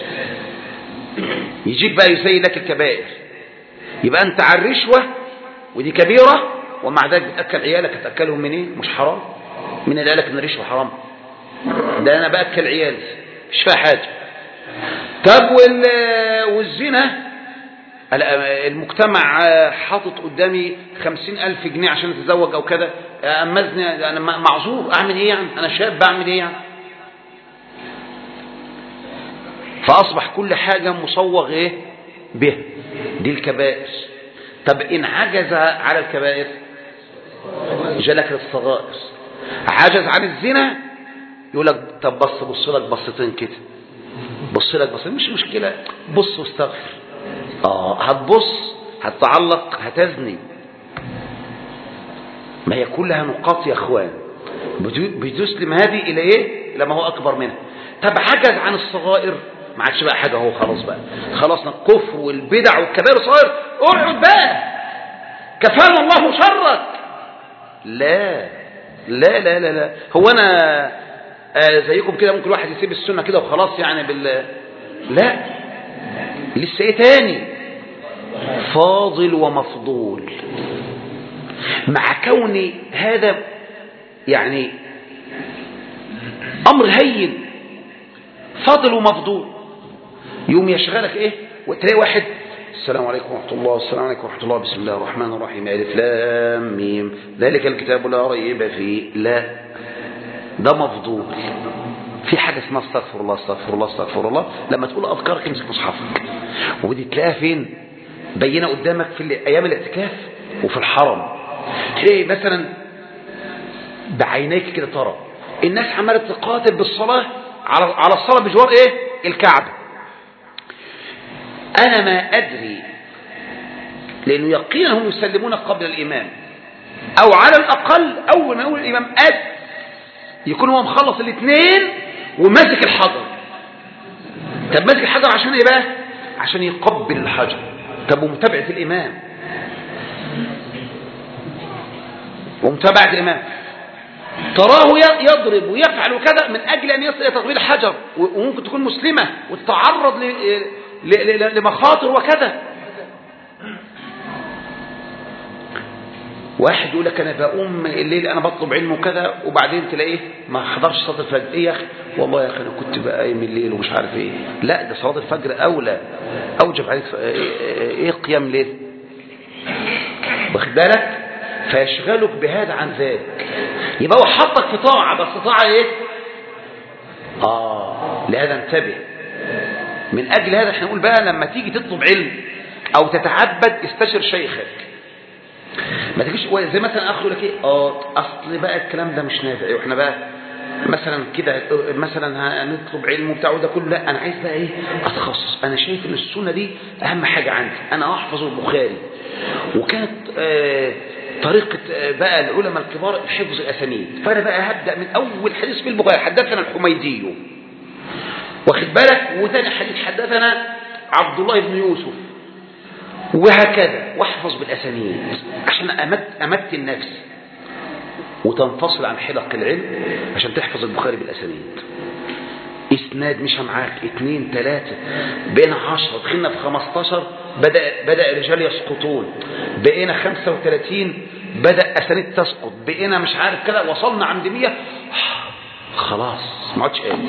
Speaker 1: يجيك بقى يزين لك الكبائر، يبقى انت على الرشوة ودي كبيرة، ومع ذلك بتأكل عيالك. هتأكلهم منين؟ مش حرام؟ من اللي قالك ان الرشوة حرام؟ ده انا بأكل عيالي مش فيها حاجة. طب والزنا، المجتمع حاطط قدامي خمسين ألف جنيه عشان اتزوج أو كذا، أمزني أنا معذور، أعمل إيه يعني؟ أنا شاب بعمل إيه يعني؟ فأصبح كل حاجة مصوغ إيه به، دي الكبائر. طب إن عجز على الكبائر جلك للصغائر. عجز عن الزنا يقول لك طب بص بص لك بصتين كده، بص لك بص، مش مشكلة، بص واستغفر. اه هتبص هتتعلق هتزني، ما هي كلها نقاط يا اخوان. بتسلم هذه الى ايه؟ لما هو اكبر منها. طب عجز عن الصغائر، ما عادش بقى حاجه، هو خلاص بقى خلصنا الكفر والبدع والكبائر الصغائر، اقعد بقى كفانا الله شرك. لا لا لا لا, لا. هو انا آه زيكم كده ممكن واحد يسيب السنه كده وخلاص يعني بال لا، لسه ايه تاني؟ فاضل ومفضول. مع كون هذا يعني امر هين، فاضل ومفضول، يوم يشغلك ايه؟ وتلاقي واحد السلام عليكم ورحمه الله، السلام عليكم ورحمه الله، بسم الله الرحمن الرحيم، الف لام ميم، ذلك الكتاب لا ريب فيه. لا، ده مفضول. في حاجه اسمها استغفر الله استغفر الله استغفر الله. لما تقول اذكارك امسك مصحفك، ودي تلاقيها فين؟ بينه قدامك في ايام الاعتكاف وفي الحرم. تلاقي مثلا بعينيك كده ترى الناس عماله تقاتل بالصلاه على على الصلاه بجوار ايه؟ الكعبه. انا ما ادري، لانه يقينا هم يسلمون قبل الامام، او على الاقل اول ما يقول الامام اد يكون هو مخلص الاثنين وماسك الحجر. طب ماسك الحجر عشان ايه بقى؟ عشان يقبل الحجر. طب ومتابعه الامام، ومتابعه الامام تراه يضرب ويفعل كذا من اجل ان يصل الى تقبيل الحجر، وممكن تكون مسلمه وتتعرض لمخاطر وكذا. واحد يقول لك انا بقوم الليل انا بطلب علم وكذا، وبعدين تلاقيه ما حضرش صلاه الفجر. ايه يا اخي؟ والله يا اخي انا كنت بقايم الليل ومش عارف ايه. لا، ده صلاه الفجر اولى، اوجب عليك ايه قيام الليل، واخد بالك؟ فيشغلك بهذا عن ذاك. يبقى هو حطك في طاعه، بس طاعه ايه؟ اه لهذا انتبه. من اجل هذا احنا نقول بقى لما تيجي تطلب علم او تتعبد استشر شيخك. ما تجيش زي مثلا اخذ لك ايه اه اصل بقى الكلام ده مش نافع، واحنا بقى مثلا كده مثلا هنطلب علم وبتاع وده كله. لا، انا عايز بقى ايه؟ اتخصص. انا شايف ان السنه دي اهم حاجه عندي، انا احفظ البخاري. وكانت آه طريقه آه بقى العلماء الكبار حفظ الاسانيد. فانا بقى هبدا من اول حديث في البخاري حدثنا الحميدي، واخد بالك؟ وثاني حديث حدثنا عبد الله بن يوسف، وهكذا، واحفظ بالاسانيد عشان امت امت النفس وتنفصل عن حلق العلم عشان تحفظ البخاري بالاسانيد. اسناد مش معاك اثنين ثلاثه، بقينا عشرة، دخلنا في خمستاشر، بدا بدا الرجال يسقطون، بقينا خمسة وثلاثين، بدا اسانيد تسقط، بقينا مش عارف كده، وصلنا عند مية، خلاص ما عادش قادر.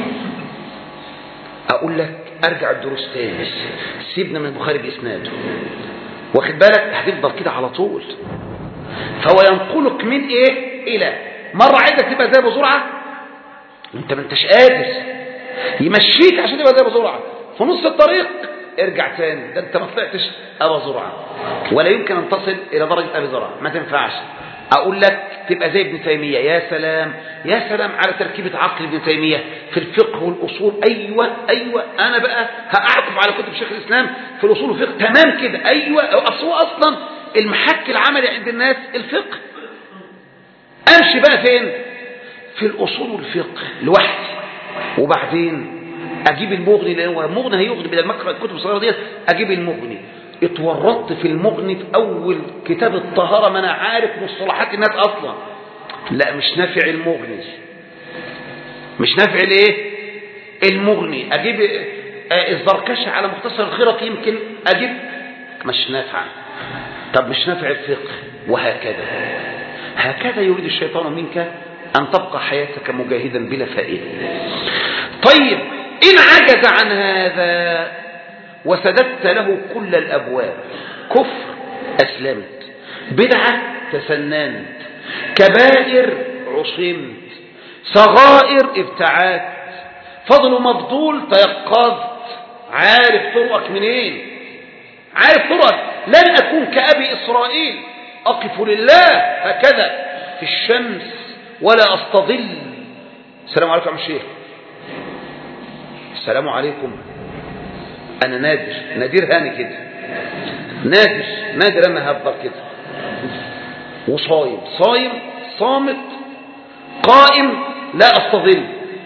Speaker 1: اقول لك ارجع الدروس تاني، سيبنا من البخاري باسناده، واخد بالك؟ هتفضل كده على طول. فهو ينقلك من ايه الى مره عايزك تبقى زي ابو زرعه وانت ما انتش قادر، يمشيك عشان تبقى زي ابو زرعه، في نص الطريق ارجع تاني، ده انت ما طلعتش ابو زرعه، ولا يمكن ان تصل الى درجه ابي زرعه، ما تنفعش. اقول لك تبقى زي ابن تيميه، يا سلام يا سلام على تركيبه عقل ابن تيميه في الفقه والاصول. ايوه ايوه انا بقى هاعكف على كتب شيخ الاسلام في الاصول والفقه، تمام كده. ايوه اصل اصلا المحك العملي عند الناس الفقه. امشي بقى فين؟ في الاصول والفقه لوحدي، وبعدين اجيب المغني، لان هو المغني هيغني بدل ما اقرا الكتب الصغيره ديت. اجيب المغني، اتورطت في المغني في اول كتاب الطهاره، ما انا عارف مصطلحات الناس اصلا. لا، مش نافع المغني، مش نافع الايه؟ المغني. اجيب الزركشي على مختصر الخرق، يمكن اجيب، مش نافع. طب مش نافع الفقه، وهكذا هكذا يريد الشيطان منك ان تبقى حياتك مجاهدا بلا فائده. طيب ان عجز عن هذا وسددت له كل الابواب، كفر اسلمت، بدعه تسننت، كبائر عصمت، صغائر ابتعدت، فضل ومفضول تيقظت، عارف طرقك منين، عارف طرقك. لن اكون كابي اسرائيل، اقف لله هكذا في الشمس ولا أستضل. السلام عليكم يا الشيخ. السلام عليكم. أنا نادر نادر هاني كده، نادر نادر أنا هفضل كده، وصايم صايم صامت قائم، لا أستظل.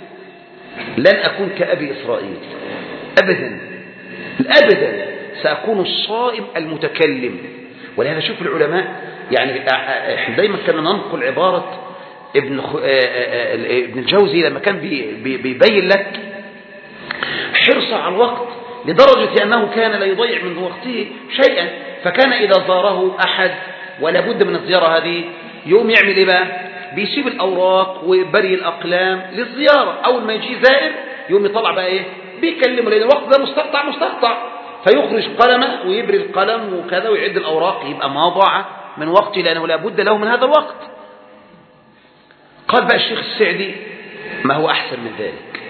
Speaker 1: لن أكون كأبي إسرائيل أبدا أبدا، سأكون الصائم المتكلم. ولهذا شوف العلماء، يعني احنا دايما كنا ننقل عبارة ابن ابن الجوزي لما كان بيبين لك حرصه على الوقت، لدرجة أنه كان لا يضيع من وقته شيئا. فكان إذا زاره أحد ولا بد من الزيارة هذه، يوم يعمل إيه بقى؟ بيسيب الأوراق وبري الأقلام للزيارة. أول ما يجي زائر يوم يطلع بقى إيه؟ بيكلمه، لأن الوقت ده مستقطع مستقطع، فيخرج قلمه ويبري القلم وكذا ويعد الأوراق، يبقى ما ضاع من وقته، لأنه لا بد له من هذا الوقت. قال بقى الشيخ السعدي ما هو أحسن من ذلك.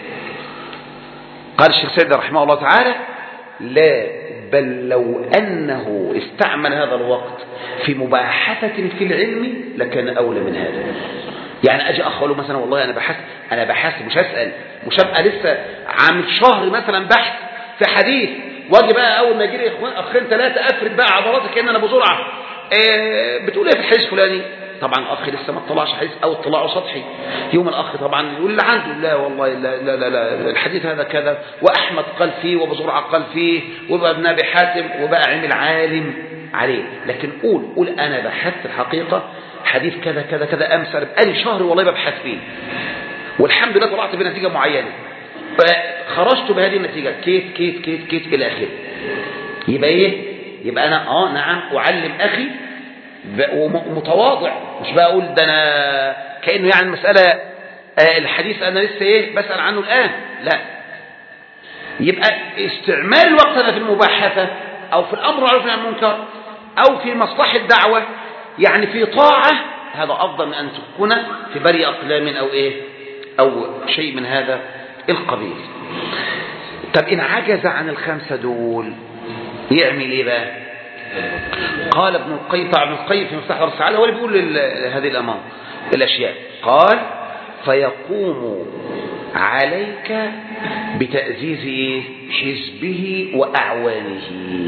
Speaker 1: قال الشيخ السعدي رحمه الله تعالى: لا، بل لو أنه استعمل هذا الوقت في مباحثة في العلم لكان أولى من هذا. يعني أجي أخوله مثلا، والله أنا بحث أنا بحث مش هسأل، مش هبقى لسه عامل شهر مثلا بحث في حديث، واجي بقى أول ما يجي لي أخين ثلاثة أفرد بقى عضلاتي كأن أنا بزرعة. إيه بتقول إيه في الحديث فلاني؟ طبعا الأخ لسه ما اطلعش حديث أو اطلاعه سطحي. يوم الأخ طبعا يقول اللي عنده: لا والله لا لا لا, لا الحديث هذا كذا، وأحمد قال فيه، وأبو زرعة قال فيه، وابن ابن أبي حاتم، وبقى عمل عالم عليه. لكن قول قول أنا بحثت الحقيقة حديث كذا كذا كذا أمثل بقالي شهر والله ببحث فيه، والحمد لله طلعت بنتيجة معينة، فخرجت بهذه النتيجة كيف كيف كيف كيف إلى آخره. يبقى إيه؟ يبقى أنا آه نعم أعلم أخي ومتواضع، مش بقى أقول ده أنا كأنه يعني المسألة آه الحديث أنا لسه إيه بسأل عنه الآن، لا. يبقى استعمال الوقت هذا في المباحثة أو في الأمر معروف والنهي عن المنكر أو في مصلحة الدعوة، يعني في طاعة، هذا أفضل من أن تكون في بري أقلام أو إيه أو شيء من هذا القبيل. طب إن عجز عن الخمسة دول يعمل إيه بقى؟ قال ابن القيم ابن القيم في مفتاح دار السعادة، هو اللي بيقول هذه الأمام الأشياء، قال: فيقوم عليك بتأزيز حزبه وأعوانه.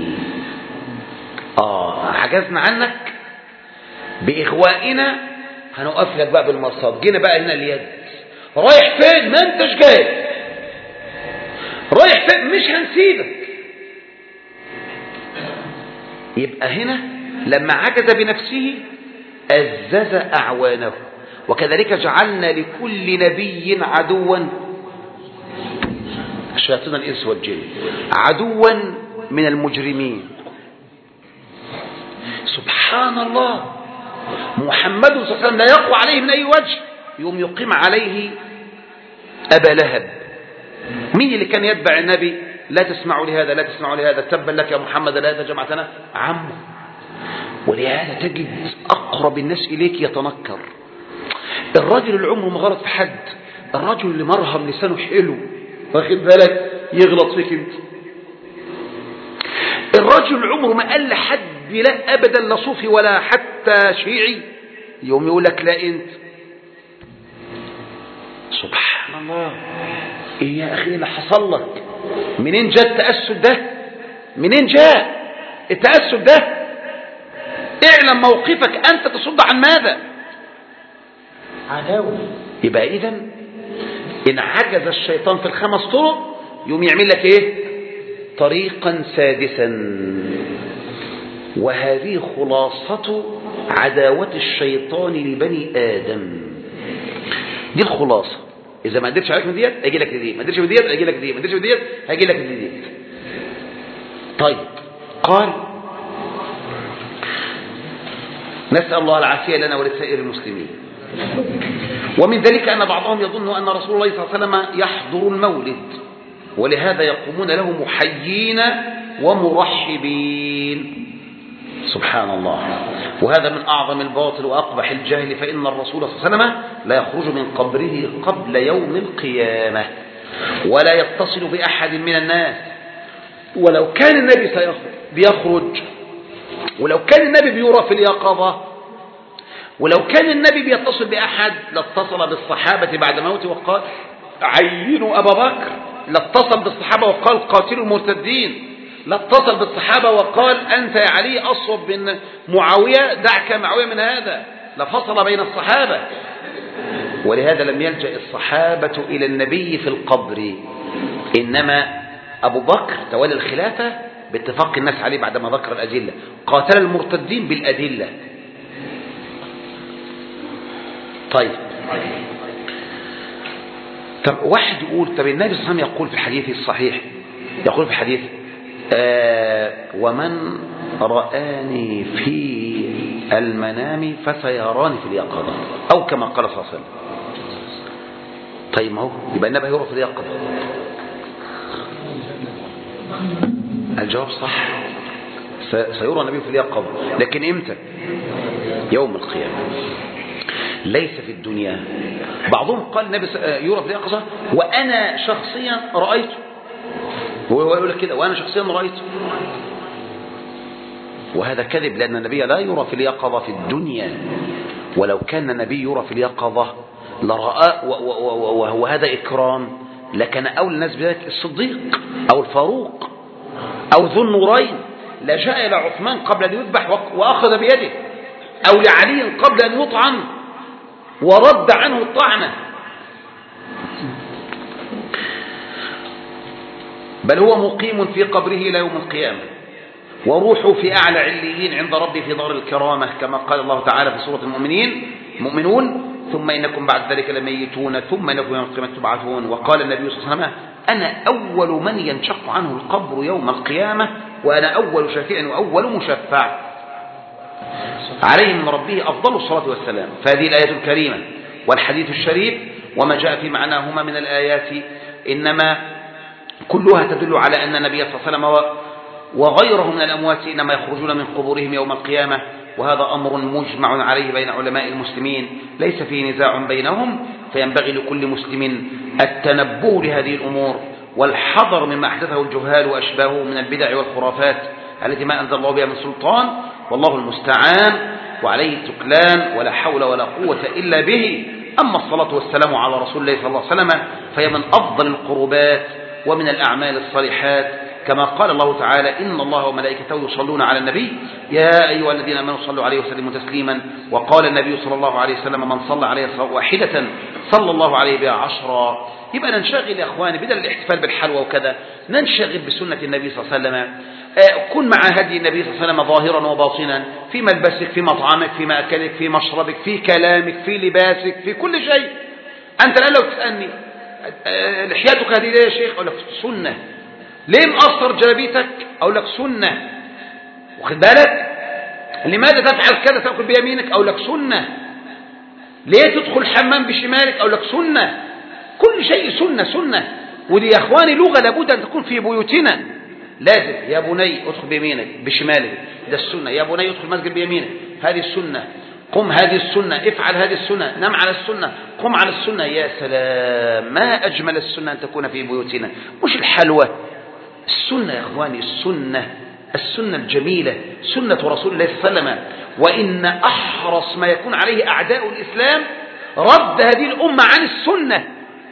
Speaker 1: آه عجزنا عنك بإغوائنا، هنوقف لك بقى بالمرصاد. جينا بقى هنا اليد، رايح فين؟ ما انتش جاي، رايح فين؟ مش هنسيبك. يبقى هنا لما عجز بنفسه أزز أعوانه. وكذلك جعلنا لكل نبي عدوا، شياطين الإنس والجن، عدوا من المجرمين. سبحان الله، محمد صلى الله عليه وسلم لا يقوى عليه من أي وجه، يوم يقيم عليه أبا لهب. مين اللي كان يتبع النبي؟ لا تسمعوا لهذا لا تسمعوا لهذا، تبا لك يا محمد لا جمعتنا، عمه. ولهذا تجد أقرب الناس إليك يتنكر. الرجل اللي عمره ما غلط في حد، الرجل اللي مرهم لسانه حلو، واخد بالك، يغلط فيك انت. الرجل اللي عمره ما قال لحد لا أبدا، لا صوفي ولا حتى شيعي، يوم يقول لك لا انت. سبحان الله، ايه يا اخي اللي حصل لك؟ منين جاء التأسف ده؟ منين جاء التأسف ده؟ اعلم موقفك أنت تصد عن ماذا؟ عداوة. يبقى إذن إن عجز الشيطان في الخمس طرق يوم يعمل لك إيه؟ طريقا سادسا. وهذه خلاصة عداوة الشيطان لبني آدم. دي الخلاصة. إذا ما قدرتش عليك من ديت هيجي لك ديت، ما قدرتش من ديت هيجي لك ديت، ما قدرتش من ديت هيجي لك ديت. طيب، قال: نسأل الله العافية لنا ولسائر المسلمين. ومن ذلك أن بعضهم يظن أن رسول الله صلى الله عليه وسلم يحضر المولد، ولهذا يقومون له محيين ومرحبين. سبحان الله، وهذا من أعظم الباطل وأقبح الجهل، فإن الرسول صلى الله عليه وسلم لا يخرج من قبره قبل يوم القيامة، ولا يتصل بأحد من الناس. ولو كان النبي بيخرج، ولو كان النبي بيرى في اليقظة، ولو كان النبي بيتصل بأحد لاتصل بالصحابة بعد موته وقال عينوا أبا بكر، لاتصل بالصحابة وقال قاتلوا المرتدين، لاتصل بالصحابة وقال أنت يا علي أصوب من معاوية، دعك معاوية من هذا، لفصل بين الصحابة. ولهذا لم يلجأ الصحابة إلى النبي في القبر، إنما أبو بكر تولى الخلافة باتفاق الناس عليه بعدما ذكر الأدلة، قاتل المرتدين بالأدلة. طيب طب واحد يقول طب النبي صلى الله عليه وسلم يقول في الحديث الصحيح، يقول في الحديث آه ومن رآني في المنام فسيراني في اليقظة، أو كما قال صلى الله عليه وسلم. طيب ما هو يبقى النبي يرى في اليقظة. الجواب صح، سيرى النبي في اليقظة، لكن امتى؟ يوم القيامة، ليس في الدنيا. بعضهم قال النبي يرى في اليقظة وأنا شخصيا رأيته، هو يقول لك كده وأنا شخصيا رأيته، وهذا كذب، لأن النبي لا يرى في اليقظة في الدنيا، ولو كان النبي يرى في اليقظة لرأى، وهذا إكرام، لكان أول الناس بذلك الصديق أو الفاروق أو ذو النورين، لجاء إلى عثمان قبل أن يذبح وأخذ بيده، أو لعلي قبل أن يطعن ورد عنه الطعنة، بل هو مقيم في قبره إلى يوم القيامة، وروحه في أعلى عليين عند ربي في دار الكرامة، كما قال الله تعالى في سورة المؤمنين مؤمنون ثم إنكم بعد ذلك لميتون ثم إنكم يوم القيامة تبعثون. وقال النبي صلى الله عليه وسلم أنا أول من ينشق عنه القبر يوم القيامة، وأنا أول شفيع وأول مشفع عليه من ربه أفضل الصلاة والسلام. فهذه الآية الكريمة والحديث الشريف وما جاء في معناهما من الآيات إنما كلها تدل على أن النبي صلى الله عليه وسلم وغيره من الأموات إنما يخرجون من قبورهم يوم القيامة، وهذا أمر مجمع عليه بين علماء المسلمين ليس فيه نزاع بينهم، فينبغي لكل مسلم التنبه لهذه الأمور والحذر مما أحدثه الجهال وأشباهه من البدع والخرافات التي ما أنزل الله بها من سلطان، والله المستعان وعليه التكلان ولا حول ولا قوة إلا به. أما الصلاة والسلام على رسول الله صلى الله عليه وسلم فهي من أفضل القربات ومن الأعمال الصالحات، كما قال الله تعالى إن الله وملائكته يصلون على النبي يا أيها الذين آمنوا صلوا عليه وسلموا تسليما. وقال النبي صلى الله عليه وسلم من صلى عليه صلاة واحدة صلى الله عليه بها عشرا. يبقى ننشغل يا أخواني بدل الاحتفال بالحلوى وكذا، ننشغل بسنة النبي صلى الله عليه وسلم، كن مع هدي النبي صلى الله عليه وسلم ظاهرا وباطنا، في ملبسك في مطعمك في مأكلك في مشربك في كلامك في لباسك في كل شيء. أنت الآن لو تسألني لحياتك هذه ليه يا شيخ؟ أقول لك سنة. ليه مقصر جلابيتك؟ أقول لك سنة. واخد بالك؟ لماذا تفعل كذا تأكل بيمينك؟ أقول لك سنة. ليه تدخل الحمام بشمالك؟ أقول لك سنة. كل شيء سنة سنة. ودي يا أخواني لغة لابد أن تكون في بيوتنا. لازم يا بني ادخل بيمينك بشمالك، ده السنة. يا بني ادخل المسجد بيمينك، هذه السنة. قم هذه السنة، افعل هذه السنة، نم على السنة، قم على السنة. يا سلام، ما أجمل السنة أن تكون في بيوتنا، مش الحلوة. السنة يا أخواني، السنة السنة الجميلة، سنة رسول الله صلى الله عليه وسلم. وإن أحرص ما يكون عليه أعداء الإسلام رد هذه الأمة عن السنة.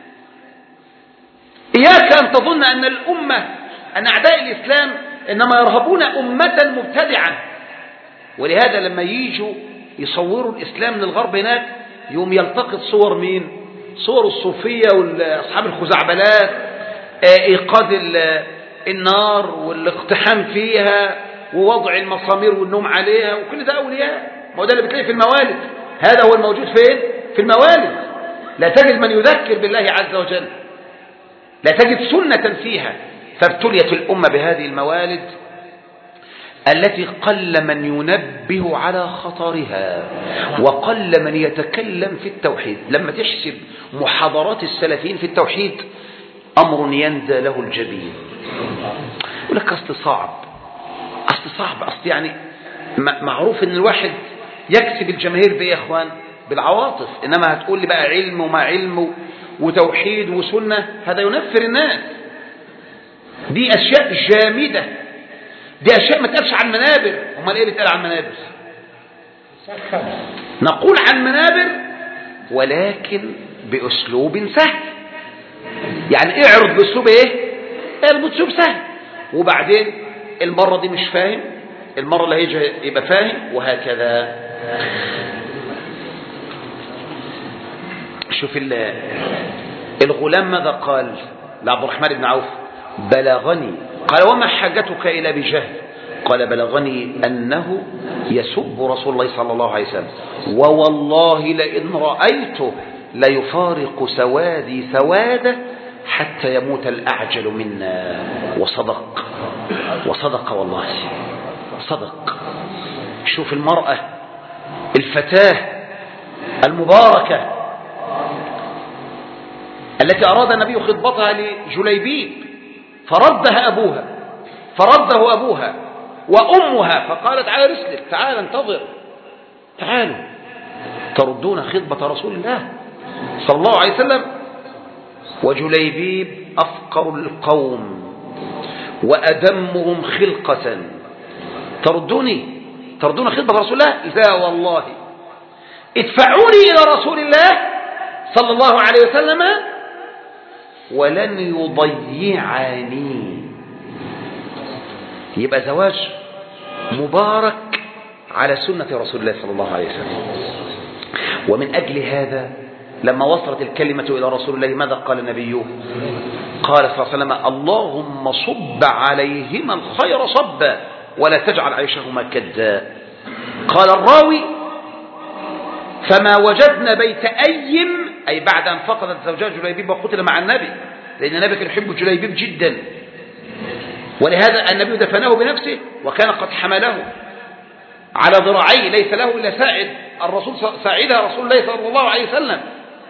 Speaker 1: إياك أن تظن أن الأمة أن أعداء الإسلام إنما يرهبون أمة مبتدعة. ولهذا لما ييجوا يصوروا الإسلام للغرب هناك يوم يلتقط صور مين؟ صور الصوفية وأصحاب الخزعبلات، إيقاد النار والاقتحام فيها ووضع المسامير والنوم عليها، وكل ده أولياء. ما هو ده اللي بتلاقيه في الموالد، هذا هو الموجود فين؟ في الموالد. لا تجد من يذكر بالله عز وجل، لا تجد سنة فيها. فابتليت الأمة بهذه الموالد التي قل من ينبه على خطرها وقل من يتكلم في التوحيد. لما تحسب محاضرات السلفيين في التوحيد أمر يندى له الجبين. يقول لك أصل صعب، أصل صعب، أصل يعني معروف أن الواحد يكسب الجماهير بإيه يا أخوان؟ بالعواطف. إنما هتقول لي بقى علم وما علم وتوحيد وسنة، هذا ينفر الناس. دي أشياء جامدة، دي أشياء ما تقالش على المنابر. امال إيه اللي اتقال على المنابر؟ نقول عن منابر ولكن بأسلوب سهل. يعني اعرض بأسلوب ايه؟ اعرض بأسلوب سهل، وبعدين المرة دي مش فاهم، المرة اللي هيجي يبقى فاهم، وهكذا. شوف الغلام ماذا قال لعبد الرحمن بن عوف؟ بلغني، قال وما حاجتك إلى أبي جهل؟ قال بلغني أنه يسب رسول الله صلى الله عليه وسلم، ووالله لئن رأيته ليفارق سوادي سواده حتى يموت الأعجل منا. وصدق، وصدق والله، صدق. شوف المرأة الفتاة المباركة التي أراد النبي خطبتها لجليبيب فردها أبوها، فرده أبوها وأمها، فقالت على رسلك، تعال انتظر، تعالوا تردون خطبة رسول الله صلى الله عليه وسلم. وجليبيب أفقر القوم وأدمهم خلقة، تردوني تردون خطبة رسول الله؟ لا والله، ادفعوني إلى رسول الله صلى الله عليه وسلم ولن يضيعني. يبقى زواج مبارك على سنة رسول الله صلى الله عليه وسلم. ومن أجل هذا لما وصلت الكلمة إلى رسول الله ماذا قال النبي؟ قال صلى الله عليه وسلم اللهم صب عليهما الخير صبا ولا تجعل عيشهما كدا. قال الراوي فما وجدنا بيت أيم، أي بعد أن فقدت زوجها جليبيب وقتل مع النبي، لأن النبي كان يحب جليبيب جدا، ولهذا النبي دفنه بنفسه وكان قد حمله على ذراعيه، ليس له إلا ساعد الرسول ساعدها رسول الله صلى الله عليه وسلم.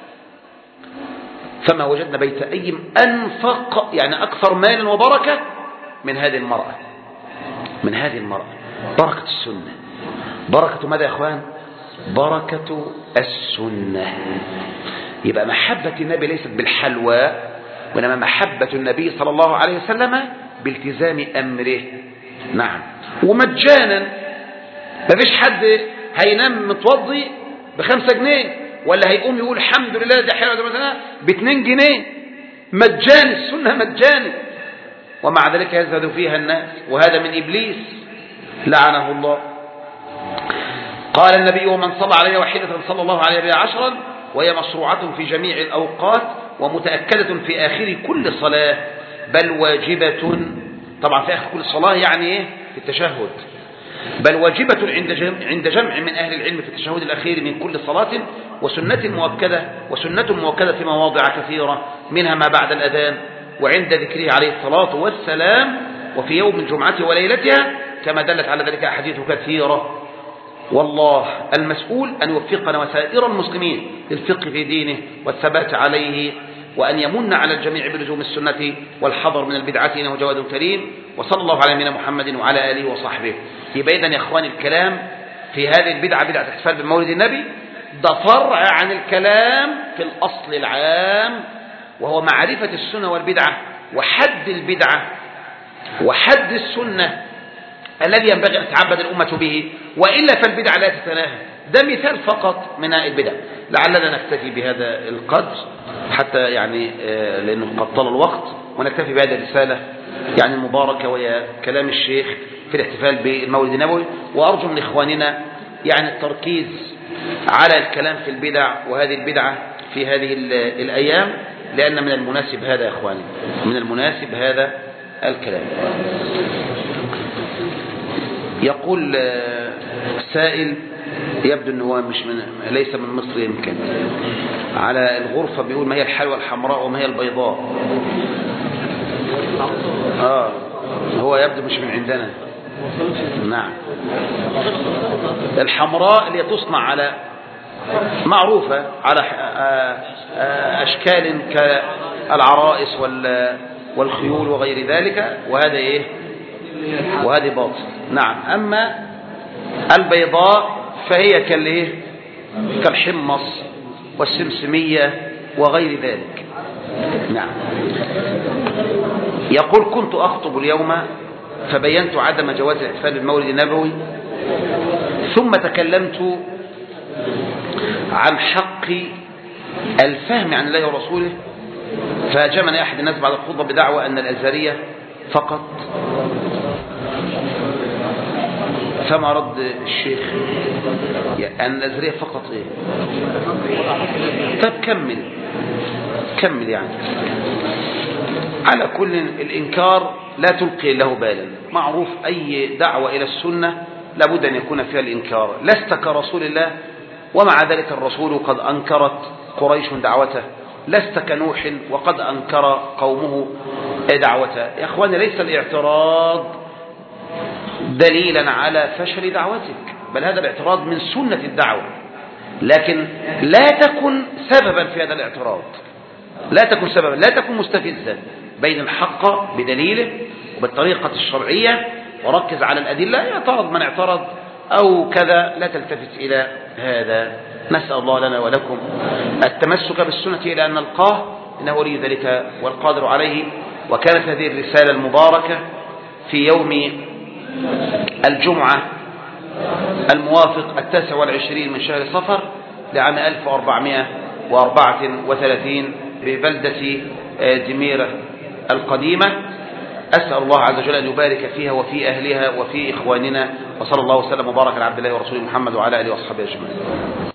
Speaker 1: فما وجدنا بيت أيم أنفق، يعني أكثر مال وبركة من هذه المرأة، من هذه المرأة. بركة السنة، بركة ماذا يا أخوان؟ بركة السنة. يبقى محبة النبي ليست بالحلوى، وإنما محبة النبي صلى الله عليه وسلم بالتزام أمره. نعم، ومجانا، ما فيش حد هينام متوضي بخمسة جنيه ولا هيقوم يقول الحمد لله دي حلوة مثلا باتنين جنيه. مجاني، السنة مجاني، ومع ذلك يزهد فيها الناس، وهذا من إبليس لعنه الله. قال النبي ومن صلى علي واحدة صلى الله عليه بها عشرا، وهي مشروعة في جميع الأوقات ومتأكدة في آخر كل صلاة، بل واجبة. طبعا في آخر كل صلاة يعني إيه؟ في التشهد. بل واجبة عند جمع, عند جمع من أهل العلم في التشهد الأخير من كل صلاة، وسنة مؤكدة وسنة مؤكدة في مواضع كثيرة، منها ما بعد الأذان وعند ذكره عليه الصلاة والسلام، وفي يوم الجمعة وليلتها، كما دلت على ذلك أحاديث كثيرة. والله المسؤول أن يوفقنا وسائر المسلمين للفقه في دينه والثبات عليه، وأن يمن على الجميع بلزوم السنة والحذر من البدعة، إنه جواد كريم. وصلى الله على نبينا محمد وعلى آله وصحبه. يبقى إذن يا إخواني الكلام في هذه البدعة، بدعة الاحتفال بمولد النبي، ده فرع عن الكلام في الأصل العام، وهو معرفة السنة والبدعة وحد البدعة وحد السنة الذي ينبغي أن تتعبد الأمة به، وإلا فالبدعة لا تتناهى. ده مثال فقط من البدع. لعلنا نكتفي بهذا القدر حتى يعني لأنه قد طال الوقت، ونكتفي بهذه الرسالة يعني المباركة وهي كلام الشيخ في الاحتفال بالمولد النبوي. وأرجو من إخواننا يعني التركيز على الكلام في البدع وهذه البدعة في هذه الأيام، لأن من المناسب هذا يا إخواني، من المناسب هذا الكلام. يقول سائل يبدو أنه مش من ليس من مصر يمكن، على الغرفة بيقول ما هي الحلوى الحمراء وما هي البيضاء؟ آه هو يبدو مش من عندنا. نعم، الحمراء اللي تصنع على معروفة على أشكال كالعرائس والخيول وغير ذلك، وهذا إيه؟ وهذه باطل. نعم، أما البيضاء فهي كالإيه؟ كالحمص والسمسمية وغير ذلك. نعم. يقول كنت أخطب اليوم فبينت عدم جواز الاحتفال بالمولد النبوي، ثم تكلمت عن حق الفهم عن الله ورسوله. فهاجمني أحد الناس بعد الخطبة بدعوى أن الأزهرية فقط. فما رد الشيخ؟ يعني أن الأزهرية فقط إيه؟ طب كمل كمل. يعني على كل الإنكار لا تلقي له بالا. معروف أي دعوة إلى السنة لابد أن يكون فيها الإنكار. لست كرسول الله ومع ذلك الرسول قد أنكرت قريش دعوته. لست كنوح وقد أنكر قومه دعوته. يا أخواني ليس الاعتراض دليلا على فشل دعوتك، بل هذا الاعتراض من سنة الدعوة، لكن لا تكن سببا في هذا الاعتراض. لا تكن سببا، لا تكن مستفزا. بين الحق بدليله وبالطريقة الشرعية وركز على الأدلة. يعترض من اعترض أو كذا، لا تلتفت إلى هذا. نسأل الله لنا ولكم التمسك بالسنة إلى أن نلقاه، إنه ولي ذلك والقادر عليه. وكانت هذه الرسالة المباركة في يوم الجمعة الموافق التاسع والعشرين من شهر صفر لعام ألف وأربعمائة وأربعة وثلاثين ببلدة دميرة القديمة. أسأل الله عز وجل أن يبارك فيها وفي أهلها وفي إخواننا، وصلى الله وسلم وبارك على عبد الله ورسوله محمد وعلى آله وأصحابه أجمعين.